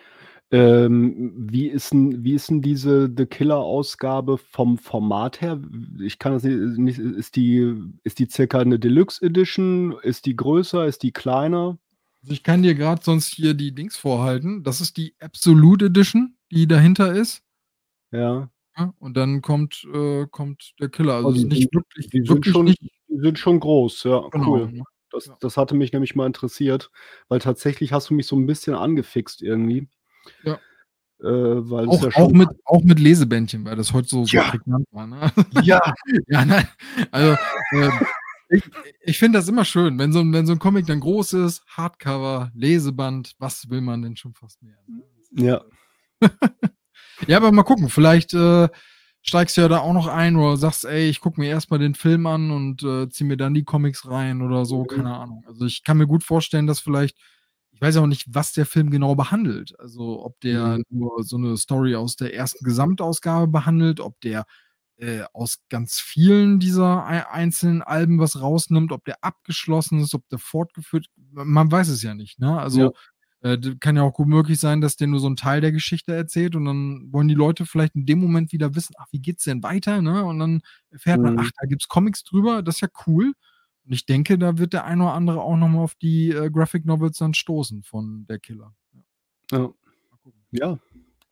Wie ist 'n diese The Killer-Ausgabe vom Format her? Ich kann das nicht ist die circa 'ne Deluxe Edition? Ist die größer? Ist die kleiner? Also, ich kann dir grad sonst hier die Dings vorhalten. Das ist die Absolute Edition, die dahinter ist, Ja. ne? Und dann kommt der Killer. Also, Oh, ist die nicht sind wirklich die sind wirklich schon nicht die sind schon groß, ja, genau, cool. ne? Das Ja. das hatte mich nämlich mal interessiert, weil tatsächlich hast du mich so 'n bisschen angefixt irgendwie, Ja. weil es Auch ja auch schon mit auch mit Lesebändchen, weil das heute so ja, prägnant war, ne? ja, Ja, nein, also, ich ich finde das immer schön, wenn so 'n Comic dann groß ist, Hardcover, Leseband, was will man denn schon fast mehr, ne? Das ist, ja, ja, aber mal gucken, vielleicht, steigst du ja da auch noch ein oder sagst: „Ey, ich gucke mir erst mal den Film an und, ziehe mir dann die Comics rein“ oder so, mhm, keine Ahnung. Also, ich kann mir gut vorstellen, dass vielleicht, ich weiß auch nicht, was der Film genau behandelt. Also, ob der mhm, nur so 'ne Story aus der ersten Gesamtausgabe behandelt, ob der, aus ganz vielen dieser einzelnen Alben was rausnimmt, ob der abgeschlossen ist, ob der fortgeführt, man weiß es ja nicht, ne? ja, Also, d kann ja auch gut möglich sein, dass der nur so 'n Teil der Geschichte erzählt und dann wollen die Leute vielleicht in dem Moment wieder wissen: „Ach, wie geht's denn weiter“, ne? Und dann erfährt man: mhm, „Ach, da gibt's Comics drüber, das ist ja cool.“ Und ich denke, da wird der ein oder andere auch noch mal auf die, Graphic Novels dann stoßen von Der Killer. Ja, ja, mal gucken. ja.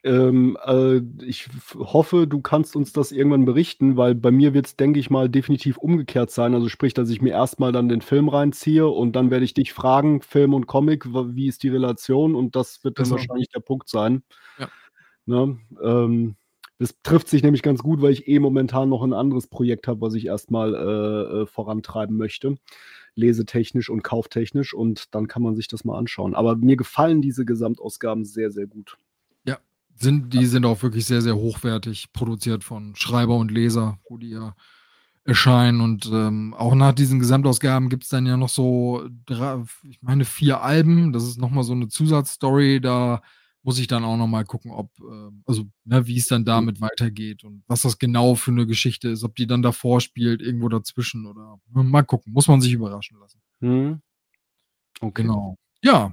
Ich hoffe, du kannst uns das irgendwann berichten, weil bei mir wird's, denke ich mal, definitiv umgekehrt sein. Also, sprich, dass ich mir erst mal dann den Film reinziehe und dann werde ich dich fragen, Film und Comic, wie ist die Relation? Und das wird dann Also, wahrscheinlich der Punkt sein, ja, ne? Das trifft sich nämlich ganz gut, weil ich momentan noch 'n anderes Projekt habe, was ich erst mal, vorantreiben möchte, lesetechnisch und kauftechnisch und dann kann man sich das mal anschauen. Aber mir gefallen diese Gesamtausgaben sehr, sehr gut. ja, die sind auch wirklich sehr, sehr hochwertig produziert von Schreiber und Leser, wo die ja erscheinen und, auch nach diesen Gesamtausgaben gibt's dann ja noch so 4 Alben. Das ist noch mal so 'ne Zusatzstory. Da muss ich dann auch noch mal gucken, ob, also, ne, wie es dann Mhm. damit weitergeht und was das genau für 'ne Geschichte ist, ob die dann davor spielt, irgendwo dazwischen oder, ne, mal gucken. Muss man sich überraschen lassen. Mhm. Okay. Genau. Ja,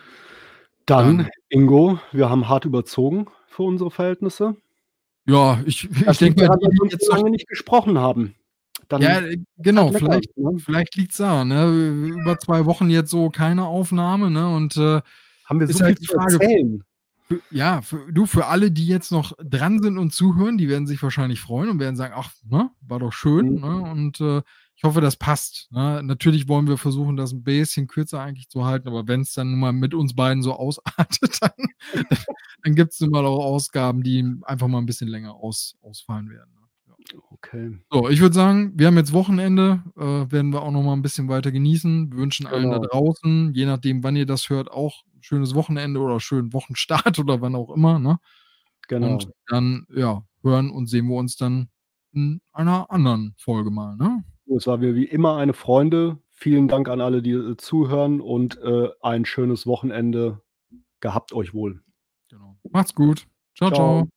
Dann, dann, Ingo, wir haben hart überzogen für unsere Verhältnisse. ja, ich Das liegt denke mal, daran, die, dass wir die uns so jetzt noch, lange nicht gesprochen haben. ja, Dann ist halt genau, lecker, vielleicht ne? vielleicht liegt's daran, ne? Über 2 Wochen jetzt so keine Aufnahme, ne? Und, Haben wir so ist halt viel die zu Frage, erzählen. ja, für alle, die jetzt noch dran sind und zuhören, die werden sich wahrscheinlich freuen und werden sagen: „Ach, ne, war doch schön“, Mhm. ne? Und, Ich hoffe, das passt, ne? Natürlich wollen wir versuchen, das 'n bisschen kürzer eigentlich zu halten, aber wenn's dann nun mal mit uns beiden so ausartet, dann gibt's nun mal auch Ausgaben, die einfach mal 'n bisschen länger ausfallen werden, ne? Ja. Okay, So, ich würde sagen, wir haben jetzt Wochenende, werden wir auch noch mal 'n bisschen weiter genießen. Wir wünschen allen da genau, draußen, je nachdem, wann ihr das hört, auch 'n schönes Wochenende oder schönen Wochenstart oder wann auch immer, ne? Und genau. dann, ja, hören und sehen wir uns dann in einer anderen Folge mal, ne? Es war mir wie immer eine Freude. Vielen Dank an alle, die, zuhören und, ein schönes Wochenende. Gehabt euch wohl. Genau. Macht's gut. Tschau, Tschau. tschau.